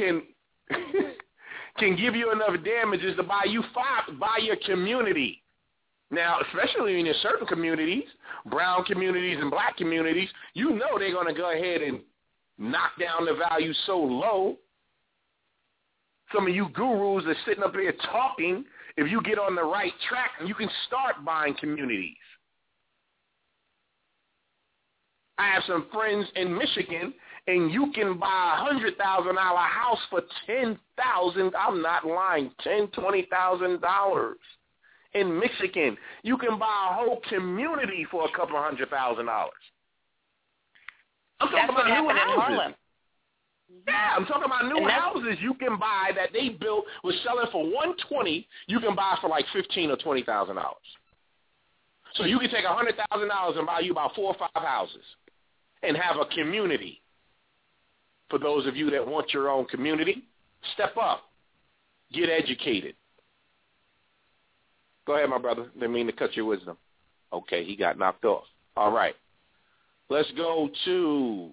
Speaker 12: can give you enough damages to buy your community. Now, especially in your certain communities, brown communities and black communities, they're going to go ahead and knock down the value so low. Some of you gurus are sitting up here talking. If you get on the right track, you can start buying communities. I have some friends in Michigan, and you can buy a $100,000 house for $10,000. I'm not lying, $20,000. In Michigan, you can buy a whole community for a couple $100,000. I'm talking about new houses. Yeah, I'm talking about new houses you can buy that they built, was selling for $120,000. You can buy for like $15,000 or $20,000. So you can take $100,000 and buy you about 4 or 5 houses, and have a community. For those of you that want your own community, step up, get educated. Go ahead, my brother. Didn't mean to cut your wisdom. Okay, he got knocked off. All right. Let's go to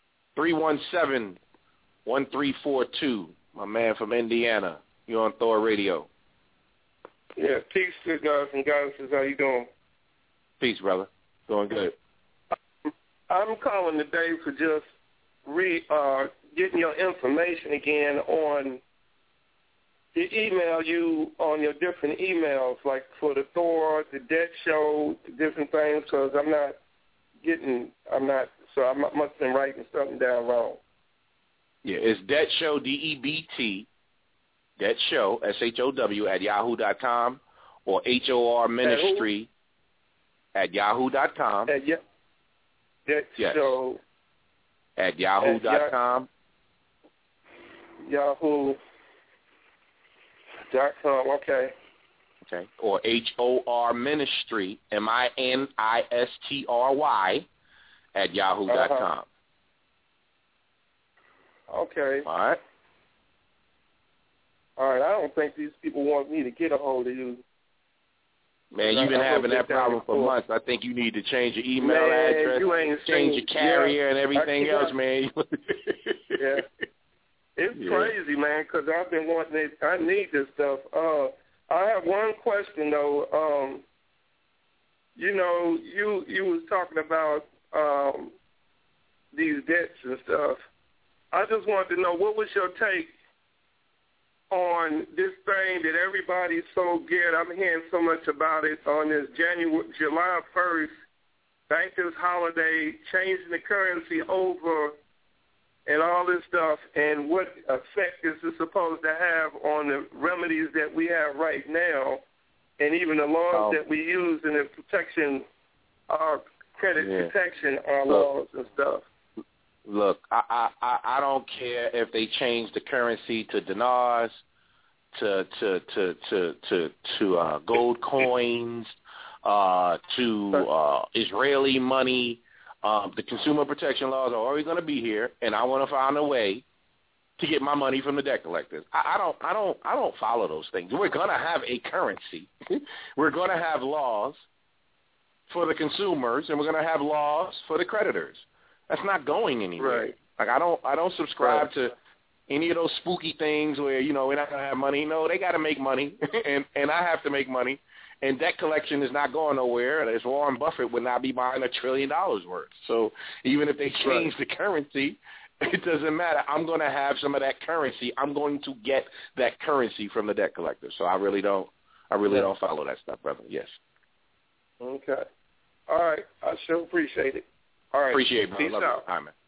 Speaker 12: 317-1342. My man from Indiana. You're on Thor Radio.
Speaker 16: Yeah, peace to guys and goddesses. How you doing?
Speaker 12: Peace, brother. Doing good.
Speaker 16: I'm calling today for just getting your information again on the email you on your different emails, like for the Thor, the Debt Show, the different things, because I must have been writing something down wrong.
Speaker 12: Yeah, it's Debt Show, DEBT, Debt Show, SHOW, at yahoo.com, or HOR Ministry at yahoo.com.
Speaker 16: Debt Show.
Speaker 12: At yahoo.com.
Speaker 16: Yahoo.com, okay.
Speaker 12: Okay. Or HOR Ministry, MINISTRY, at yahoo.com.
Speaker 16: Okay.
Speaker 12: All right.
Speaker 16: All right. I don't think these people want me to get a hold of you.
Speaker 12: Man, you've been having that problem for months. I think you need to change your email address, change your carrier and everything else, man.
Speaker 16: Yeah. It's crazy, man, because I've been wanting it. I need this stuff. I have one question, though. You was talking about these debts and stuff. I just wanted to know, what was your take on this thing that everybody's so good? I'm hearing so much about it on this July 1st, bankers' holiday, changing the currency over and all this stuff, and what effect is it supposed to have on the remedies that we have right now, and even the laws that we use in the protection, credit protection laws and stuff.
Speaker 12: Look, I don't care if they change the currency to dinars, to gold coins, to Israeli money. The consumer protection laws are always going to be here, and I want to find a way to get my money from the debt collectors. I don't follow those things. We're going to have a currency. We're going to have laws for the consumers, and we're going to have laws for the creditors. That's not going anywhere.
Speaker 16: Right.
Speaker 12: Like I don't subscribe to any of those spooky things where we're not going to have money. No, they got to make money, and I have to make money. And debt collection is not going nowhere. As Warren Buffett would not be buying $1 trillion worth. So even if they change the currency, it doesn't matter. I'm going to have some of that currency. I'm going to get that currency from the debt collector. So I really don't follow that stuff, brother. Yes.
Speaker 16: Okay. All right. I sure appreciate it. All right.
Speaker 12: Appreciate it, brother.
Speaker 16: Peace
Speaker 12: out. All right, man.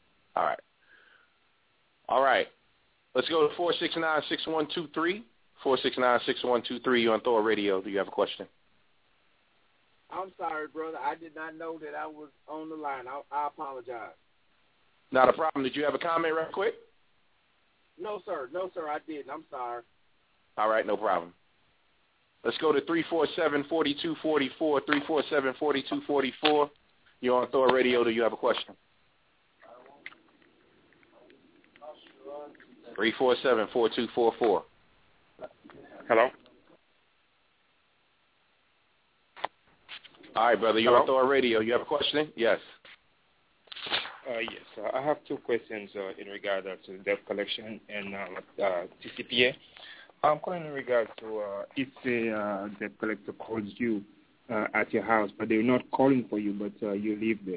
Speaker 12: All right. Let's go to 469-6123. 469-6123. You're on Thor Radio. Do you have a question?
Speaker 17: I'm sorry, brother. I did not know that I was on the line. I apologize.
Speaker 12: Not a problem. Did you have a comment right quick?
Speaker 17: No, sir. I didn't. I'm sorry.
Speaker 12: All right. No problem. Let's go to 347-4244. 347-4244. You're on Thor Radio. Do you have a question? 347-4244.
Speaker 16: Hello?
Speaker 12: All right, brother. You're on Thor Radio. You have a question? Yes.
Speaker 18: Yes. I have two questions in regard to debt collection and TCPA. I'm calling in regard to if a debt collector calls you at your house, but they're not calling for you, but you live there.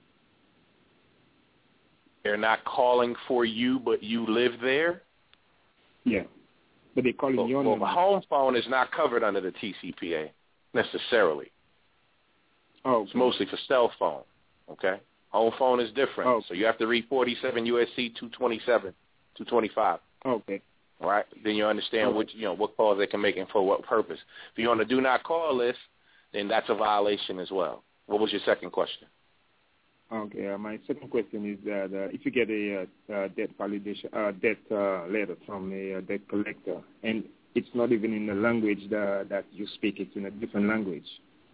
Speaker 12: They're not calling for you, but you live there?
Speaker 18: Yeah. But they're calling your number.
Speaker 12: Well, the home phone is not covered under the TCPA necessarily.
Speaker 18: Oh. Okay.
Speaker 12: It's mostly for cell phone, okay? Home phone is different.
Speaker 18: Oh.
Speaker 12: So you have to read 47 U.S.C. 225.
Speaker 18: Okay.
Speaker 12: All right? Then you understand what calls they can make and for what purpose. If you're on the do not call list, then that's a violation as well. What was your second question?
Speaker 18: Okay. My second question is that if you get a debt validation, debt letter from a debt collector, and it's not even in the language that you speak, it's in a different language.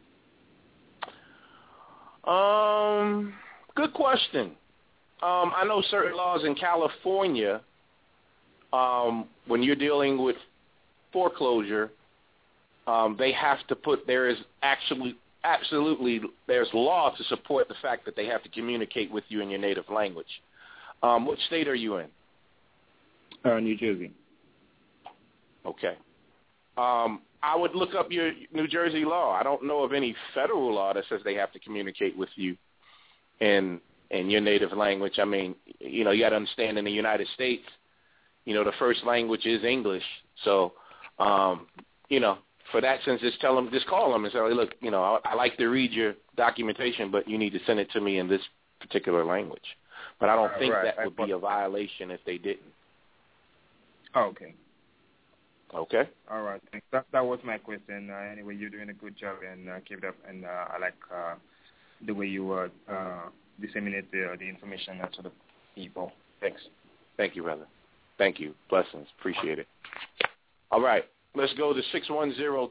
Speaker 12: Good question. I know certain laws in California, when you're dealing with foreclosure, they have to put, there is absolutely, there's law to support the fact that they have to communicate with you in your native language. What state are you in?
Speaker 18: New Jersey.
Speaker 12: Okay. I would look up your New Jersey law. I don't know of any federal law that says they have to communicate with you in your native language. I mean, you know, you got to understand in the United States, you know, the first language is English. So, you know, for that sense, just call them and say, hey, look, you know, I like to read your documentation, but you need to send it to me in this particular language. But I don't think that would be a violation if they didn't.
Speaker 18: Oh, okay.
Speaker 12: Okay.
Speaker 18: All right. Thanks. That was my question. Anyway, you're doing a good job, and keep it up. And I like the way you disseminate the information to the people. Thanks.
Speaker 12: Thank you, brother. Thank you. Blessings. Appreciate it. All right. Let's go to 610-2017.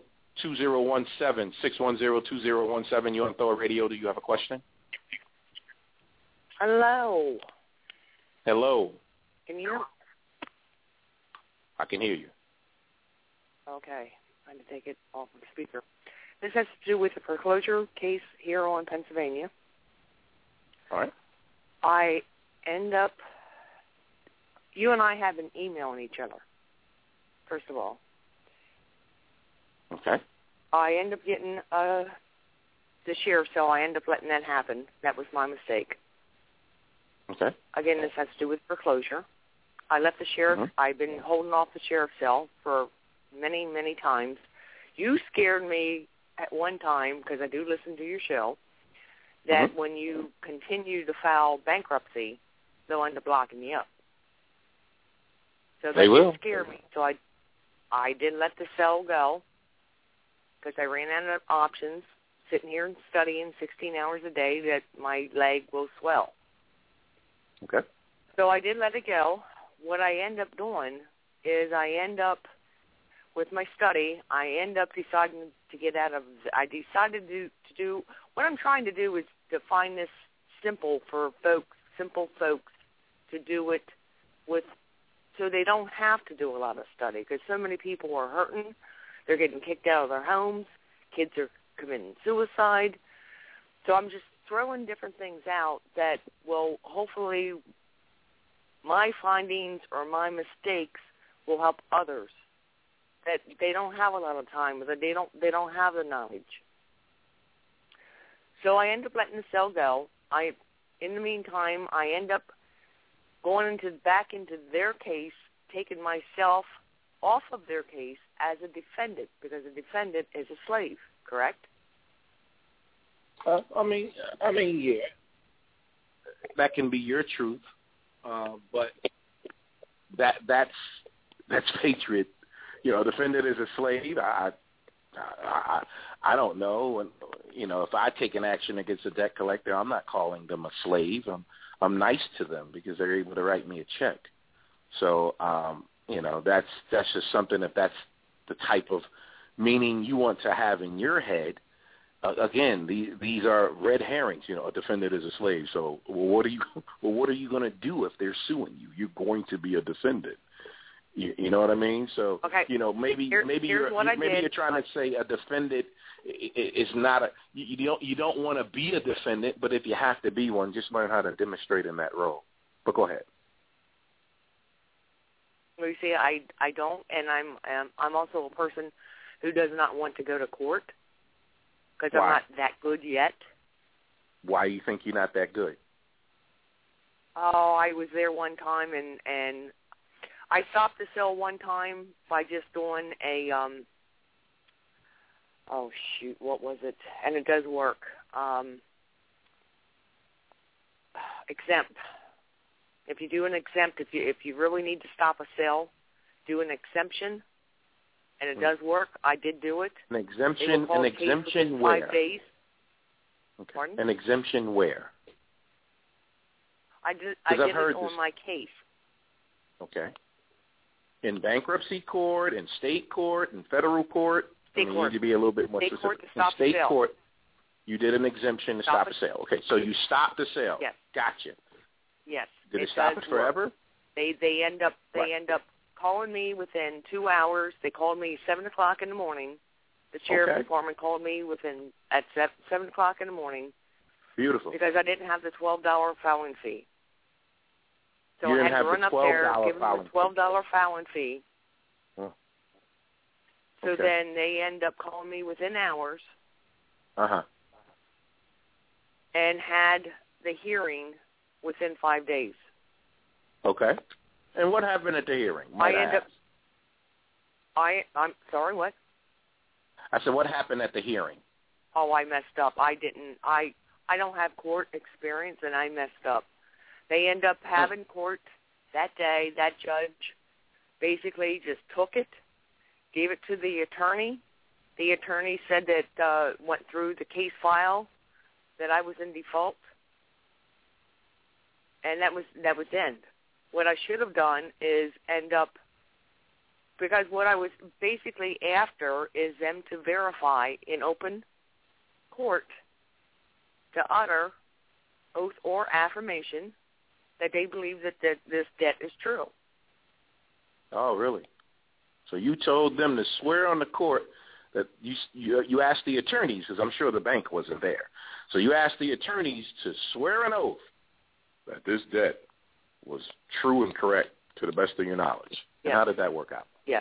Speaker 12: 610-2017. You're on Thor Radio. Do you have a question?
Speaker 19: Hello.
Speaker 12: Hello.
Speaker 19: Can you hear me?
Speaker 12: I can hear you.
Speaker 19: Okay. I'm going to take it off of the speaker. This has to do with the foreclosure case here in Pennsylvania.
Speaker 12: All right.
Speaker 19: I end up, you and I have been emailing each other, first of all.
Speaker 12: Okay.
Speaker 19: I end up getting the sheriff's sale. I end up letting that happen. That was my mistake.
Speaker 12: Okay.
Speaker 19: Again, this has to do with foreclosure. I left the sheriff.
Speaker 12: Mm-hmm.
Speaker 19: I've been holding off the sheriff's sale for many, many times. You scared me at one time, because I do listen to your show, that when you continue to file bankruptcy, they'll end up locking you up. So that did scare me. So I did let the sale go, because I ran out of options, sitting here and studying 16 hours a day, that my leg will swell.
Speaker 12: Okay.
Speaker 19: So I did let it go. What I end up doing is with my study, I end up deciding to get out of, I decided to do, what I'm trying to do is to find this simple folks to do it with, so they don't have to do a lot of study, because so many people are hurting. They're getting kicked out of their homes. Kids are committing suicide. So I'm just throwing different things out that will hopefully, my findings or my mistakes will help others that they don't have a lot of time, that they don't have the knowledge. So I end up letting the sale go. In the meantime, I end up going back into their case, taking myself off of their case as a defendant, because a defendant is a slave, correct?
Speaker 12: I mean, yeah, that can be your truth, but that's patriot. You know, defendant is a slave. I don't know, and you know, if I take an action against a debt collector, I'm not calling them a slave. I'm nice to them because they're able to write me a check. So, you know, that's just something, if that's the type of meaning you want to have in your head. Again, these are red herrings. You know, a defendant is a slave. So, what are you going to do if they're suing you? You're going to be a defendant. You know what I mean? So,
Speaker 19: okay.
Speaker 12: You know, maybe you're trying to say a defendant is not a. You don't want to be a defendant, but if you have to be one, just learn how to demonstrate in that role. But go ahead.
Speaker 19: Well, you see, I don't, and I'm also a person who does not want to go to court because I'm not that good yet.
Speaker 12: Why do you think you're not that good?
Speaker 19: Oh, I was there one time, and I stopped the sale one time by just doing a, what was it? And it does work. Exempt. If you do an exempt, if you really need to stop a sale, do an exemption, and it does work. I did do it.
Speaker 12: An exemption where?
Speaker 19: 5 days.
Speaker 12: Okay.
Speaker 19: Pardon?
Speaker 12: An exemption where?
Speaker 19: I did it on my case.
Speaker 12: Okay. In bankruptcy court, in state court, in federal court?
Speaker 19: State court.
Speaker 12: You need to be a little bit more specific.
Speaker 19: Court to stop
Speaker 12: in state
Speaker 19: the sale.
Speaker 12: Court, you did an exemption to stop a sale. Okay, so you stopped the sale.
Speaker 19: Yes.
Speaker 12: Gotcha.
Speaker 19: Yes.
Speaker 12: Did it stop it forever?
Speaker 19: They end up calling me within 2 hours. They called me 7:00 in the morning, The sheriff's department called me at 7 o'clock in the morning.
Speaker 12: Beautiful.
Speaker 19: Because I didn't have the $12 filing fee. So
Speaker 12: you
Speaker 19: I had to run up there, give them the $12 filing fee.
Speaker 12: Oh.
Speaker 19: So then they end up calling me within hours.
Speaker 12: Uh-huh.
Speaker 19: And had the hearing within 5 days.
Speaker 12: Okay. And what happened at the hearing?
Speaker 19: I'm sorry, what?
Speaker 12: I said, what happened at the hearing?
Speaker 19: Oh, I messed up. I don't have court experience, and I messed up. They end up having court that day. That judge basically just took it, gave it to the attorney. The attorney said that went through the case file that I was in default, and that was end. What I should have done is end up, because what I was basically after is them to verify in open court to utter oath or affirmation that they believe that this debt is true.
Speaker 12: Oh, really? So you told them to swear on the court that you asked the attorneys, because I'm sure the bank wasn't there. So you asked the attorneys to swear an oath that this debt was true and correct to the best of your knowledge. Yes. And how did that work out?
Speaker 19: Yes.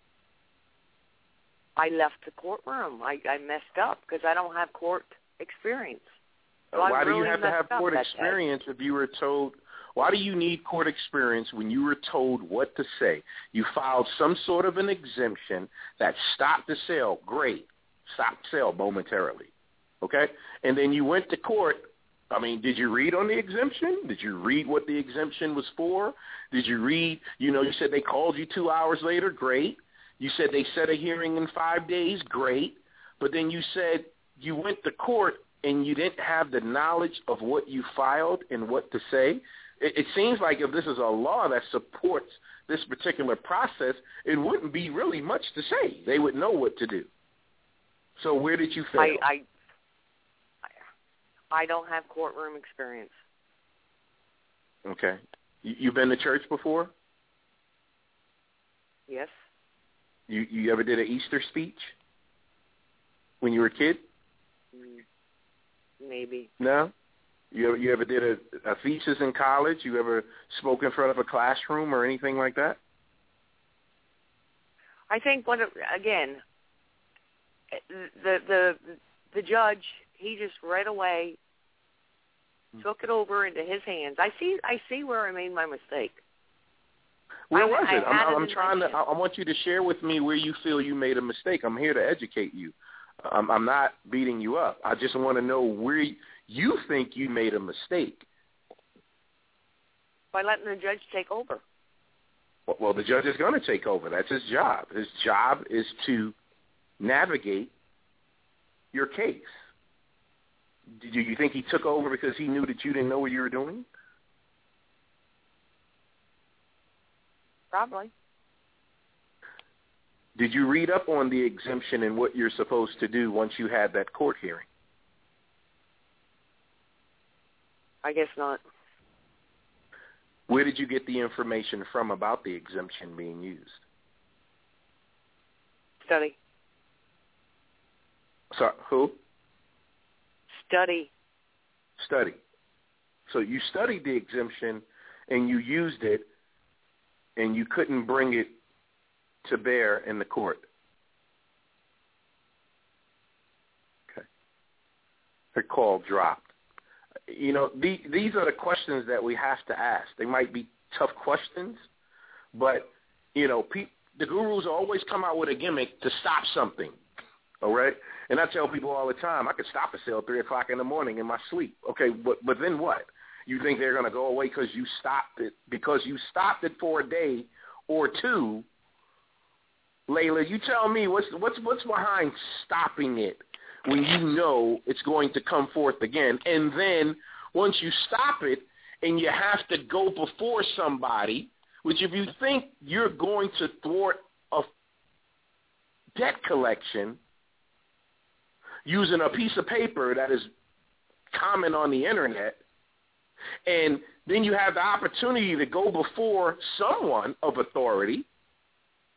Speaker 19: I left the courtroom. I messed up because I don't have court experience. So
Speaker 12: why
Speaker 19: really
Speaker 12: do you have to have court experience if you were told? Why do you need court experience when you were told what to say? You filed some sort of an exemption that stopped the sale. Great. Stopped the sale momentarily. Okay? And then you went to court. I mean, did you read on the exemption? Did you read what the exemption was for? Did you read, you said they called you 2 hours later? Great. You said they set a hearing in 5 days? Great. But then you said you went to court and you didn't have the knowledge of what you filed and what to say. It seems like if this is a law that supports this particular process, it wouldn't be really much to say. They would know what to do. So where did you fail?
Speaker 19: I don't have courtroom experience.
Speaker 12: Okay. You've been to church before?
Speaker 19: Yes.
Speaker 12: You ever did an Easter speech when you were a kid?
Speaker 19: Maybe.
Speaker 12: No? You ever did a thesis in college? You ever spoke in front of a classroom or anything like that?
Speaker 19: I think again, the judge, he just right away took it over into his hands. I see where I made my mistake.
Speaker 12: Where was it? I want you to share with me where you feel you made a mistake. I'm here to educate you. I'm not beating you up. I just want to know where you think you made a mistake.
Speaker 19: By letting the judge take over.
Speaker 12: Well, the judge is going to take over. That's his job. His job is to navigate your case. Do you think he took over because he knew that you didn't know what you were doing?
Speaker 19: Probably.
Speaker 12: Did you read up on the exemption and what you're supposed to do once you had that court hearing?
Speaker 19: I guess not.
Speaker 12: Where did you get the information from about the exemption being used?
Speaker 19: Study.
Speaker 12: Sorry, who?
Speaker 19: Study.
Speaker 12: So you studied the exemption and you used it and you couldn't bring it to bear in the court. Okay. The call dropped. These are the questions that we have to ask. They might be tough questions, but, the gurus always come out with a gimmick to stop something, all right? And I tell people all the time, I could stop a sale at 3 o'clock in the morning in my sleep. Okay, but then what? You think they're going to go away because you stopped it for a day or two? Layla, you tell me what's behind stopping it when you know it's going to come forth again. And then once you stop it and you have to go before somebody, which if you think you're going to thwart a debt collection using a piece of paper that is common on the internet, and then you have the opportunity to go before someone of authority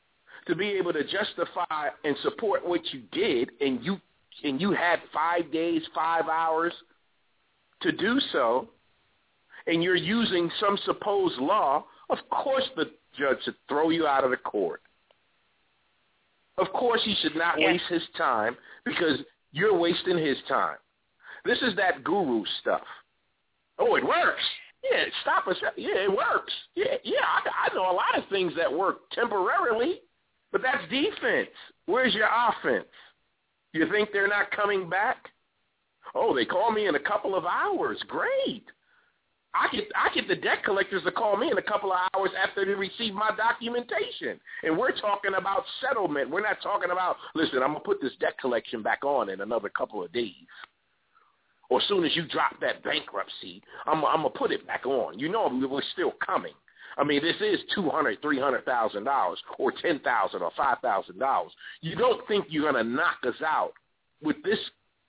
Speaker 12: to be able to justify and support what you did, and you had 5 days, 5 hours to do so, and you're using some supposed law, of course the judge should throw you out of the court. Of course he should not waste his time because you're wasting his time. This is that guru stuff. Oh, it works. Yeah, stop us. Yeah, it works. Yeah, I know a lot of things that work temporarily, but that's defense. Where's your offense? You think they're not coming back? Oh, they call me in a couple of hours. Great. I get the debt collectors to call me in a couple of hours after they receive my documentation. And we're talking about settlement. We're not talking about, listen, I'm going to put this debt collection back on in another couple of days. Or as soon as you drop that bankruptcy, I'm going to put it back on. You know we're still coming. I mean, this is $200,000, $300,000 or $10,000 or $5,000. You don't think you're going to knock us out with this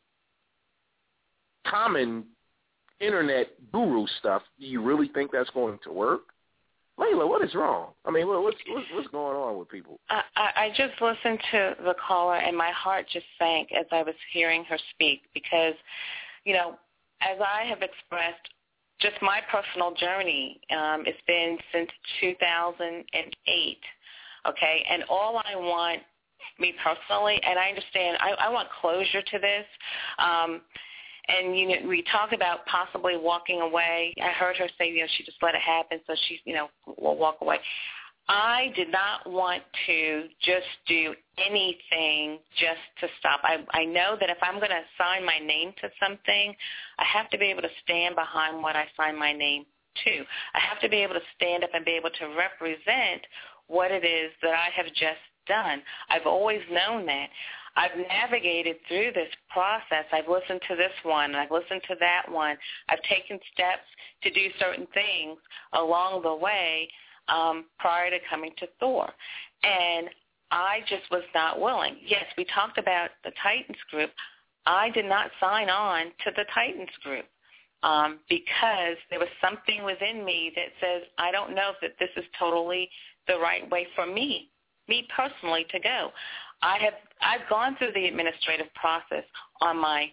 Speaker 12: common internet guru stuff? Do you really think that's going to work? Layla, what is wrong? I mean, what's going on with people?
Speaker 11: I just listened to the caller, and my heart just sank as I was hearing her speak because, you know, as I have expressed, just my personal journey, it's been since 2008, okay? And all I want, me personally, and I understand, I want closure to this. And, you know, we talk about possibly walking away. I heard her say, you know, she just let it happen, so she, you know, will walk away. I did not want to just do anything just to stop. I know that if I'm going to sign my name to something, I have to be able to stand behind what I sign my name to. I have to be able to stand up and be able to represent what it is that I have just done. I've always known that. I've navigated through this process. I've listened to this one. I've listened to that one. I've taken steps to do certain things along the way prior to coming to Thor. And I just was not willing. Yes, we talked about the Titans group. I did not sign on to the Titans group because there was something within me that says I don't know that this is totally the right way for me personally to go. I've gone through the administrative process on my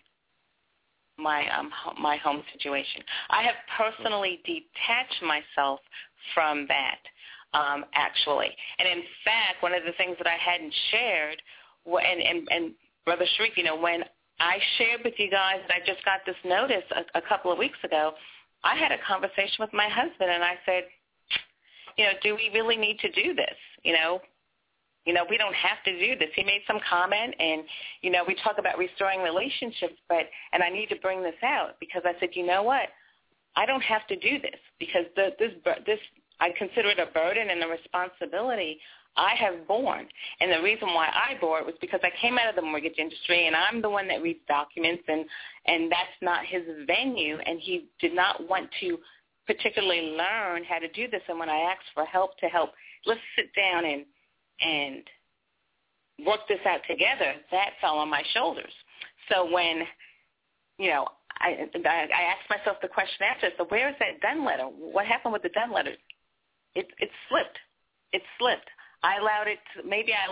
Speaker 11: home situation. I have personally detached myself from that, actually. And in fact, one of the things that I hadn't shared, and Brother Sharif, you know, when I shared with you guys that I just got this notice a couple of weeks ago, I had a conversation with my husband, and I said, you know, do we really need to do this? You know, we don't have to do this. He made some comment, and, you know, we talk about restoring relationships, and I need to bring this out because I said, you know what? I don't have to do this because this I consider it a burden and a responsibility I have borne. And the reason why I bore it was because I came out of the mortgage industry, and I'm the one that reads documents, and that's not his venue, and he did not want to particularly learn how to do this. And when I asked for help, let's sit down and work this out together, that fell on my shoulders. So when, you know, I asked myself the question after, so where is that done letter? What happened with the done letter? It slipped. It slipped. I allowed it to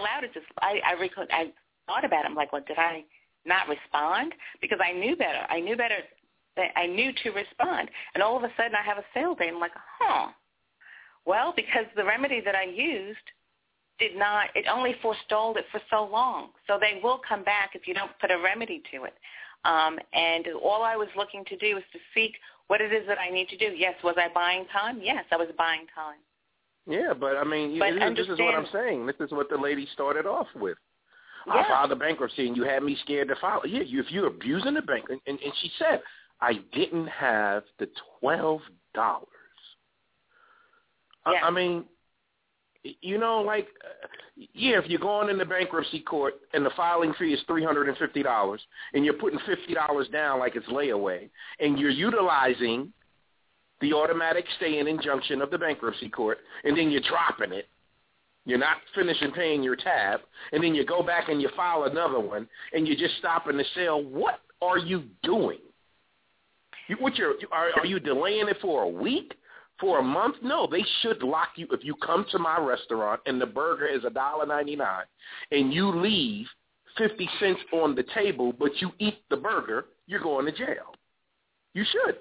Speaker 11: I thought about it. I'm like, well, did I not respond? Because I knew better. I knew to respond. And all of a sudden I have a sale date. I'm like, well, because the remedy that I used it only forestalled it for so long. So they will come back if you don't put a remedy to it. And all I was looking to do was to seek what it is that I need to do. Yes, was I buying time? Yes, I was buying time.
Speaker 12: Yeah, but I mean, this is what I'm saying. This is what the lady started off with. Yeah. I filed a bankruptcy, and you had me scared to file it. Yeah, if you're abusing the bank, and she said, I didn't have the $12. Yeah. I mean, you know, like, if you're going into bankruptcy court and the filing fee is $350 and you're putting $50 down like it's layaway and you're utilizing the automatic stay in injunction of the bankruptcy court and then you're dropping it, you're not finishing paying your tab, and then you go back and you file another one and you're just stopping the sale, what are you doing? Are you delaying it for a week? For a month? No, they should lock you. If you come to my restaurant and the burger is $1.99 and you leave 50 cents on the table, but you eat the burger, you're going to jail. You should.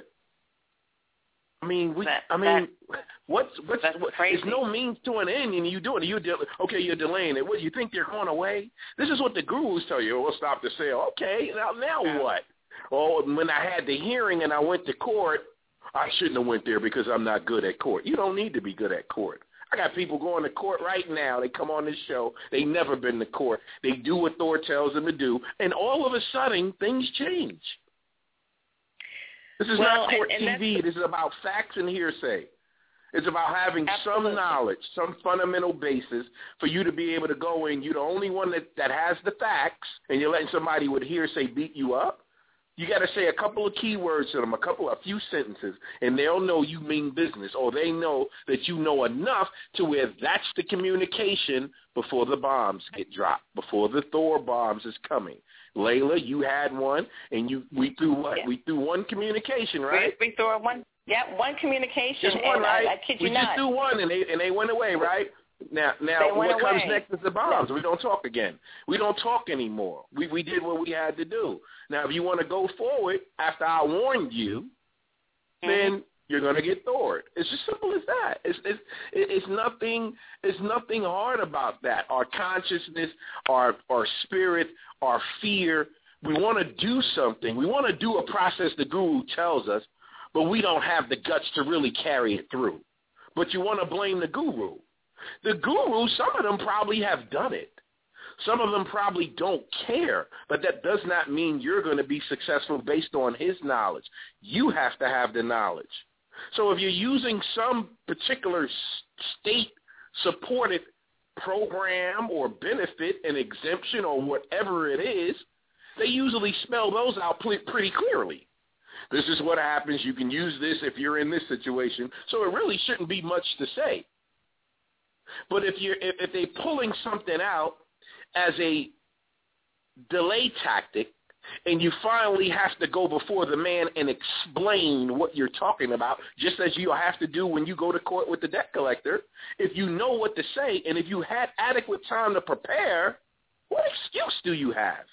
Speaker 12: I mean, what's there's no means to an end, and you do it. You're delaying it. What, do you think they're going away? This is what the gurus tell you. We'll stop the sale. Okay, now what? Oh, when I had the hearing and I went to court, I shouldn't have went there because I'm not good at court. You don't need to be good at court. I got people going to court right now. They come on this show. They never been to court. They do what Thor tells them to do, and all of a sudden things change. This is not court TV. This is about facts and hearsay. It's about having some knowledge, some fundamental basis for you to be able to go in. You're the only one that has the facts, and you're letting somebody with hearsay beat you up. You got to say a couple of keywords to them, a few sentences, and they'll know you mean business, or they know that you know enough to where that's the communication before the bombs get dropped, before the Thor bombs is coming. Layla, you had one, and we threw what? Yeah. We threw one communication, right?
Speaker 11: We threw one. Yeah, one communication.
Speaker 12: Just one, right?
Speaker 11: I kid you not.
Speaker 12: We just threw one, and they went away, right? Now what comes next is the bombs. We don't talk again. We don't talk anymore. We did what we had to do. Now, if you want to go forward after I warned you, then you're going to get Thored. It's just simple as that. It's nothing hard about that. Our consciousness, our spirit, our fear, we want to do something. We want to do a process the guru tells us, but we don't have the guts to really carry it through. But you want to blame the guru. The guru, some of them probably have done it. Some of them probably don't care, but that does not mean you're going to be successful based on his knowledge. You have to have the knowledge. So if you're using some particular state-supported program or benefit, an exemption or whatever it is, they usually spell those out pretty clearly. This is what happens. You can use this if you're in this situation. So it really shouldn't be much to say. But if they're pulling something out as a delay tactic, and you finally have to go before the man and explain what you're talking about, just as you have to do when you go to court with the debt collector, if you know what to say and if you had adequate time to prepare, what excuse do you have?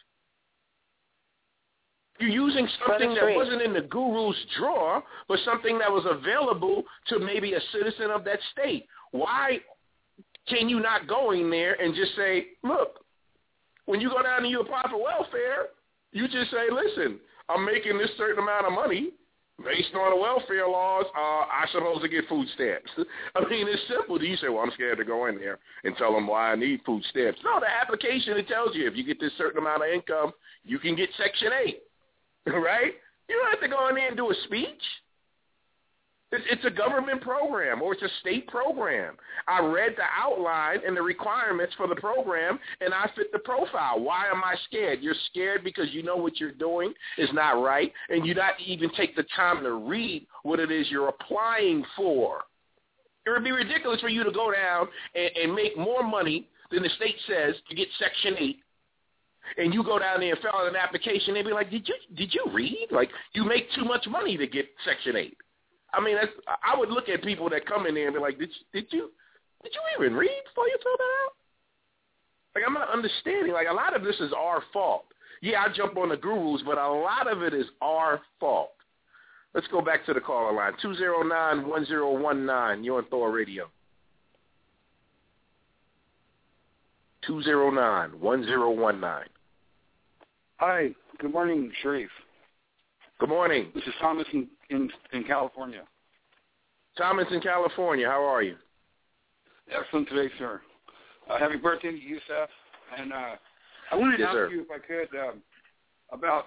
Speaker 12: You're using something that wasn't in the guru's drawer, but something that was available to maybe a citizen of that state. Why can you not go in there and just say, look, when you go down and you apply for welfare, you just say, listen, I'm making this certain amount of money based on the welfare laws. I'm supposed to get food stamps. I mean, it's simple. You say, well, I'm scared to go in there and tell them why I need food stamps. No, the application, it tells you if you get this certain amount of income, you can get Section 8, right? You don't have to go in there and do a speech. It's a government program or it's a state program. I read the outline and the requirements for the program, and I fit the profile. Why am I scared? You're scared because you know what you're doing is not right, and you not even take the time to read what it is you're applying for. It would be ridiculous for you to go down and make more money than the state says to get Section 8. And you go down there and fill out an application, they'd be like, did you read? Like, you make too much money to get Section 8. I mean, I would look at people that come in there and be like, did you even read before you filled that out? Like, I'm not understanding. Like, a lot of this is our fault. Yeah, I jump on the gurus, but a lot of it is our fault. Let's go back to the caller line. 209-1019. You're on Thor Radio. 209-1019.
Speaker 20: Hi. Good morning, Sharif.
Speaker 12: Good morning.
Speaker 20: This is Thomas in California.
Speaker 12: Thomas in California. How are you?
Speaker 20: Excellent today, sir. Happy birthday to Yusef. And I wanted to ask you, if I could, about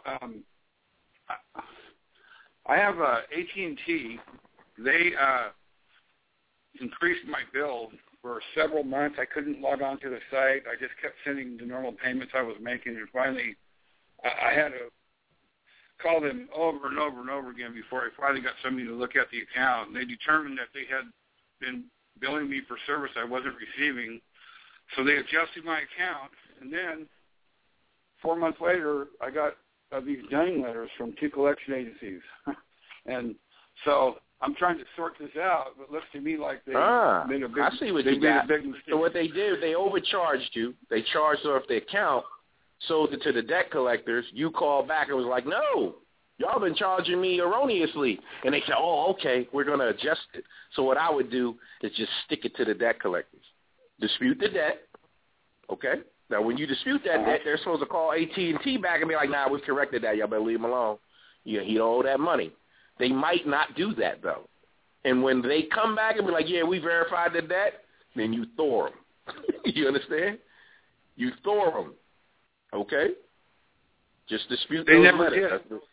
Speaker 20: I have AT&T. They increased my bill for several months. I couldn't log on to the site. I just kept sending the normal payments I was making, and finally I had to call them over and over and over again before I finally got somebody to look at the account. And they determined that they had been billing me for service I wasn't receiving, so they adjusted my account. And then 4 months later, I got these dunning letters from 2 collection agencies. And so I'm trying to sort this out, but it looks to me like they made a big,
Speaker 12: I see what
Speaker 20: they
Speaker 12: you
Speaker 20: made
Speaker 12: got.
Speaker 20: a big mistake.
Speaker 12: So what they did, they overcharged you. They charged off the account, sold it to the debt collectors. You called back and was like, no, y'all been charging me erroneously. And they said, oh, okay, we're going to adjust it. So what I would do is just stick it to the debt collectors. Dispute the debt, okay? Now, when you dispute that debt, they're supposed to call AT&T back and be like, nah, we've corrected that. Y'all better leave him alone. Yeah, he don't owe that money. They might not do that, though. And when they come back and be like, yeah, we verified the debt, then you Thor them. You understand? You Thor them, okay? Just dispute
Speaker 20: they
Speaker 12: those
Speaker 20: never
Speaker 12: letters.
Speaker 20: did.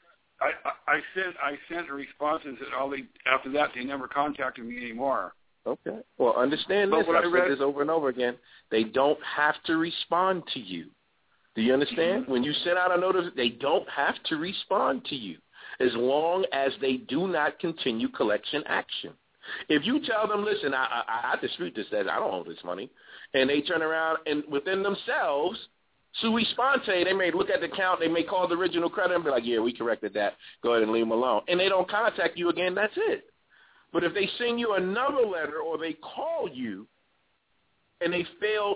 Speaker 20: I sent responses, and after that, they never contacted me anymore.
Speaker 12: Okay. Well, understand this. I've said this over and over again. They don't have to respond to you. Do you understand? When you send out a notice, they don't have to respond to you as long as they do not continue collection action. If you tell them, listen, I dispute this, that I don't owe this money, and they turn around and within themselves, sui sponte, they may look at the account, they may call the original creditor and be like, yeah, we corrected that. Go ahead and leave them alone. And they don't contact you again, that's it. But if they send you another letter or they call you and they fail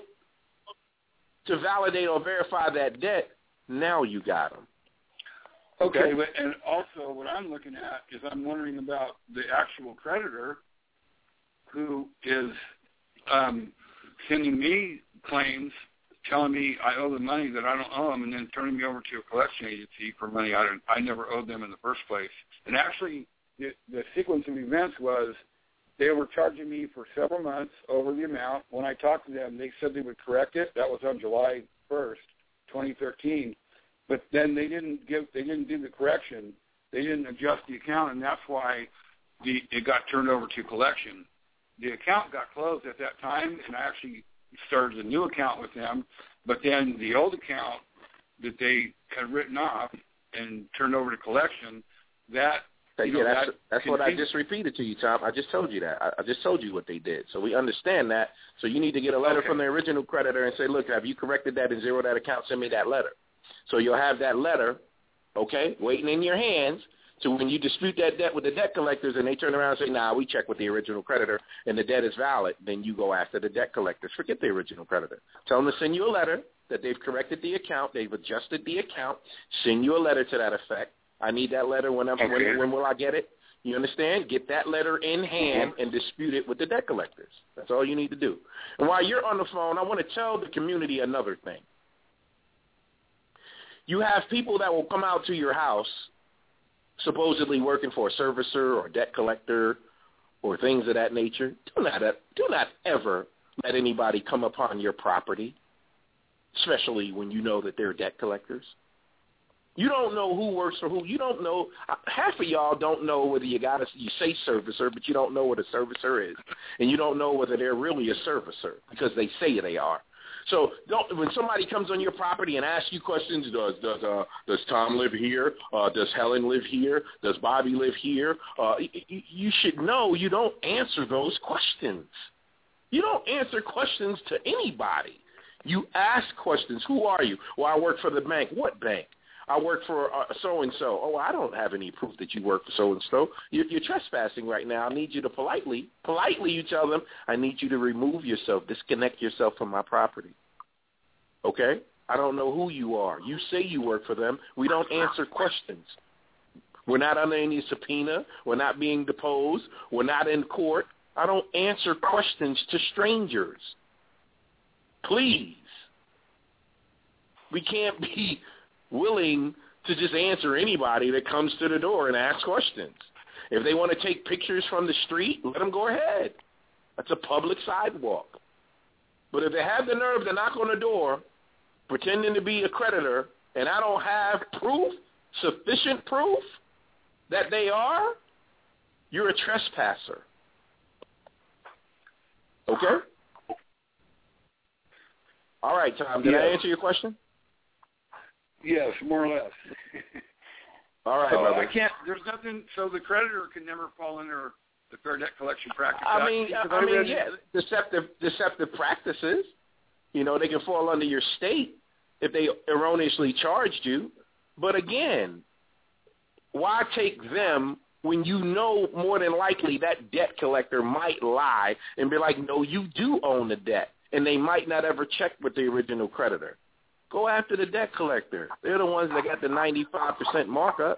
Speaker 12: to validate or verify that debt, now you got them.
Speaker 20: Okay, but and also what I'm looking at is I'm wondering about the actual creditor who is sending me claims, telling me I owe them money that I don't owe them, and then turning me over to a collection agency for money I never owed them in the first place. And actually, the sequence of events was they were charging me for several months over the amount. When I talked to them, they said they would correct it. That was on July 1st, 2013. But then they didn't do the correction. They didn't adjust the account, and that's why it got turned over to collection. The account got closed at that time, and I actually started a new account with them. But then the old account that they had written off and turned over to collection, that's what I just repeated to you, Tom. I just told you that. I just told you what they did. So we understand that. So you need to get a letter from the original creditor and say, look, have you corrected that and zeroed that account? Send me that letter. So you'll have that letter, okay, waiting in your hands. So when you dispute that debt with the debt collectors and they turn around and say, nah, we checked with the original creditor and the debt is valid, then you go after the debt collectors. Forget the original creditor. Tell them to send you a letter that they've corrected the account, they've adjusted the account, send you a letter to that effect. I need that letter. When will I get it? You understand? Get that letter in hand and dispute it with the debt collectors. That's all you need to do. And while you're on the phone, I want to tell the community another thing. You have people that will come out to your house supposedly working for a servicer or a debt collector or things of that nature. Do not ever let anybody come upon your property, especially when you know that they're debt collectors. You don't know who works for who. You don't know. Half of y'all don't know whether you say servicer, but you don't know what a servicer is. And you don't know whether they're really a servicer because they say they are. So when somebody comes on your property and asks you questions, does Tom live here? Does Helen live here? Does Bobby live here? You should know you don't answer those questions. You don't answer questions to anybody. You ask questions. Who are you? Well, I work for the bank. What bank? I work for so-and-so. Oh, I don't have any proof that you work for so-and-so. You're trespassing right now. I need you to politely you tell them, I need you to remove yourself, disconnect yourself from my property. Okay? I don't know who you are. You say you work for them. We don't answer questions. We're not under any subpoena. We're not being deposed. We're not in court. I don't answer questions to strangers. Please. We can't be willing to just answer anybody that comes to the door and asks questions. If they want to take pictures from the street, let them go ahead. That's a public sidewalk. But if they have the nerve to knock on the door, pretending to be a creditor, and I don't have proof, sufficient proof, that they are, you're a trespasser. Okay? All right, Tom, did I answer your question? Yes, more or less.
Speaker 12: All right,
Speaker 20: so
Speaker 12: brother.
Speaker 20: there's nothing, so the creditor can never fall under the Fair Debt Collection Practice
Speaker 12: Act. Deceptive practices. You know, they can fall under your state if they erroneously charged you. But again, why take them when you know more than likely that debt collector might lie and be like, no, you do own the debt, and they might not ever check with the original creditor. Go after the debt collector. They're the ones that got the 95% markup.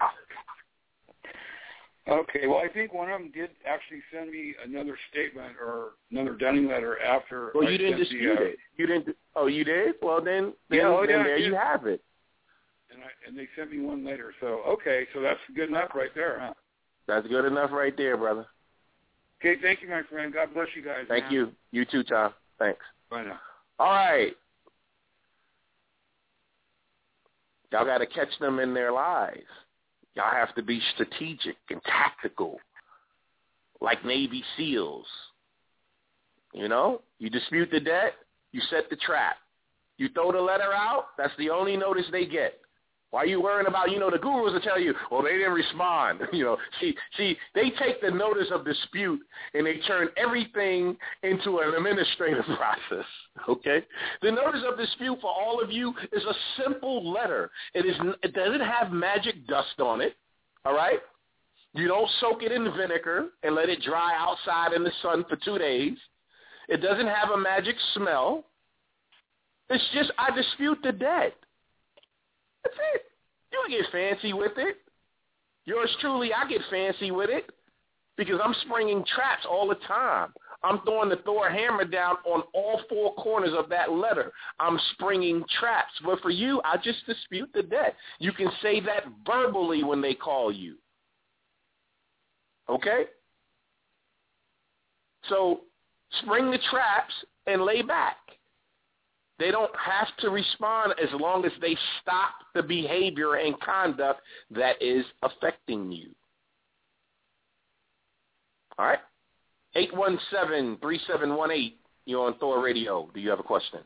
Speaker 20: Okay, well, I think one of them did actually send me another statement or another Dunning letter after.
Speaker 12: Well, you didn't dispute it. You didn't. Oh, you did? Well, then there you have it.
Speaker 20: And they sent me one later. So, okay, so that's good enough right there, huh?
Speaker 12: That's good enough right there, brother.
Speaker 20: Okay, thank you, my friend. God bless you guys.
Speaker 12: Thank you. You too, Tom. Thanks.
Speaker 20: Bye now.
Speaker 12: All right. Y'all got to catch them in their lies. Y'all have to be strategic and tactical, like Navy SEALs. You know, you dispute the debt, you set the trap. You throw the letter out, that's the only notice they get. Why are you worrying about, the gurus will tell you, well, they didn't respond. See, they take the notice of dispute and they turn everything into an administrative process, okay? The notice of dispute for all of you is a simple letter. It doesn't have magic dust on it, all right? You don't soak it in vinegar and let it dry outside in the sun for 2 days. It doesn't have a magic smell. It's just, I dispute the debt. That's it. You don't get fancy with it. Yours truly, I get fancy with it because I'm springing traps all the time. I'm throwing the Thor hammer down on all 4 corners of that letter. I'm springing traps. But for you, I just dispute the debt. You can say that verbally when they call you. Okay? So spring the traps and lay back. They don't have to respond as long as they stop the behavior and conduct that is affecting you. All right? 817-3718. You're on Thor Radio. Do you have a question?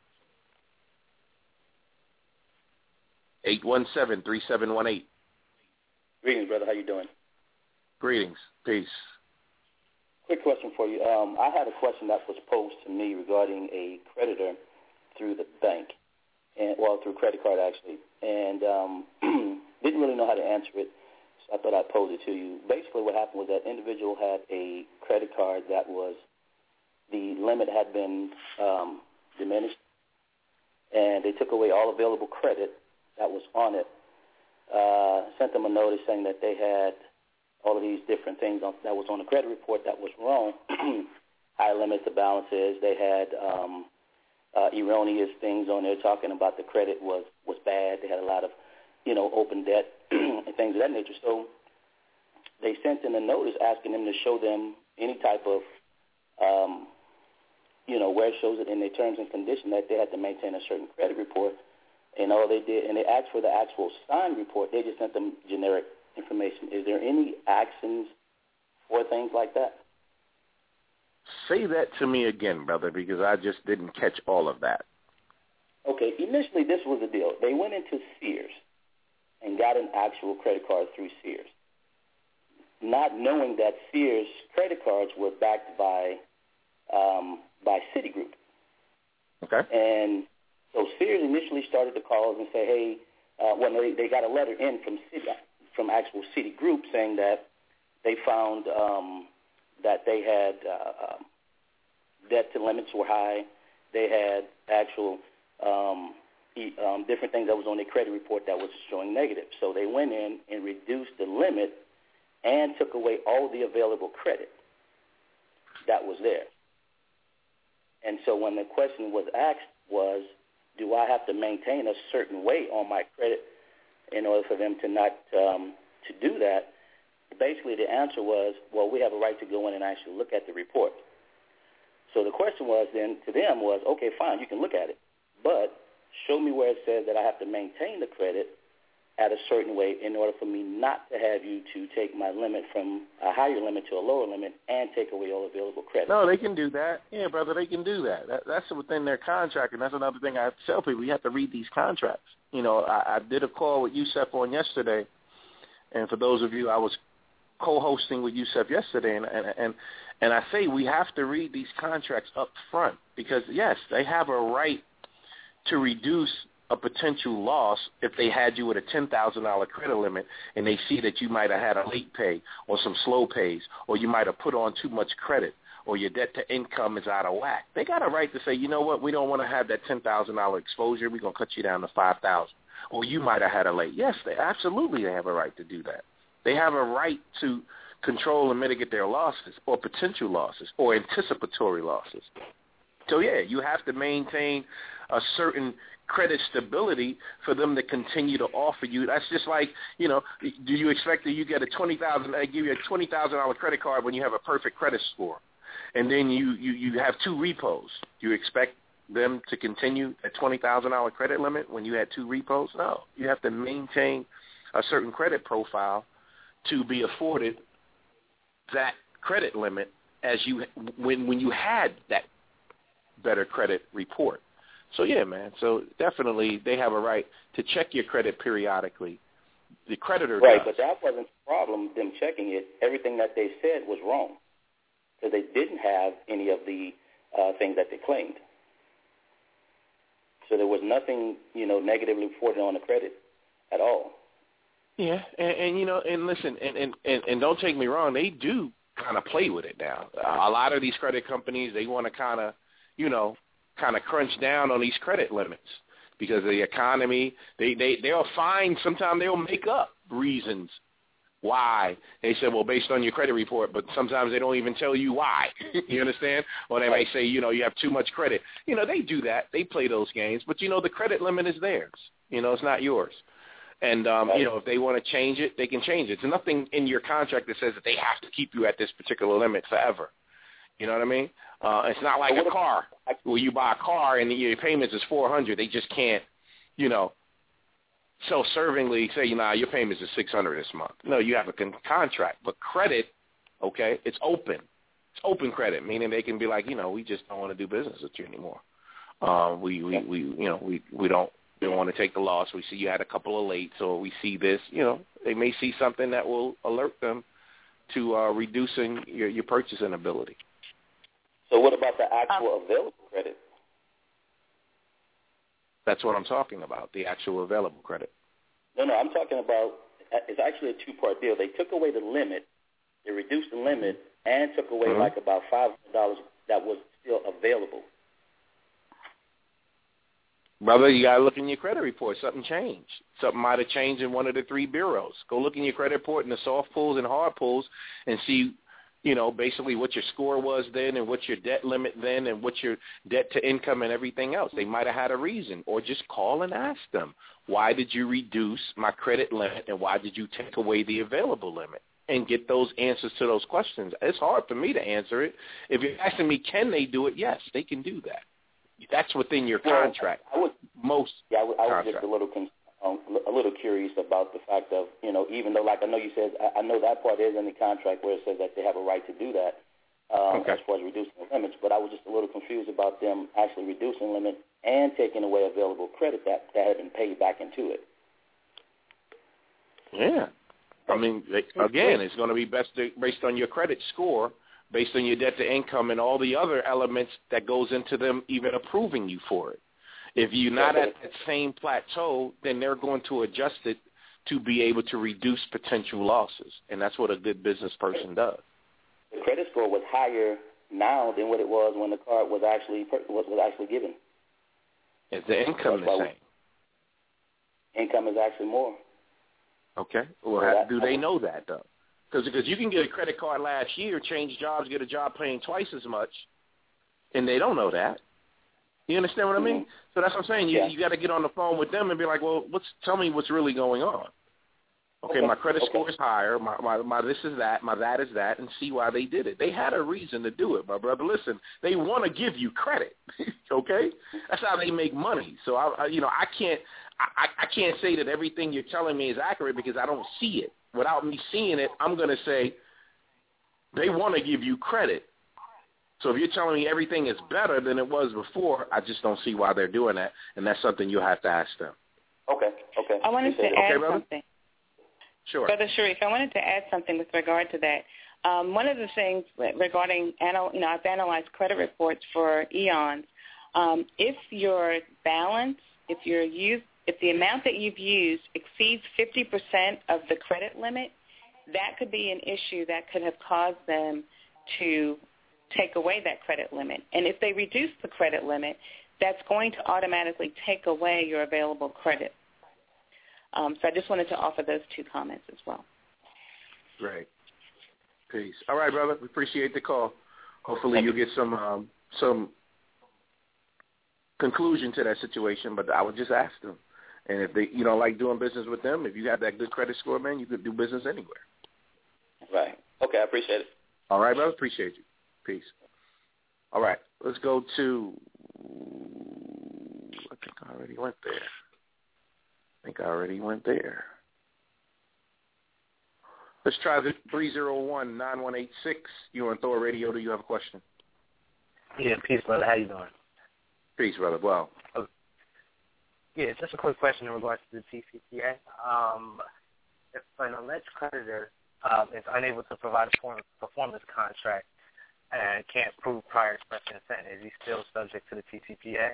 Speaker 12: 817-3718.
Speaker 21: Greetings, brother. How you doing?
Speaker 12: Greetings. Peace.
Speaker 21: Quick question for you. I had a question that was posed to me regarding a creditor through the bank, through credit card actually, and didn't really know how to answer it, so I thought I'd pose it to you. Basically what happened was that individual had a credit card that the limit had been diminished, and they took away all available credit that was on it, sent them a notice saying that they had all of these different things that was on the credit report that was wrong, high limits of balances, they had erroneous things on there talking about the credit was bad. They had a lot of, open debt and things of that nature. So they sent in a notice asking them to show them any type of, where it shows it in their terms and conditions that they had to maintain a certain credit report. And all they did, and they asked for the actual signed report. They just sent them generic information. Is there any actions for things like that?
Speaker 12: Say that to me again, brother, because I just didn't catch all of that.
Speaker 21: Okay, initially this was the deal. They went into Sears and got an actual credit card through Sears, not knowing that Sears credit cards were backed by Citigroup.
Speaker 12: Okay.
Speaker 21: And so Sears initially started to call and say, hey, when they got a letter in from actual Citigroup saying that they found that they had debt to limits were high. They had actual different things that was on their credit report that was showing negative. So they went in and reduced the limit and took away all the available credit that was there. And so when the question was asked was, do I have to maintain a certain way on my credit in order for them to not to do that? Basically, the answer was, well, we have a right to go in and actually look at the report. So the question was then to them was, okay, fine, you can look at it, but show me where it says that I have to maintain the credit at a certain way in order for me not to have you to take my limit from a higher limit to a lower limit and take away all available credit.
Speaker 12: No, they can do that. Yeah, brother, they can do that. That's within their contract, and that's another thing I have to tell people. You have to read these contracts. I did a call with Yusef on yesterday, and for those of you, I was co-hosting with Yusef yesterday, and I say we have to read these contracts up front because, yes, they have a right to reduce a potential loss if they had you with a $10,000 credit limit and they see that you might have had a late pay or some slow pays, or you might have put on too much credit, or your debt to income is out of whack. They got a right to say, you know what, we don't want to have that $10,000 exposure. We're going to cut you down to $5,000. Or you might have had a late. Yes, they absolutely have a right to do that. They have a right to control and mitigate their losses or potential losses or anticipatory losses. So, yeah, you have to maintain a certain credit stability for them to continue to offer you. That's just like, you know, do you expect that you get they give you a $20,000 credit card when you have a perfect credit score, and then you have 2 repos? Do you expect them to continue a $20,000 credit limit when you had 2 repos? No. You have to maintain a certain credit profile to be afforded that credit limit as when you had that better credit report. So, yeah, man. So, definitely they have a right to check your credit periodically. The creditor does.
Speaker 21: Right, but that wasn't the problem, them checking it. Everything that they said was wrong because they didn't have any of the things that they claimed. So there was nothing, you know, negatively reported on the credit at all.
Speaker 12: Yeah, and you know, and listen, and don't take me wrong, they do kind of play with it now. A lot of these credit companies, they want to kind of crunch down on these credit limits because of the economy. They'll find, sometimes they'll make up reasons why. They say, well, based on your credit report, but sometimes they don't even tell you why. You understand? Or they may say, you know, you have too much credit. You know, they do that. They play those games. But, you know, the credit limit is theirs. You know, it's not yours. And, you know, if they want to change it, they can change it. There's nothing in your contract that says that they have to keep you at this particular limit forever. You know what I mean? It's not like a car where you buy a car and your payments is $400. They just can't, you know, self-servingly say, you know, your payments is $600 this month. No, you have a contract. But credit, okay, it's open. It's open credit, meaning they can be like, you know, we just don't want to do business with you anymore. We don't want to take the loss. We see you had a couple of lates, or we see this. You know, they may see something that will alert them to reducing your purchasing ability.
Speaker 21: So what about the actual available credit?
Speaker 12: That's what I'm talking about, the actual available credit.
Speaker 21: No, I'm talking about, it's actually a 2-part deal. They took away the limit, they reduced the limit, and took away like about $500 that was still available.
Speaker 12: Brother, you got to look in your credit report. Something changed. Something might have changed in one of the 3 bureaus. Go look in your credit report in the soft pulls and hard pulls and see, you know, basically what your score was then and what's your debt limit then and what's your debt to income and everything else. They might have had a reason. Or just call and ask them, why did you reduce my credit limit and why did you take away the available limit? And get those answers to those questions. It's hard for me to answer it. If you're asking me, can they do it? Yes, they can do that. That's within your contract.
Speaker 21: I was just a little curious about the fact of, you know, even though, like I know you said, I know that part is in the contract where it says that they have a right to do that as far as reducing the limits, but I was just a little confused about them actually reducing the limit and taking away available credit that had been paid back into it.
Speaker 12: Yeah. I mean, again, it's going to be based on your credit score, based on your debt to income and all the other elements that goes into them even approving you for it. If you're not at that same plateau, then they're going to adjust it to be able to reduce potential losses, and that's what a good business person does.
Speaker 21: The credit score was higher now than what it was when the card was actually given.
Speaker 12: Is the income the same?
Speaker 21: Income is actually more.
Speaker 12: Okay. Well, do they know that, though? Because you can get a credit card last year, change jobs, get a job paying twice as much, and they don't know that. You understand what I mean? So that's what I'm saying. You got to get on the phone with them and be like, well, tell me what's really going on. Okay, my credit score is higher, my this is that, my that is that, and see why they did it. They had a reason to do it, my brother. Listen, they want to give you credit, okay? That's how they make money. So, I can't say that everything you're telling me is accurate because I don't see it. Without me seeing it, I'm going to say they want to give you credit. So if you're telling me everything is better than it was before, I just don't see why they're doing that, and that's something you'll have to ask them.
Speaker 21: Okay.
Speaker 11: I wanted to add something.
Speaker 12: Sure.
Speaker 11: Brother Sharif, I wanted to add something with regard to that. One of the things regarding, I've analyzed credit reports for eons. If your balance if the amount that you've used exceeds 50% of the credit limit, that could be an issue that could have caused them to take away that credit limit. And if they reduce the credit limit, that's going to automatically take away your available credit. So I just wanted to offer those two comments as well.
Speaker 12: Great. Peace. All right, brother. We appreciate the call. Hopefully you'll get some conclusion to that situation, but I would just ask them. And if they, like doing business with them, if you have that good credit score, man, you could do business anywhere.
Speaker 21: Right. Okay, I appreciate it.
Speaker 12: All right, brother. Appreciate you. Peace. All right. Let's go to, I think I already went there. Let's try the 301-9186. You're on Thor Radio. Do you have a question?
Speaker 1: Yeah, peace, brother. How you doing?
Speaker 12: Peace, brother. Well.
Speaker 1: Yeah, just a quick question in regards to the TCPA. If an alleged creditor is unable to provide a performance contract and can't prove prior express consent, is he still subject to the TCPA?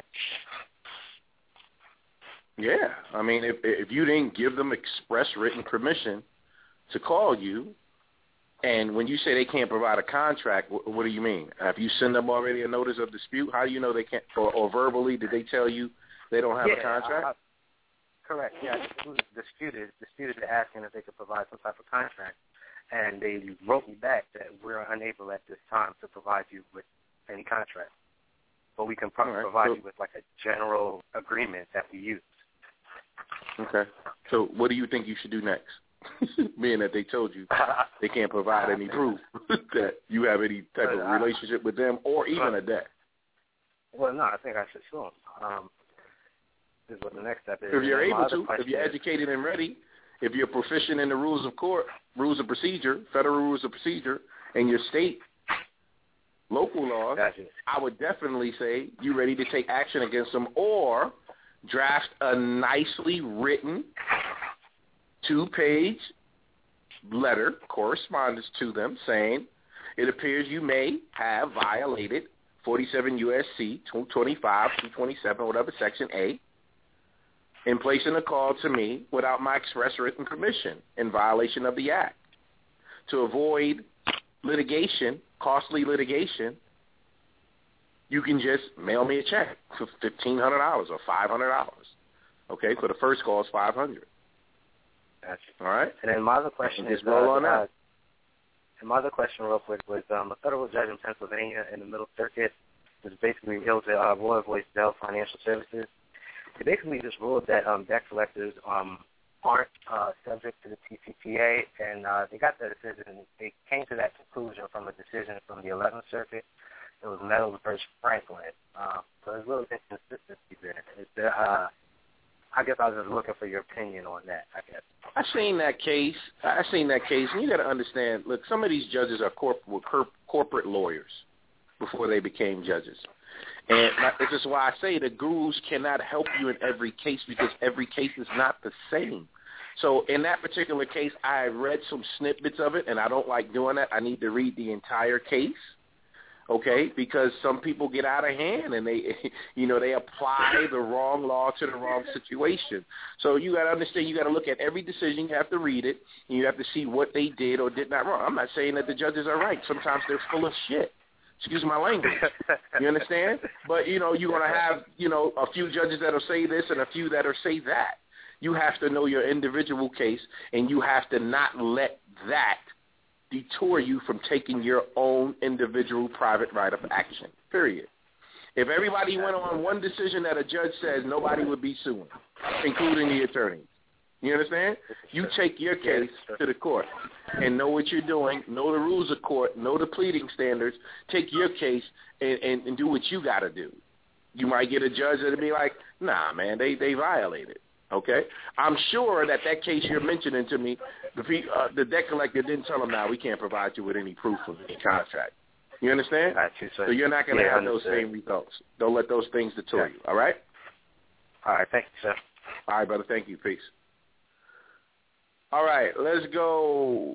Speaker 12: Yeah. I mean, if you didn't give them express written permission to call you, and when you say they can't provide a contract, what do you mean? Have you sent them already a notice of dispute? How do you know they can't, or verbally, did they tell you they don't have a contract?
Speaker 1: Correct. Yeah, it was disputed asking if they could provide some type of contract, and they wrote me back that we're unable at this time to provide you with any contract, but we can provide you with like a general agreement that we use.
Speaker 12: Okay. So what do you think you should do next? Being that they told you they can't provide any proof that you have any type of relationship with them or even a debt.
Speaker 1: Well, no, I think I should sue them. This is what the next step is.
Speaker 12: If you're able to, if you're educated and ready, if you're proficient in the rules of court, rules of procedure, federal rules of procedure, and your state, local laws, I would definitely say you're ready to take action against them or draft a nicely written 2-page letter, correspondence to them, saying it appears you may have violated 47 U.S.C. 225, 227, whatever, Section A, in placing a call to me without my express written permission in violation of the Act. To avoid litigation, costly litigation, you can just mail me a check for $1,500 or $500. Okay, for the first call is $500.
Speaker 1: Gotcha.
Speaker 12: All right.
Speaker 1: And then my other question is,
Speaker 12: roll on that.
Speaker 1: And my other question, real quick, was a federal judge in Pennsylvania in the Middle Circuit was basically held to Royal Voice Dell Financial Services. They basically just ruled that debt collectors aren't subject to the TCPA, and they got that decision. They came to that conclusion from a decision from the 11th Circuit. It was Meadows versus Franklin. So there's really inconsistency there. I guess I was just looking for your opinion on that, I guess.
Speaker 12: I've seen that case, and you got to understand, look, some of these judges are corporate lawyers before they became judges. And this is why I say the gurus cannot help you in every case because every case is not the same. So in that particular case, I read some snippets of it, and I don't like doing that. I need to read the entire case. Okay, because some people get out of hand and they apply the wrong law to the wrong situation. So you got to understand, you got to look at every decision, you have to read it, and you have to see what they did or did not wrong. I'm not saying that the judges are right. Sometimes they're full of shit. Excuse my language. You understand? But, you're going to have, a few judges that will say this and a few that will say that. You have to know your individual case, and you have to not let that detour you from taking your own individual private right of action, period. If everybody went on one decision that a judge says, nobody would be suing, including the attorneys. You understand? You take your case to the court and know what you're doing, know the rules of court, know the pleading standards, take your case and do what you got to do. You might get a judge that'll be like, nah, man, they violated. Okay? I'm sure that case you're mentioning to me, the debt collector didn't tell them, we can't provide you with any proof of any contract. You understand? So you're not going to have those same results. Don't let those things detour you. All right?
Speaker 1: All right. Thank you, sir.
Speaker 12: All right, brother. Thank you. Peace. All right. Let's go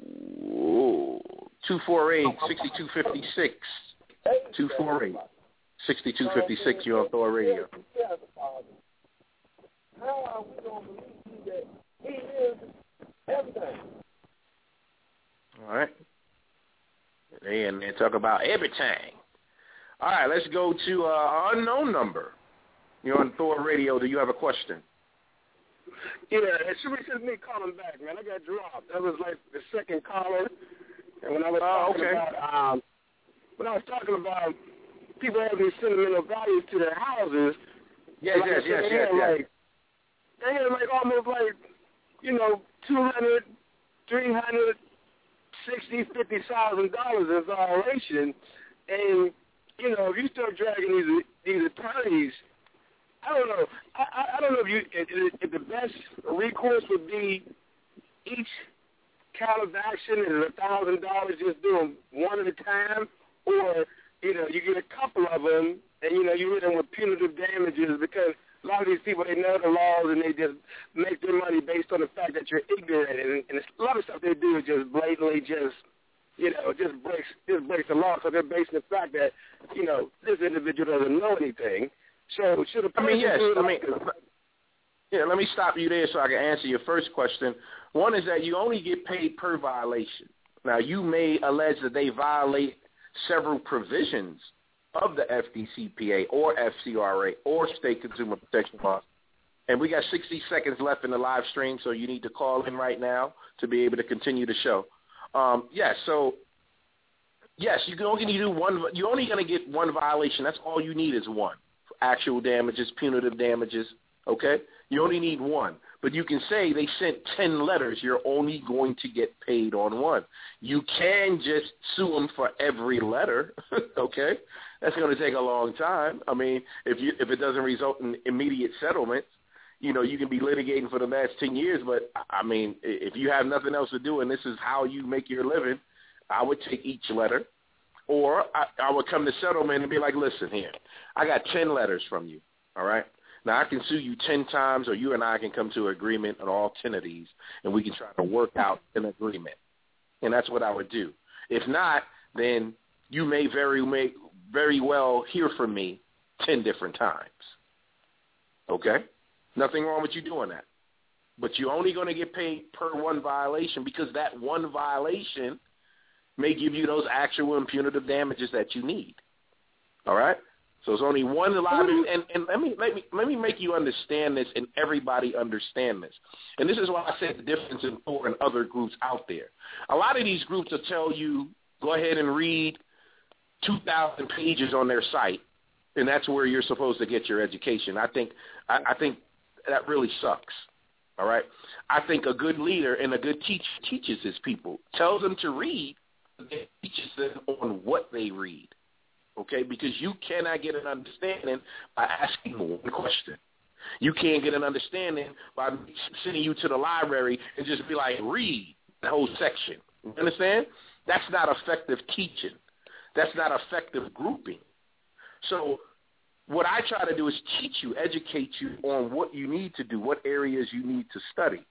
Speaker 12: 248-6256. 248-6256. You're on Thor Radio.
Speaker 15: how are we going to believe that he is everything?
Speaker 12: All right. And they talk about everything. All right, let's go to unknown number. You're on Thor Radio. Do you have a question?
Speaker 15: Yeah, it should be just me calling back, man. I got dropped. That was like the second caller. And when I was talking about people having sentimental values to their houses,
Speaker 12: yes.
Speaker 15: They had like almost like, you know, $200, $300, $60,000, $50,000 in violation, and you know, if you start dragging these attorneys, I don't know. I don't know if the best recourse would be each count of action is $1,000, just doing one at a time, or you know, you get a couple of them, and you know, you hit them with punitive damages because a lot of these people, they know the laws and they just make their money based on the fact that you're ignorant, and a lot of stuff they do is just blatantly breaks the law. So they're basing the fact that, you know, this individual doesn't know anything. So should a person
Speaker 12: let me stop you there so I can answer your first question. One is that you only get paid per violation. Now, you may allege that they violate several provisions of the FDCPA or FCRA or state consumer protection laws. And we got 60 seconds left in the live stream, so you need to call in right now to be able to continue the show. Yes, you can only do one. You're only going to get one violation. That's all you need is one. Actual damages, punitive damages, okay? You only need one. But you can say they sent 10 letters. You're only going to get paid on one. You can just sue them for every letter, okay? That's going to take a long time. I mean, if it doesn't result in immediate settlements, you know, you can be litigating for the last 10 years. But, I mean, if you have nothing else to do and this is how you make your living, I would take each letter. Or I would come to settlement and be like, listen here, I got 10 letters from you, all right? Now, I can sue you 10 times, or you and I can come to an agreement on all 10 of these, and we can try to work out an agreement. And that's what I would do. If not, then you may very well hear from me 10 different times, okay? Nothing wrong with you doing that. But you're only going to get paid per one violation because that one violation may give you those actual and punitive damages that you need. All right? So it's only one liability. And let me make you understand this and everybody understand this. And this is why I said the difference in Thor and other groups out there. A lot of these groups will tell you, go ahead and read 2,000 pages on their site, and that's where you're supposed to get your education. I think that really sucks. All right? I think a good leader and a good teacher teaches his people, tells them to read, it teaches them on what they read, okay? Because you cannot get an understanding by asking one question. You can't get an understanding by sending you to the library and just be like, read the whole section. You understand? That's not effective teaching. That's not effective grouping. So what I try to do is teach you, educate you on what you need to do, what areas you need to study.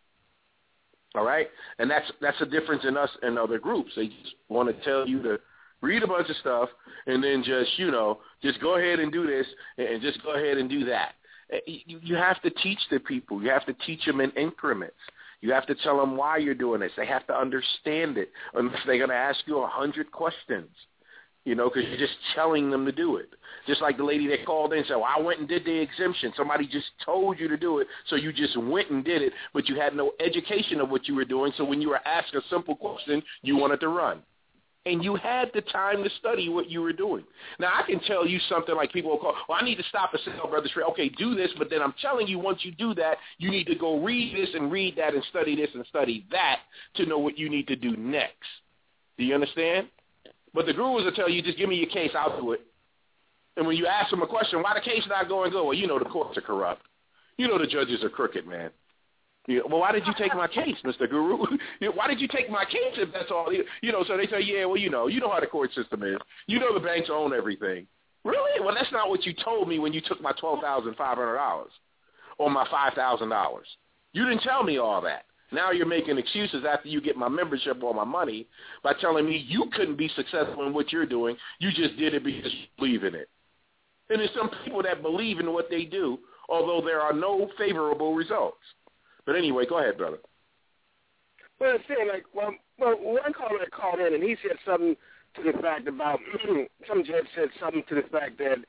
Speaker 12: All right? And that's a difference in us and other groups. They just want to tell you to read a bunch of stuff and then just, you know, just go ahead and do this and just go ahead and do that. You have to teach the people. You have to teach them in increments. You have to tell them why you're doing this. They have to understand it, unless they're going to ask you 100 questions, you know, because you're just telling them to do it. Just like the lady that called in and said, well, I went and did the exemption. Somebody just told you to do it, so you just went and did it, but you had no education of what you were doing, so when you were asked a simple question, you wanted to run. And you had the time to study what you were doing. Now, I can tell you something like people will call, well, I need to stop and sell, Brother Shrey. Okay, do this, but then I'm telling you once you do that, you need to go read this and read that and study this and study that to know what you need to do next. Do you understand? But the gurus will tell you, just give me your case, I'll do it. And when you ask them a question, why the case not going good? Well, you know the courts are corrupt. You know the judges are crooked, man. Well, why did you take my case, Mr. Guru? Why did you take my case if that's all? You know, so they say, yeah, well, you know how the court system is. You know the banks own everything. Really? Well, that's not what you told me when you took my $12,500 or my $5,000. You didn't tell me all that. Now you're making excuses after you get my membership or my money by telling me you couldn't be successful in what you're doing. You just did it because you believe in it. And there's some people that believe in what they do although there are no favorable results. But anyway, go ahead, brother.
Speaker 15: Well, I'm saying, like, one caller called in, and he said something to the fact about, some judge said something to the fact that,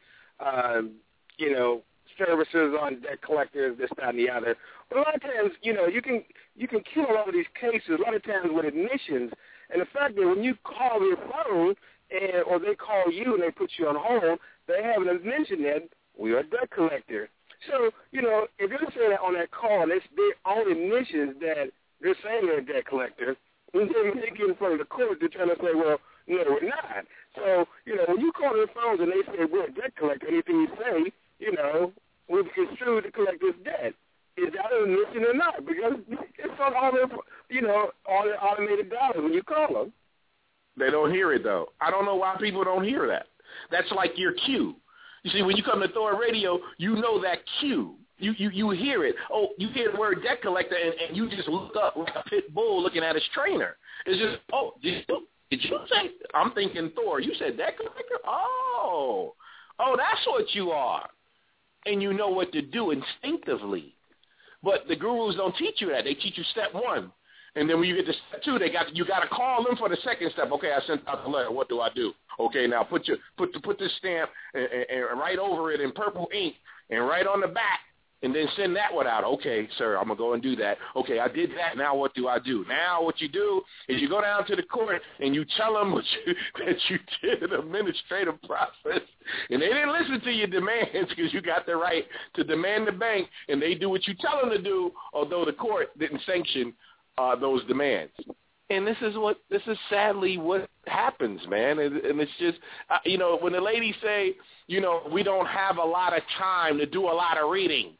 Speaker 15: services on debt collectors, this, that, and the other. But a lot of times, you can kill a lot of these cases, a lot of times with admissions, and the fact that when you call their phone, or they call you and they put you on hold, they haven't mentioned that we are a debt collector. So, if you're saying that on that call, and it's their own admissions that they're saying they're a debt collector, and then they get in front of the court, they're trying to say, well, no, we're not. So, when you call their phones and they say we're a debt collector, anything you say, will be construed to collect this debt. Is that an admission or not? Because it's on all their, all their automated dollars when you call them.
Speaker 12: They don't hear it, though. I don't know why people don't hear that. That's like your cue. You see, when you come to Thor Radio, you know that cue. You hear it. Oh, you hear the word debt collector, and you just look up like a pit bull looking at his trainer. It's just, oh, did you say? I'm thinking Thor. You said debt collector? Oh, that's what you are. And you know what to do instinctively. But the gurus don't teach you that. They teach you step one. And then when you get to step two, you got to call them for the second step. Okay, I sent out the letter. What do I do? Okay, now put this stamp and write over it in purple ink and write on the back and then send that one out. Okay, sir, I'm going to go and do that. Okay, I did that. Now what do I do? Now what you do is you go down to the court and you tell them that you did an administrative process. And they didn't listen to your demands because you got the right to demand the bank, and they do what you tell them to do, although the court didn't sanction those demands. And this is sadly what happens, man. And it's just, when the ladies say, we don't have a lot of time to do a lot of reading.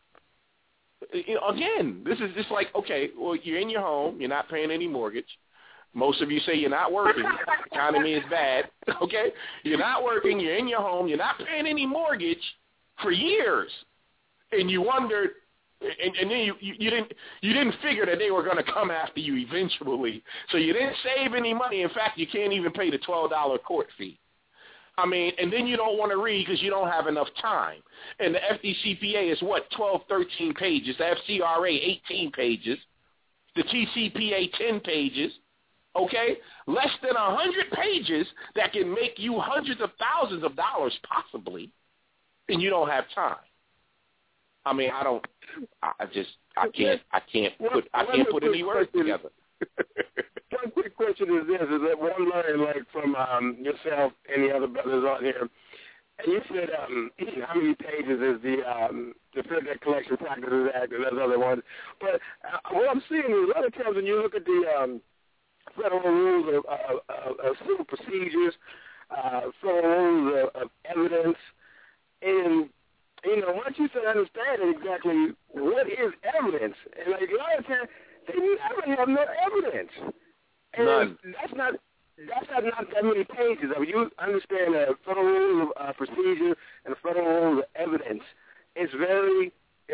Speaker 12: Again, this is just like, okay, well, you're in your home. You're not paying any mortgage. Most of you say you're not working. The economy is bad. Okay? You're not working. You're in your home. You're not paying any mortgage for years. And you wondered, and then you didn't figure that they were going to come after you eventually. So you didn't save any money. In fact, you can't even pay the $12 court fee. I mean, and then you don't want to read because you don't have enough time. And the FDCPA is 12, 13 pages. The FCRA, 18 pages. The TCPA, 10 pages. Okay? Less than 100 pages that can make you hundreds of thousands of dollars possibly, and you don't have time. I mean, I can't put any words together.
Speaker 15: One quick question is this, is that what I'm learning, like, from yourself and the other brothers out here, and you said how many pages is the Fair Debt Collection Practices Act and those other ones, but what I'm seeing is a lot of times when you look at the federal rules of civil procedures, federal rules of evidence, and once you start understanding exactly what is evidence, and like a lot of times they never have no evidence. And
Speaker 12: none.
Speaker 15: That's not that many pages. I mean, you understand the federal rules of procedure and the federal rules of evidence. It's very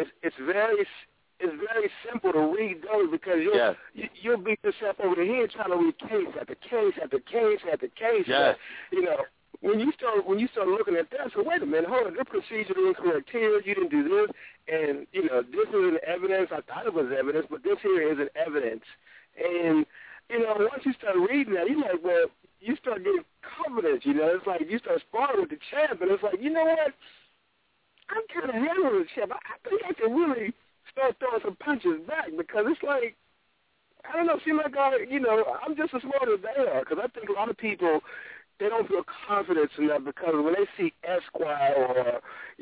Speaker 15: simple to read those because you'll beat yourself over the head trying to read case after case after case after case.
Speaker 12: Yes.
Speaker 15: But, when you start looking at that, so wait a minute, hold on, this procedure is incorrect here, you didn't do this, and, this isn't evidence, I thought it was evidence, but this here isn't evidence. And, once you start reading that, you're like, well, you start getting confidence, it's like you start sparring with the champ, and it's like, you know what, I'm kind of handling the champ. I think I can really start throwing some punches back because it's like, I don't know, it seems like I'm just as smart as they are because I think a lot of people, they don't feel confidence enough because when they see Esquire or,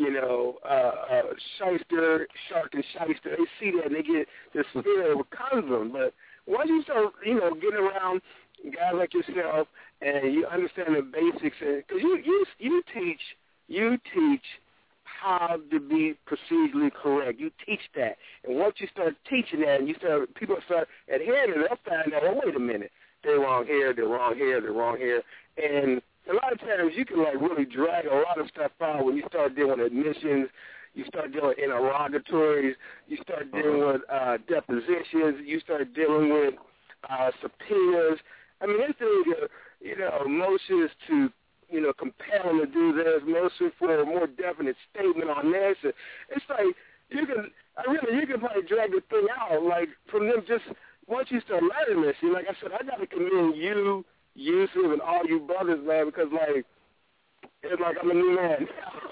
Speaker 15: Shyster, Shark and Shyster, they see that and they get this fear that comes them. But once you start, getting around guys like yourself and you understand the basics, because you teach how to be procedurally correct. You teach that. And once you start teaching that and people start adhering to it, they'll find out, oh, wait a minute, they're wrong here, they're wrong here, they're wrong here. And a lot of times you can really drag a lot of stuff out when you start dealing with admissions, you start dealing with interrogatories, you start dealing with depositions, you start dealing with subpoenas. I mean, there's motions to, compel them to do this, motion for a more definite statement on this. It's like, you can probably drag the thing out, like, from them just, once you start learning this, like I said, I got to commend you, Yusuf, and all you brothers, man, because, like, it's like I'm a new man.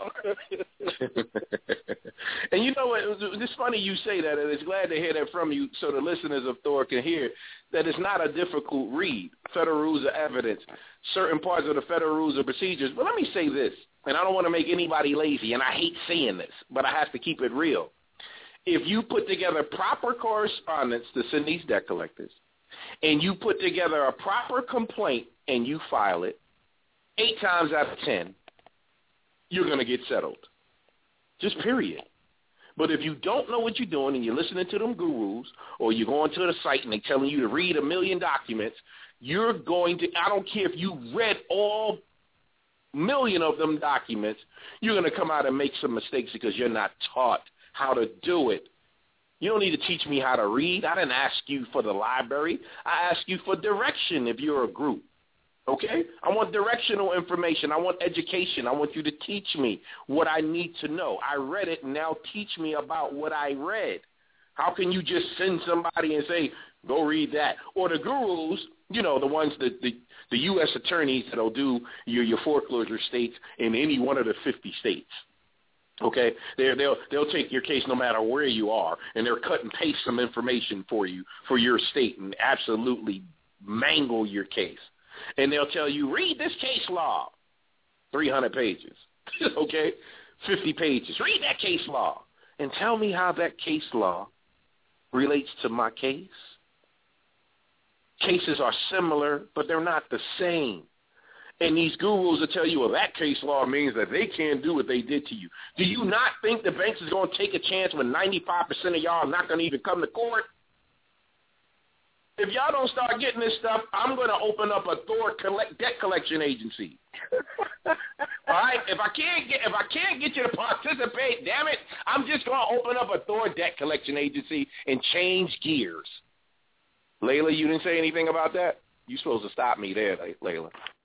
Speaker 12: And you know what? It's funny you say that, and it's glad to hear that from you so the listeners of Thor can hear that it's not a difficult read. Federal Rules of Evidence, certain parts of the Federal Rules of Procedures. But let me say this, and I don't want to make anybody lazy, and I hate saying this, but I have to keep it real. If you put together proper correspondence to send these debt collectors, and you put together a proper complaint and you file it, 8 times out of 10, you're going to get settled. Just period. But if you don't know what you're doing and you're listening to them gurus, or you're going to the site and they're telling you to read 1 million documents, you're going to, I don't care if you read all 1 million of them documents, you're going to come out and make some mistakes because you're not taught how to do it. You don't need to teach me how to read. I didn't ask you for the library. I asked you for direction if you're a group. Okay? I want directional information. I want education. I want you to teach me what I need to know. I read it, and now teach me about what I read. How can you just send somebody and say, go read that? Or the gurus, you know, the ones that the U.S. attorneys that will do your foreclosure states in any one of the 50 states. Okay? They'll take your case no matter where you are, and they'll cut and paste some information for you for your state and absolutely mangle your case. And they'll tell you, read this case law, 300 pages, okay, 50 pages. Read that case law and tell me how that case law relates to my case. Cases are similar, but they're not the same. And these gurus will tell you, well, that case law means that they can't do what they did to you. Do you not think the banks is going to take a chance when 95% of y'all are not going to even come to court? If y'all don't start getting this stuff, I'm going to open up a Thor debt collection agency. All right? If I can't get you to participate, damn it, I'm just going to open up a Thor debt collection agency and change gears. Layla, you didn't say anything about that? You're supposed to stop me there, Layla.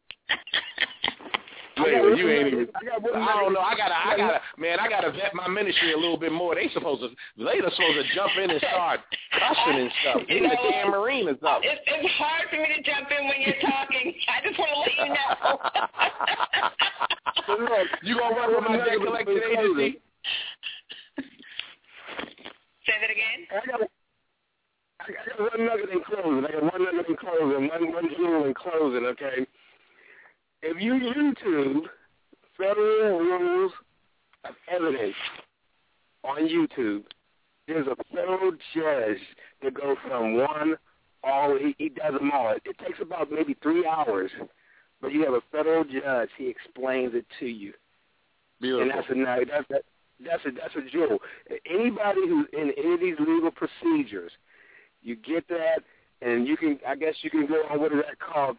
Speaker 12: Layla, you ain't even. I don't know. I gotta vet my ministry a little bit more. Layla's supposed to jump in and start cussing and stuff. Be a damn Marine or something.
Speaker 11: It's hard for me to jump in when you're talking. I just want to let you know.
Speaker 12: You gonna work with my debt collection agency?
Speaker 11: Say that again.
Speaker 15: I got one nugget in closing. One jewel in closing, okay? If you YouTube Federal Rules of Evidence on YouTube, there's a federal judge that goes from he does them all. It takes about maybe 3 hours, but you have a federal judge. He explains it to you.
Speaker 12: Beautiful.
Speaker 15: And that's a jewel. Anybody who's in any of these legal procedures, you get that, and I guess you can go on, what is that called?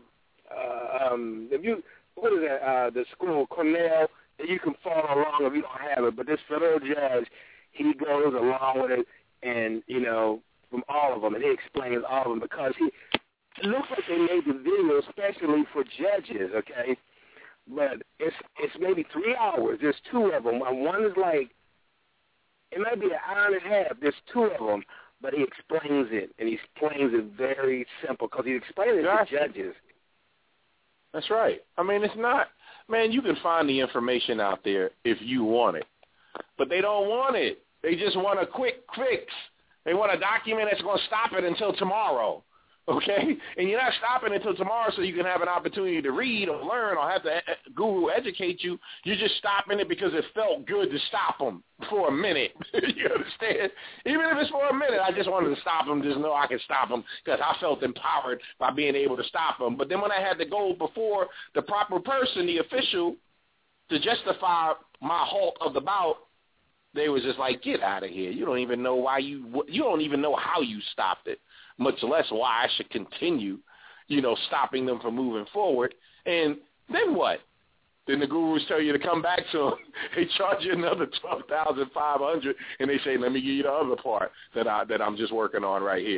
Speaker 15: The school, Cornell, you can follow along if you don't have it, but this federal judge, he goes along with it, and, you know, from all of them, and he explains all of them, because it looks like they made the video especially for judges, okay, but it's maybe 3 hours. There's 2 of them. One is like, it might be an hour and a half. There's 2 of them, but he explains it, and he explains it very simple, because he explains it to judges.
Speaker 12: That's right. I mean, it's not, man, you can find the information out there if you want it. But they don't want it. They just want a quick fix. They want a document that's going to stop it until tomorrow. Okay? And you're not stopping until tomorrow so you can have an opportunity to read or learn or have the guru educate you. You're just stopping it because it felt good to stop them for a minute. You understand? Even if it's for a minute, I just wanted to stop them, just know I can stop them because I felt empowered by being able to stop them. But then when I had to go before the proper person, the official, to justify my halt of the bout, they was just like, get out of here. You don't even know you don't even know how you stopped it, much less why I should continue, stopping them from moving forward. And then what? Then the gurus tell you to come back to them. They charge you another $12,500, and they say, let me give you the other part that I'm just working on right here.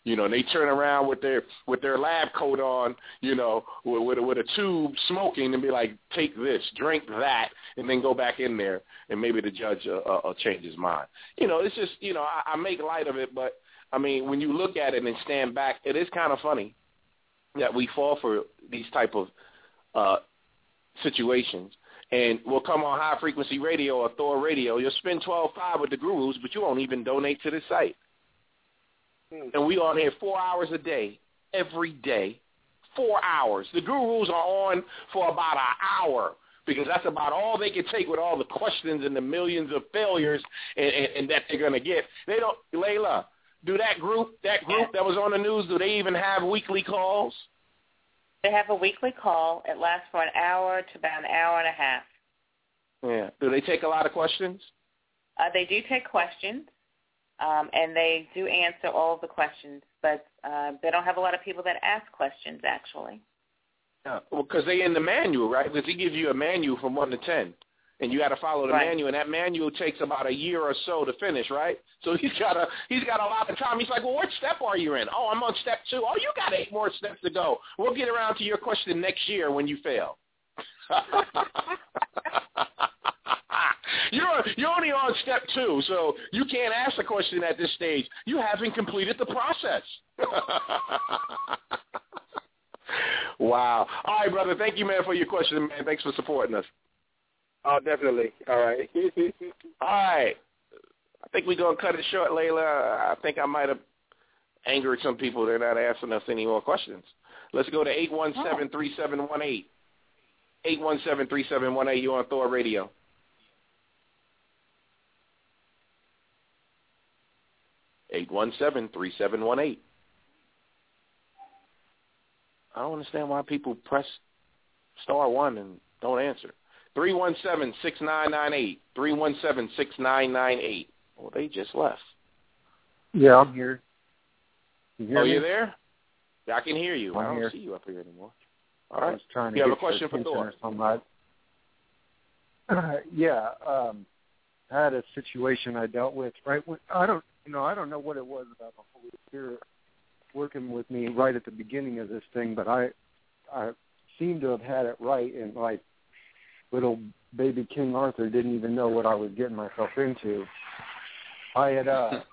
Speaker 12: And they turn around with their lab coat on, with a tube smoking and be like, take this, drink that, and then go back in there, and maybe the judge will change his mind. It's just, I make light of it, but, I mean, when you look at it and stand back, it is kind of funny that we fall for these type of situations. And we'll come on High Frequency Radio or Thor Radio. You'll spend $12.5 with the gurus, but you won't even donate to the site. And we on here 4 hours a day, every day, 4 hours. The gurus are on for about an hour because that's about all they can take with all the questions and the millions of failures and that they're going to get. They don't, Layla, do that group that was on the news, do they even have weekly calls?
Speaker 11: They have a weekly call. It lasts for an hour to about an hour and a half.
Speaker 12: Yeah. Do they take a lot of questions?
Speaker 11: They do take questions, and they do answer all of the questions, but they don't have a lot of people that ask questions, actually.
Speaker 12: Yeah. Well, because they in the manual, right? Because he gives you a manual from 1 to 10, and you got to follow the manual, and that manual takes about a year or so to finish, right? So he's got a lot of time. He's like, well, what step are you in? Oh, I'm on step 2. Oh, you got 8 more steps to go. We'll get around to your question next year when you fail. You're only on step 2, so you can't ask the question at this stage. You haven't completed the process. Wow. All right, brother. Thank you, man, for your question, man. Thanks for supporting us.
Speaker 15: Oh, definitely. All right.
Speaker 12: All right. I think we're going to cut it short, Layla. I think I might have angered some people. They're not asking us any more questions. Let's go to 817-3718. 817-3718. You're on Thor Radio. I don't understand why people press *1 and don't answer. 317-6998. 317-6998. Well, they just left.
Speaker 3: Yeah, I'm here.
Speaker 12: You there? Yeah, I can hear you. I don't see you up here anymore. All right. You have a question for Thor?
Speaker 3: I had a situation I dealt with right when I don't know what it was about the Holy Spirit working with me right at the beginning of this thing, but I seem to have had it right, and like little baby King Arthur didn't even know what I was getting myself into. I had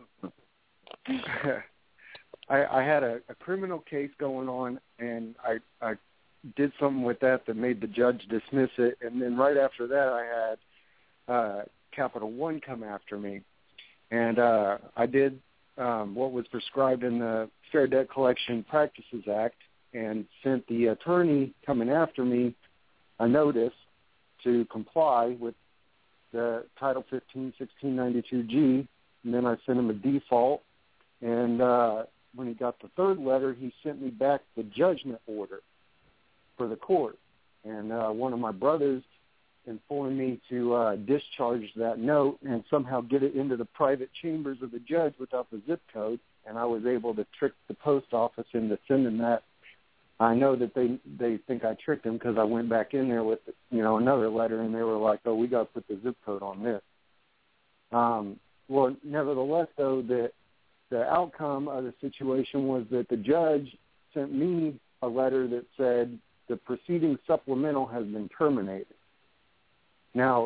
Speaker 3: I had a criminal case going on, and I did something with that made the judge dismiss it, and then right after that I had Capital One come after me, and I did what was prescribed in the Fair Debt Collection Practices Act and sent the attorney coming after me a notice to comply with the Title 15 1692G, and then I sent him a default, and when he got the third letter, he sent me back the judgment order for the court, and one of my brothers informed me to discharge that note and somehow get it into the private chambers of the judge without the zip code, and I was able to trick the post office into sending that. I know that they think I tricked them because I went back in there with another letter, and they were like, "Oh, we got to put the zip code on this." Well, nevertheless, though, the outcome of the situation was that the judge sent me a letter that said the proceeding supplemental has been terminated. Now,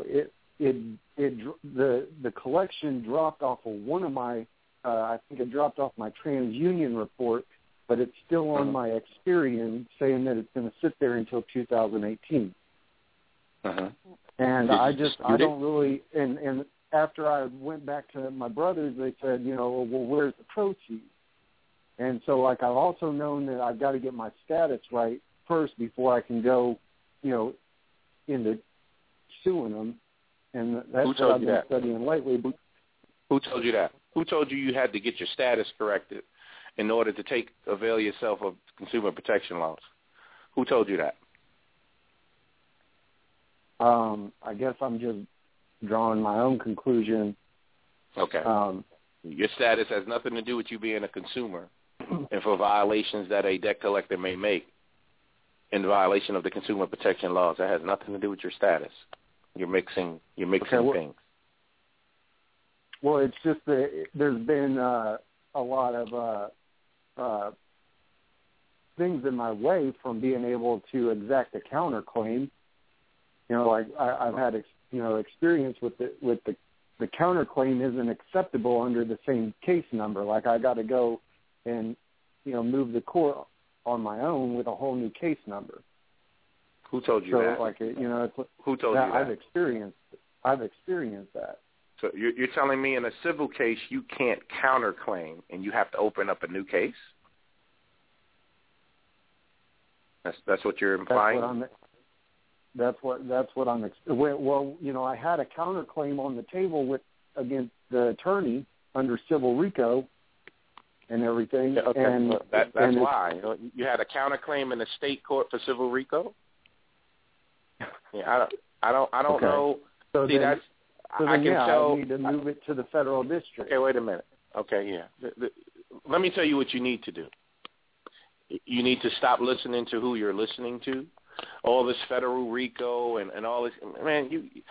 Speaker 3: the collection dropped off of one of my, I think it dropped off my TransUnion report, but it's still on my Experian, saying that it's going to sit there until 2018. And I don't really, and after I went back to my brothers, they said, well, where's the proceeds? And so, I've also known that I've got to get my status right first before I can go, into suing them. And that's what I've been studying lately.
Speaker 12: Who told you that? Who told you had to get your status corrected in order to avail yourself of consumer protection laws? Who told you that?
Speaker 3: I guess I'm just drawing my own conclusion.
Speaker 12: Okay. Your status has nothing to do with you being a consumer and for violations that a debt collector may make in violation of the consumer protection laws. That has nothing to do with your status. You're mixing things.
Speaker 3: Well, it's just that there's been a lot of things in my way from being able to exact a counterclaim. You know, like I've had experience with the counterclaim isn't acceptable under the same case number. Like I got to go and move the court on my own with a whole new case number.
Speaker 12: Who told you that?
Speaker 3: Like
Speaker 12: who told you that?
Speaker 3: I've experienced that.
Speaker 12: So you're telling me in a civil case you can't counterclaim and you have to open up a new case? That's what you're implying?
Speaker 3: That's what I'm. Well, I had a counterclaim on the table against the attorney under civil RICO and everything.
Speaker 12: Okay,
Speaker 3: and
Speaker 12: that's why you had a counterclaim in the state court for civil RICO. Yeah, I don't
Speaker 3: okay.
Speaker 12: know.
Speaker 3: So
Speaker 12: see,
Speaker 3: then,
Speaker 12: I can tell.
Speaker 3: I need to move it to the federal district.
Speaker 12: Okay, wait a minute. Okay, yeah. Let me tell you what you need to do. You need to stop listening to who you're listening to. All this federal RICO and all this, man.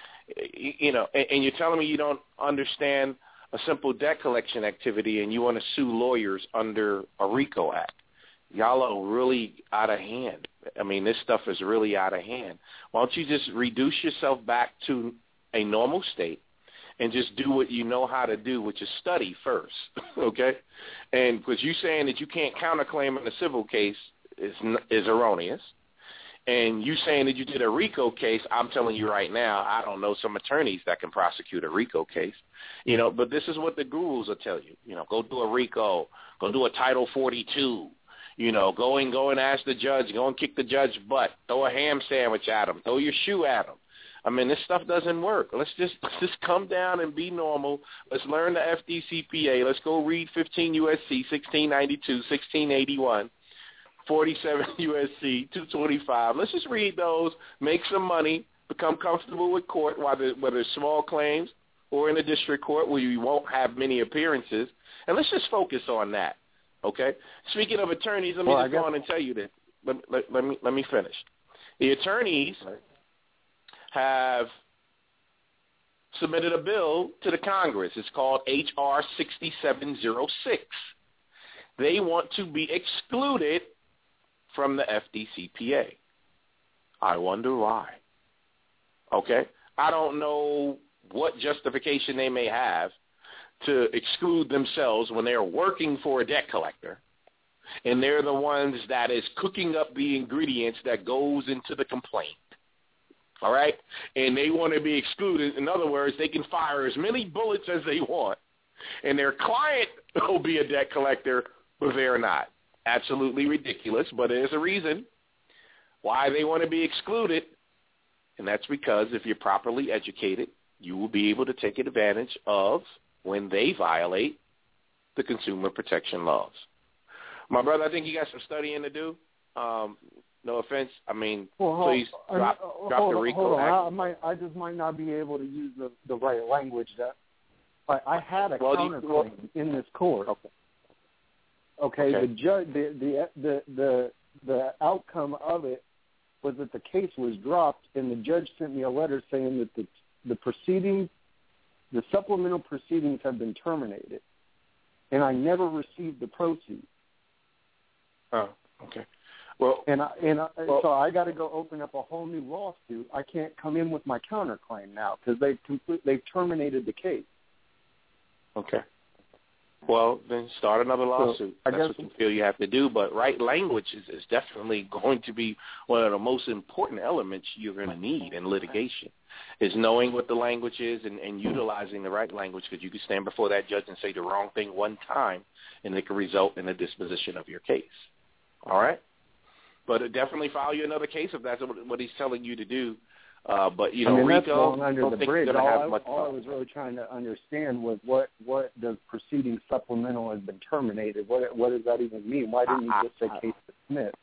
Speaker 12: And you're telling me you don't understand a simple debt collection activity, and you want to sue lawyers under a RICO Act. Y'all are really out of hand. I mean, this stuff is really out of hand. Why don't you just reduce yourself back to a normal state and just do what you know how to do, which is study first, okay? And because you saying that you can't counterclaim in a civil case is erroneous. And you saying that you did a RICO case, I'm telling you right now, I don't know some attorneys that can prosecute a RICO case. But this is what the gurus will tell you. Go do a RICO, go do a Title 42. Go and ask the judge, go and kick the judge's butt, throw a ham sandwich at him, throw your shoe at him. I mean, this stuff doesn't work. Let's just come down and be normal. Let's learn the FDCPA. Let's go read 15 U.S.C. 1692, 1681. 47 U.S.C. 225. Let's just read those, make some money, become comfortable with court, whether it's small claims or in a district court where you won't have many appearances, and let's just focus on that, okay? Speaking of attorneys, let me go on and tell you this. Let me finish. The attorneys have submitted a bill to the Congress. It's called H.R. 6706. They want to be excluded from the FDCPA. I wonder why. Okay? I don't know what justification they may have to exclude themselves when they're working for a debt collector, and they're the ones that is cooking up the ingredients that goes into the complaint. All right? And they want to be excluded. In other words, they can fire as many bullets as they want, and their client will be a debt collector, but they're not. Absolutely ridiculous, but there's a reason why they want to be excluded, and that's because if you're properly educated, you will be able to take advantage of when they violate the consumer protection laws. My brother, I think you got some studying to do. No offense. I mean, please drop the RICO Act.
Speaker 3: I just might not be able to use the right language. I had a counterclaim in this court. Okay. The judge, the outcome of it was that the case was dropped, and the judge sent me a letter saying that the proceedings, the supplemental proceedings, have been terminated, and I never received the proceeds.
Speaker 12: Oh, okay. Well,
Speaker 3: so I got to go open up a whole new lawsuit. I can't come in with my counterclaim now because they've terminated the case.
Speaker 12: Okay. Well, then start another lawsuit. That's what you feel you have to do. But right language is definitely going to be one of the most important elements you're going to need in litigation, is knowing what the language is and utilizing the right language, because you can stand before that judge and say the wrong thing one time, and it can result in a disposition of your case. All right? But definitely file you another case if that's what he's telling you to do. But,
Speaker 3: RICO,
Speaker 12: that's
Speaker 3: going under the bridge. All
Speaker 12: I
Speaker 3: was really trying to understand was what does proceeding supplemental has been terminated? What does that even mean? Why didn't you just say case dismissed?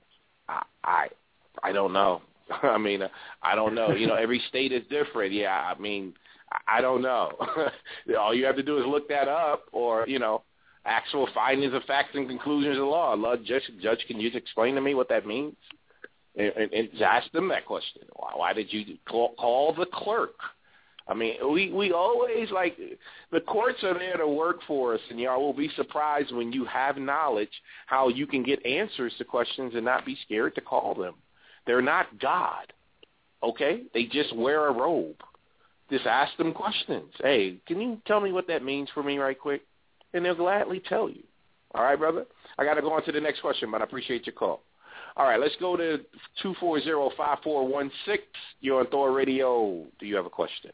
Speaker 12: I don't know. I mean, I don't know. Every state is different. Yeah, I mean, I don't know. All you have to do is look that up, or, actual findings of facts and conclusions of law. Judge, can you explain to me what that means? And ask them that question. Why did you call the clerk I mean, we always, like, the courts are there to work for us, and y'all will be surprised when you have knowledge how you can get answers to questions and not be scared to call them. They're not God, okay? They just wear a robe. Just ask them questions. Hey, can you tell me what that means for me right quick? And they'll gladly tell you. All right, brother? I got to go on to the next question, but I appreciate your call. All right, let's go to 240-5416. You're on Thor Radio. Do you have a question?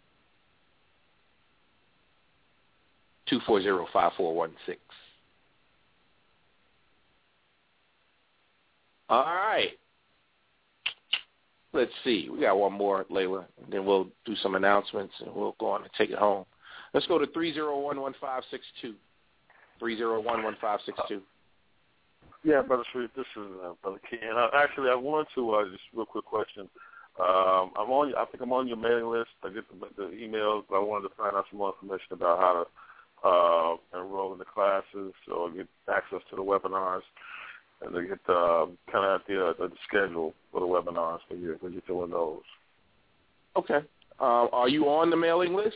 Speaker 12: 240-5416. All right. Let's see. We got one more, Layla, and then we'll do some announcements, and we'll go on and take it home. Let's go to 301-1562. 301-1562.
Speaker 4: Yeah, Brother Sharif, this is Brother Ken. Actually, I wanted to just real quick question. I think I'm on your mailing list. I get the emails, but I wanted to find out some more information about how to enroll in the classes or get access to the webinars, and to get kind of the schedule for the webinars when you're doing those.
Speaker 12: Okay. Are you on the mailing list?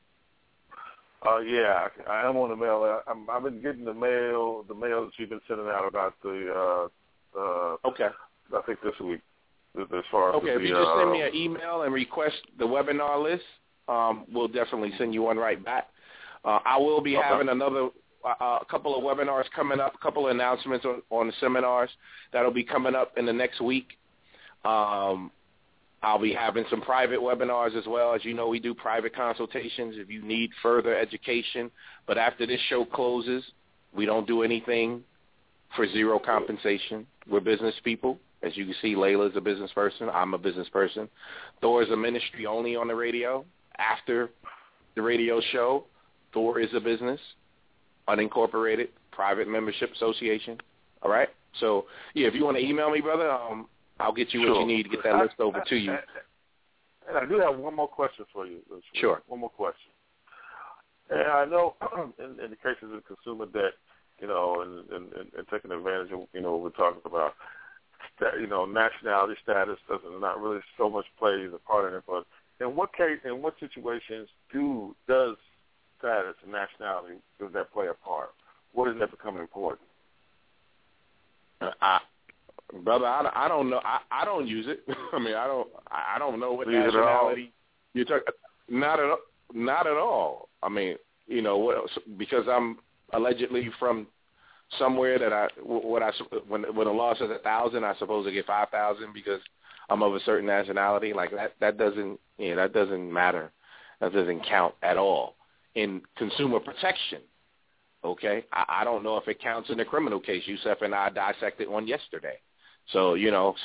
Speaker 4: Yeah, I am on the mail. I've been getting the mail that you've been sending out about the.
Speaker 12: Okay.
Speaker 4: I think this week, as far as
Speaker 12: okay. If you just send me an email and request the webinar list, we'll definitely send you one right back. I will be having another a couple of webinars coming up, a couple of announcements on the seminars that'll be coming up in the next week. I'll be having some private webinars as well. As you know, we do private consultations if you need further education. But after this show closes, we don't do anything for zero compensation. We're business people. As you can see, Layla is a business person. I'm a business person. Thor is a ministry only on the radio. After the radio show, Thor is a business, unincorporated, private membership association. All right? So, yeah, if you want to email me, brother, I'll get you what you need to get that list over to you.
Speaker 4: And I do have one more question for you.
Speaker 12: Sure.
Speaker 4: One more question. And I know in the cases of consumer debt, and taking advantage of, what we're talking about, that, nationality status not really so much plays a part in it. But in what situations does status and nationality, does that play a part? What does that become important?
Speaker 12: Brother, I don't know. I don't use it. I mean, I don't know what nationality you're talking. Not at all. I mean, because I'm allegedly from somewhere that when the law says 1,000, I suppose I get 5,000 because I'm of a certain nationality. Like that doesn't matter. That doesn't count at all in consumer protection. Okay, I don't know if it counts in a criminal case. Yusef and I dissected one yesterday. So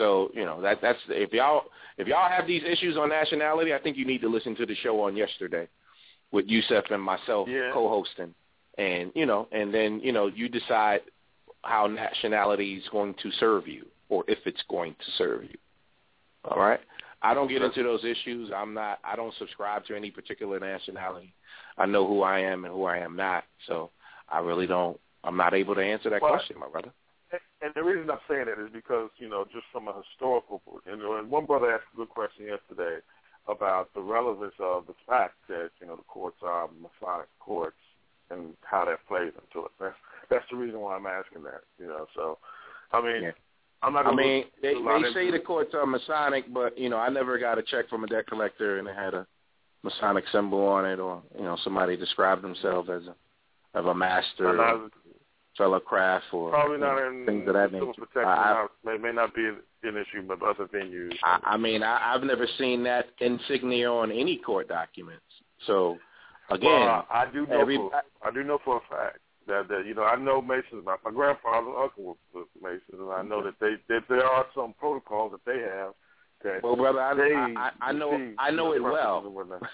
Speaker 12: that's if y'all have these issues on nationality, I think you need to listen to the show on yesterday with Yusef and myself co-hosting, and then you decide how nationality is going to serve you or if it's going to serve you. All right, I don't get into those issues. I don't subscribe to any particular nationality. I know who I am and who I am not. So I really don't. I'm not able to answer that question, my brother.
Speaker 4: And the reason I'm saying that is because, just from a historical, and one brother asked a good question yesterday about the relevance of the fact that, the courts are Masonic courts and how that plays into it. That's the reason why I'm asking that, So, I mean, I'm not going to...
Speaker 12: they say the courts are Masonic, but, I never got a check from a debt collector and it had a Masonic symbol on it or, somebody described themselves as a master. Fellow craft or
Speaker 4: probably not in
Speaker 12: things of that nature.
Speaker 4: May not be an issue, but other venues.
Speaker 12: I've never seen that insignia on any court documents. So, again,
Speaker 4: I do know for a fact that I know Masons. My grandfather's uncle was Mason, and I know that there are some protocols that they have. That
Speaker 12: well, brother, I know it well.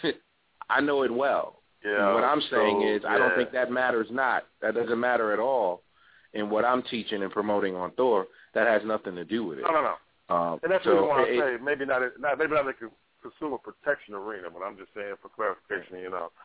Speaker 12: I know it well.
Speaker 4: Yeah,
Speaker 12: what I'm saying is I don't think that matters not. That doesn't matter at all in what I'm teaching and promoting on Thor. That has nothing to do with it.
Speaker 4: No. And that's what I want to say. Maybe not in the consumer protection arena, but I'm just saying for clarification,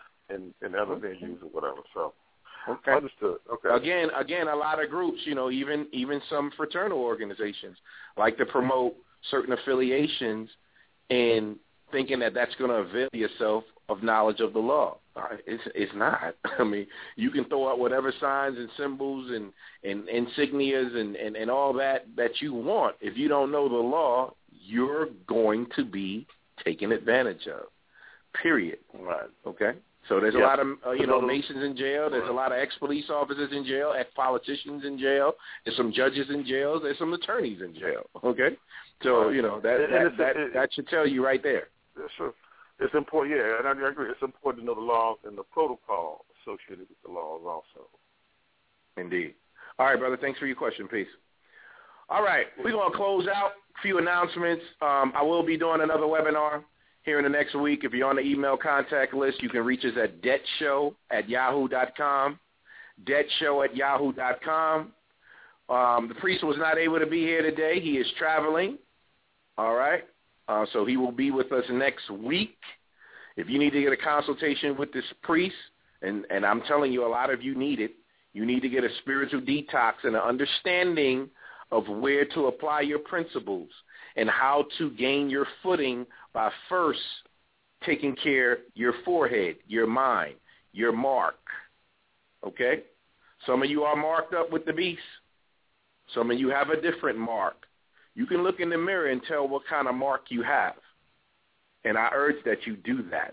Speaker 4: in other venues or whatever. So,
Speaker 12: okay.
Speaker 4: Understood. Okay.
Speaker 12: Again, a lot of groups, even some fraternal organizations like to promote certain affiliations and thinking that that's going to avail yourself of knowledge of the law. All right? It's not. I mean, you can throw out whatever signs and symbols and insignias and all that you want. If you don't know the law, you're going to be taken advantage of, period.
Speaker 4: Right.
Speaker 12: Okay? So there's a lot of, Masons in jail. There's a lot of ex-police officers in jail, ex-politicians in jail. There's some judges in jail. There's some attorneys in jail. Okay? So, that should tell you right there.
Speaker 4: It's important, and I agree. It's important to know the laws and the protocol associated with the laws also.
Speaker 12: Indeed. All right, brother. Thanks for your question. Peace. All right. We're going to close out. A few announcements. I will be doing another webinar here in the next week. If you're on the email contact list, you can reach us at debtshow@yahoo.com, debtshow@yahoo.com. The priest was not able to be here today. He is traveling. All right. So he will be with us next week. If you need to get a consultation with this priest, and I'm telling you, a lot of you need it, you need to get a spiritual detox and an understanding of where to apply your principles and how to gain your footing by first taking care of your forehead, your mind, your mark. Okay? Some of you are marked up with the beast. Some of you have a different mark. You can look in the mirror and tell what kind of mark you have. And I urge that you do that.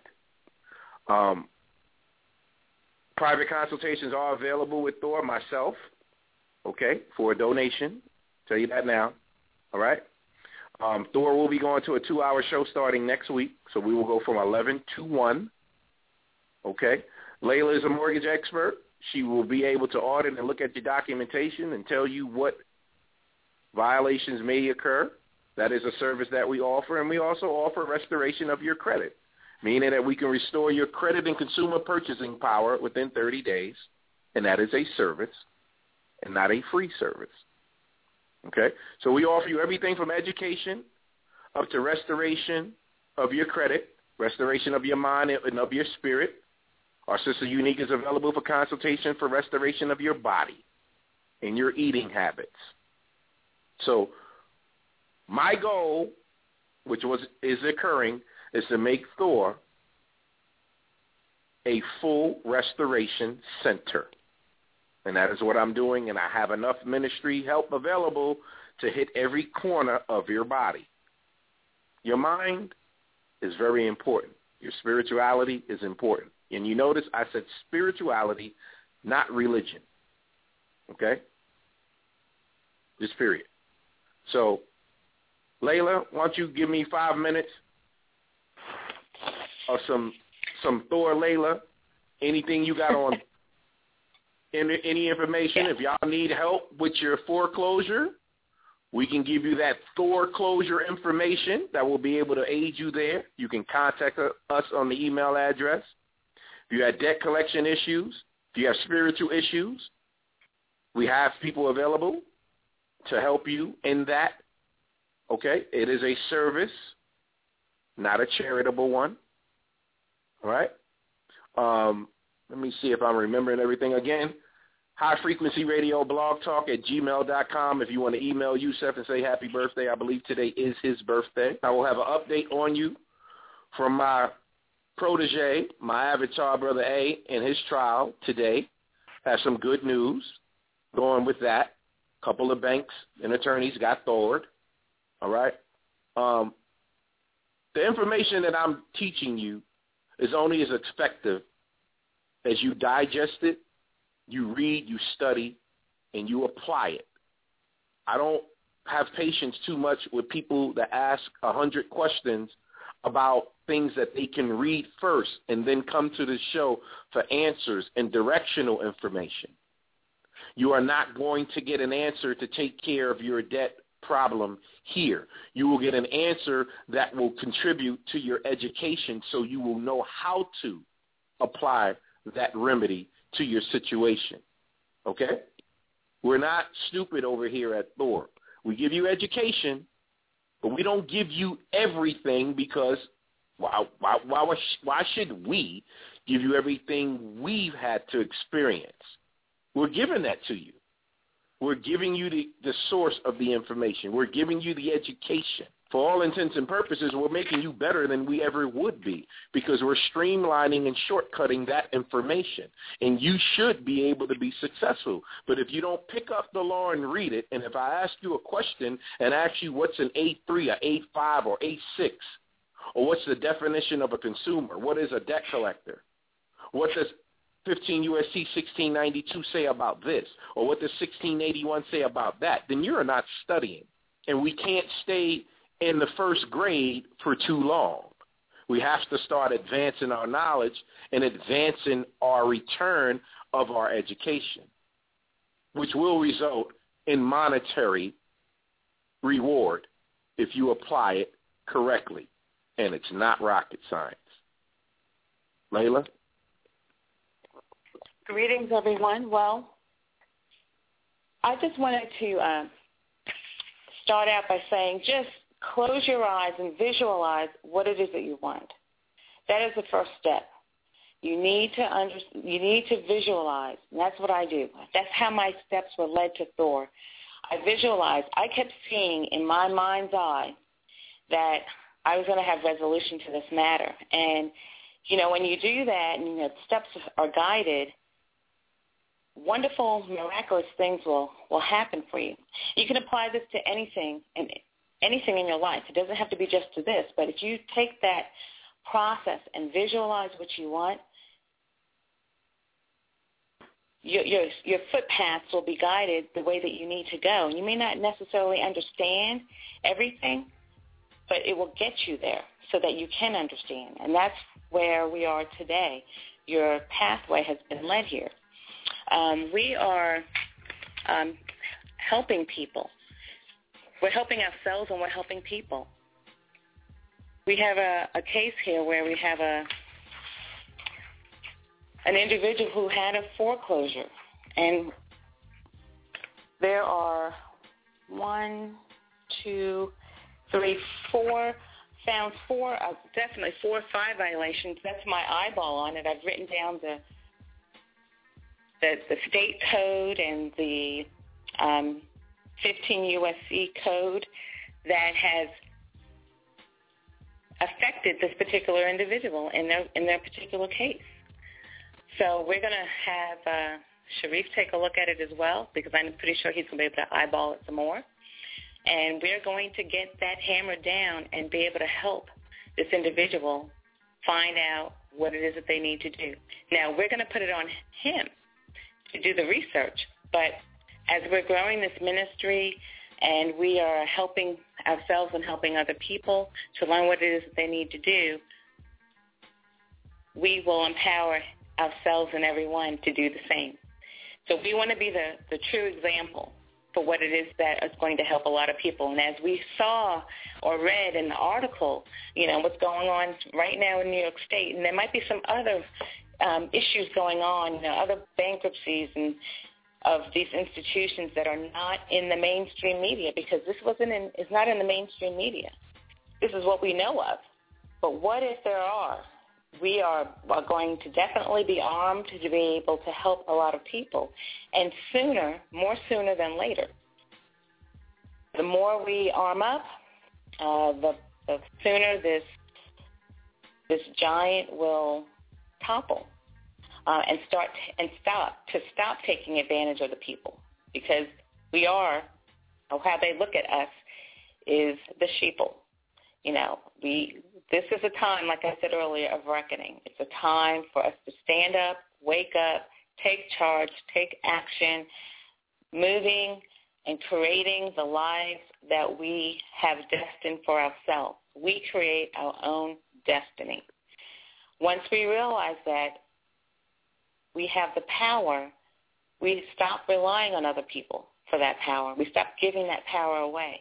Speaker 12: Private consultations are available with Thor, myself, okay, for a donation. Tell you that now. All right? Thor will be going to a 2-hour show starting next week, so we will go from 11 to 1. Okay? Layla is a mortgage expert. She will be able to audit and look at your documentation and tell you what violations may occur. That is a service that we offer, and we also offer restoration of your credit, meaning that we can restore your credit and consumer purchasing power within 30 days, and that is a service and not a free service. Okay? So we offer you everything from education up to restoration of your credit, restoration of your mind and of your spirit. Our Sister Unique is available for consultation for restoration of your body and your eating habits. So my goal, which is occurring, is to make Thor a full restoration center. And that is what I'm doing, and I have enough ministry help available to hit every corner of your body. Your mind is very important. Your spirituality is important. And you notice I said spirituality, not religion. Okay? Just period. So, Layla, why don't you give me 5 minutes of some Thor, Layla? Anything you got on any information? If y'all need help with your foreclosure, we can give you that foreclosure information that will be able to aid you there. You can contact us on the email address. If you have debt collection issues, if you have spiritual issues, we have people available to help you in that. Okay? It is a service, not a charitable one. All right? Let me see if I'm remembering everything again. High Frequency Radio Blog Talk at gmail.com. If you want to email Yusef and say happy birthday, I believe today is his birthday. I will have an update on you from my protege, my avatar, Brother A, in his trial today. Have some good news going with that. A couple of banks and attorneys got thawed. All right? The information that I'm teaching you is only as effective as you digest it, you read, you study, and you apply it. I don't have patience too much with people that ask 100 questions about things that they can read first and then come to the show for answers and directional information. You are not going to get an answer to take care of your debt problem here. You will get an answer that will contribute to your education so you will know how to apply that remedy to your situation. Okay? We're not stupid over here at Thor. We give you education, but we don't give you everything because why should we give you everything we've had to experience? We're giving that to you. We're giving you the source of the information. We're giving you the education. For all intents and purposes, we're making you better than we ever would be because we're streamlining and shortcutting that information. And you should be able to be successful. But if you don't pick up the law and read it, and if I ask you a question and ask you what's an A3, a A5, or A6, or what's the definition of a consumer, what is a debt collector, what does 15 U.S.C. 1692 say about this, or what does 1681 say about that, then you're not studying. And we can't stay in the first grade for too long. We have to start advancing our knowledge and advancing our return of our education, which will result in monetary reward if you apply it correctly. And it's not rocket science. Layla?
Speaker 11: Greetings, everyone. Well, I just wanted to start out by saying just close your eyes and visualize what it is that you want. That is the first step. You need to visualize, and that's what I do. That's how my steps were led to Thor. I visualized. I kept seeing in my mind's eye that I was going to have resolution to this matter. And, when you do that and the steps are guided, wonderful, miraculous things will happen for you. You can apply this to anything in your life. It doesn't have to be just to this, but if you take that process and visualize what you want, your footpaths will be guided the way that you need to go. You may not necessarily understand everything, but it will get you there so that you can understand. And that's where we are today. Your pathway has been led here. We are helping people. We're helping ourselves and we're helping people. We have a case here where we have an individual who had a foreclosure, and there are 4 or 5 violations. That's my eyeball on it. I've written down the state code and the 15 U.S.C. code that has affected this particular individual in their particular case. So we're going to have Sharif take a look at it as well, because I'm pretty sure he's going to be able to eyeball it some more. And we're going to get that hammered down and be able to help this individual find out what it is that they need to do. Now, we're going to put it on him to do the research, but as we're growing this ministry and we are helping ourselves and helping other people to learn what it is that they need to do, we will empower ourselves and everyone to do the same. So we want to be the true example for what it is that is going to help a lot of people. And as we saw or read in the article, what's going on right now in New York State, and there might be some other issues going on, other bankruptcies and of these institutions that are not in the mainstream media, because this is not in the mainstream media. This is what we know of. But what if there are? We are going to definitely be armed to be able to help a lot of people, and more sooner than later. The more we arm up, the sooner this giant will topple and stop taking advantage of the people, because we are, or how they look at us is the sheeple. This is a time, like I said earlier, of reckoning. It's a time for us to stand up, wake up, take charge, take action, moving and creating the lives that we have destined for ourselves. We create our own destiny. Once we realize that we have the power, we stop relying on other people for that power. We stop giving that power away.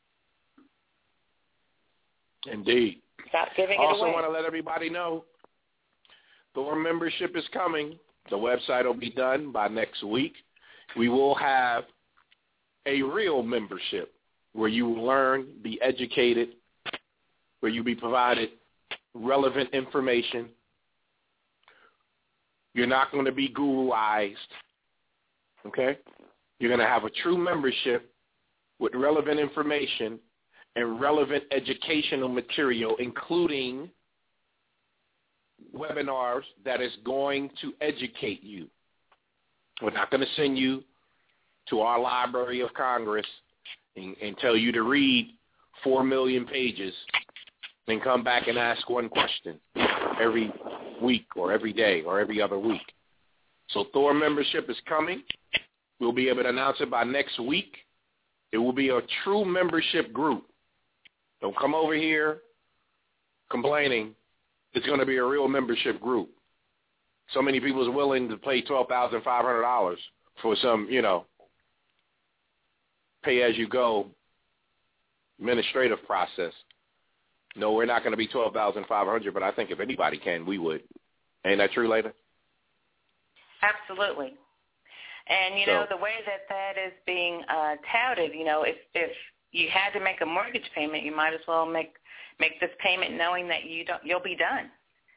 Speaker 12: Indeed.
Speaker 11: Stop giving it away.
Speaker 12: I also want to let everybody know Thor membership is coming. The website will be done by next week. We will have a real membership where you will learn, be educated, where you'll be provided relevant information. You're not going to be guruized, okay? You're going to have a true membership with relevant information and relevant educational material, including webinars that is going to educate you. We're not going to send you to our Library of Congress and tell you to read 4 million pages and come back and ask one question every week or every day or every other week. So Thor membership is coming. We'll be able to announce it by next week. It will be a true membership group. Don't come over here complaining. It's going to be a real membership group. So many people is willing to pay $12,500 for some, pay-as-you-go administrative process. No, we're not going to be $12,500, but I think if anybody can, we would. Ain't that true, Layla?
Speaker 11: Absolutely. And, the way that is being touted, if you had to make a mortgage payment, you might as well make this payment knowing that you'll be done.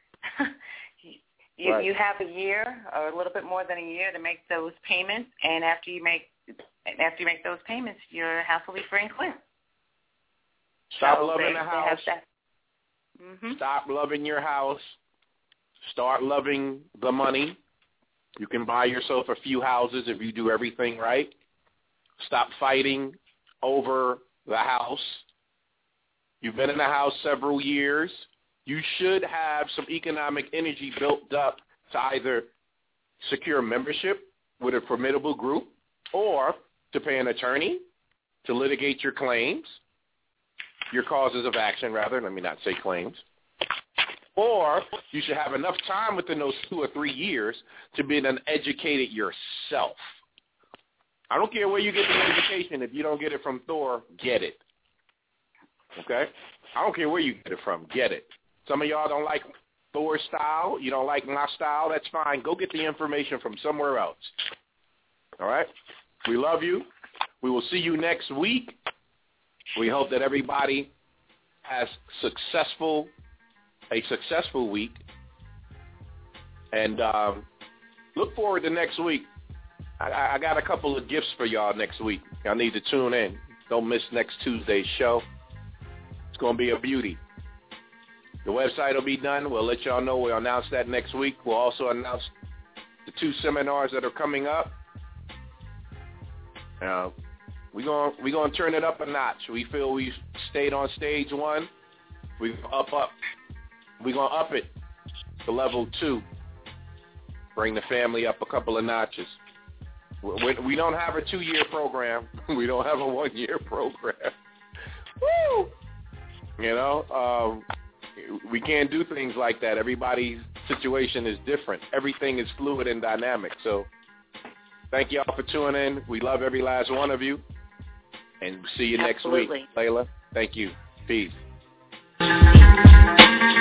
Speaker 11: You have a year or a little bit more than a year to make those payments, and after you make those payments, you're hassle-free and clear.
Speaker 12: Stop loving the house. Stop loving your house. Start loving the money. You can buy yourself a few houses if you do everything right. Stop fighting over the house. You've been in the house several years. You should have some economic energy built up to either secure membership with a formidable group or to pay an attorney to litigate your claims, your causes of action, rather. Let me not say claims. Or you should have enough time within those 2 or 3 years to be educated yourself. I don't care where you get the education. If you don't get it from Thor, get it. Okay? I don't care where you get it from. Get it. Some of y'all don't like Thor's style. You don't like my style. That's fine. Go get the information from somewhere else. All right? We love you. We will see you next week. We hope that everybody has a successful week. And look forward to next week. I got a couple of gifts for y'all next week. Y'all need to tune in. Don't miss next Tuesday's show. It's going to be a beauty. The website will be done. We'll let y'all know. We'll announce that next week. We'll also announce the 2 seminars that are coming up. We're going to turn it up a notch. We feel we stayed on stage 1. We're going to up it to level 2. Bring the family up a couple of notches. We don't have a 2-year program. We don't have a 1-year program. Woo! We can't do things like that. Everybody's situation is different. Everything is fluid and dynamic. So thank y'all for tuning in. We love every last one of you. And see you next week. Layla, thank you. Peace.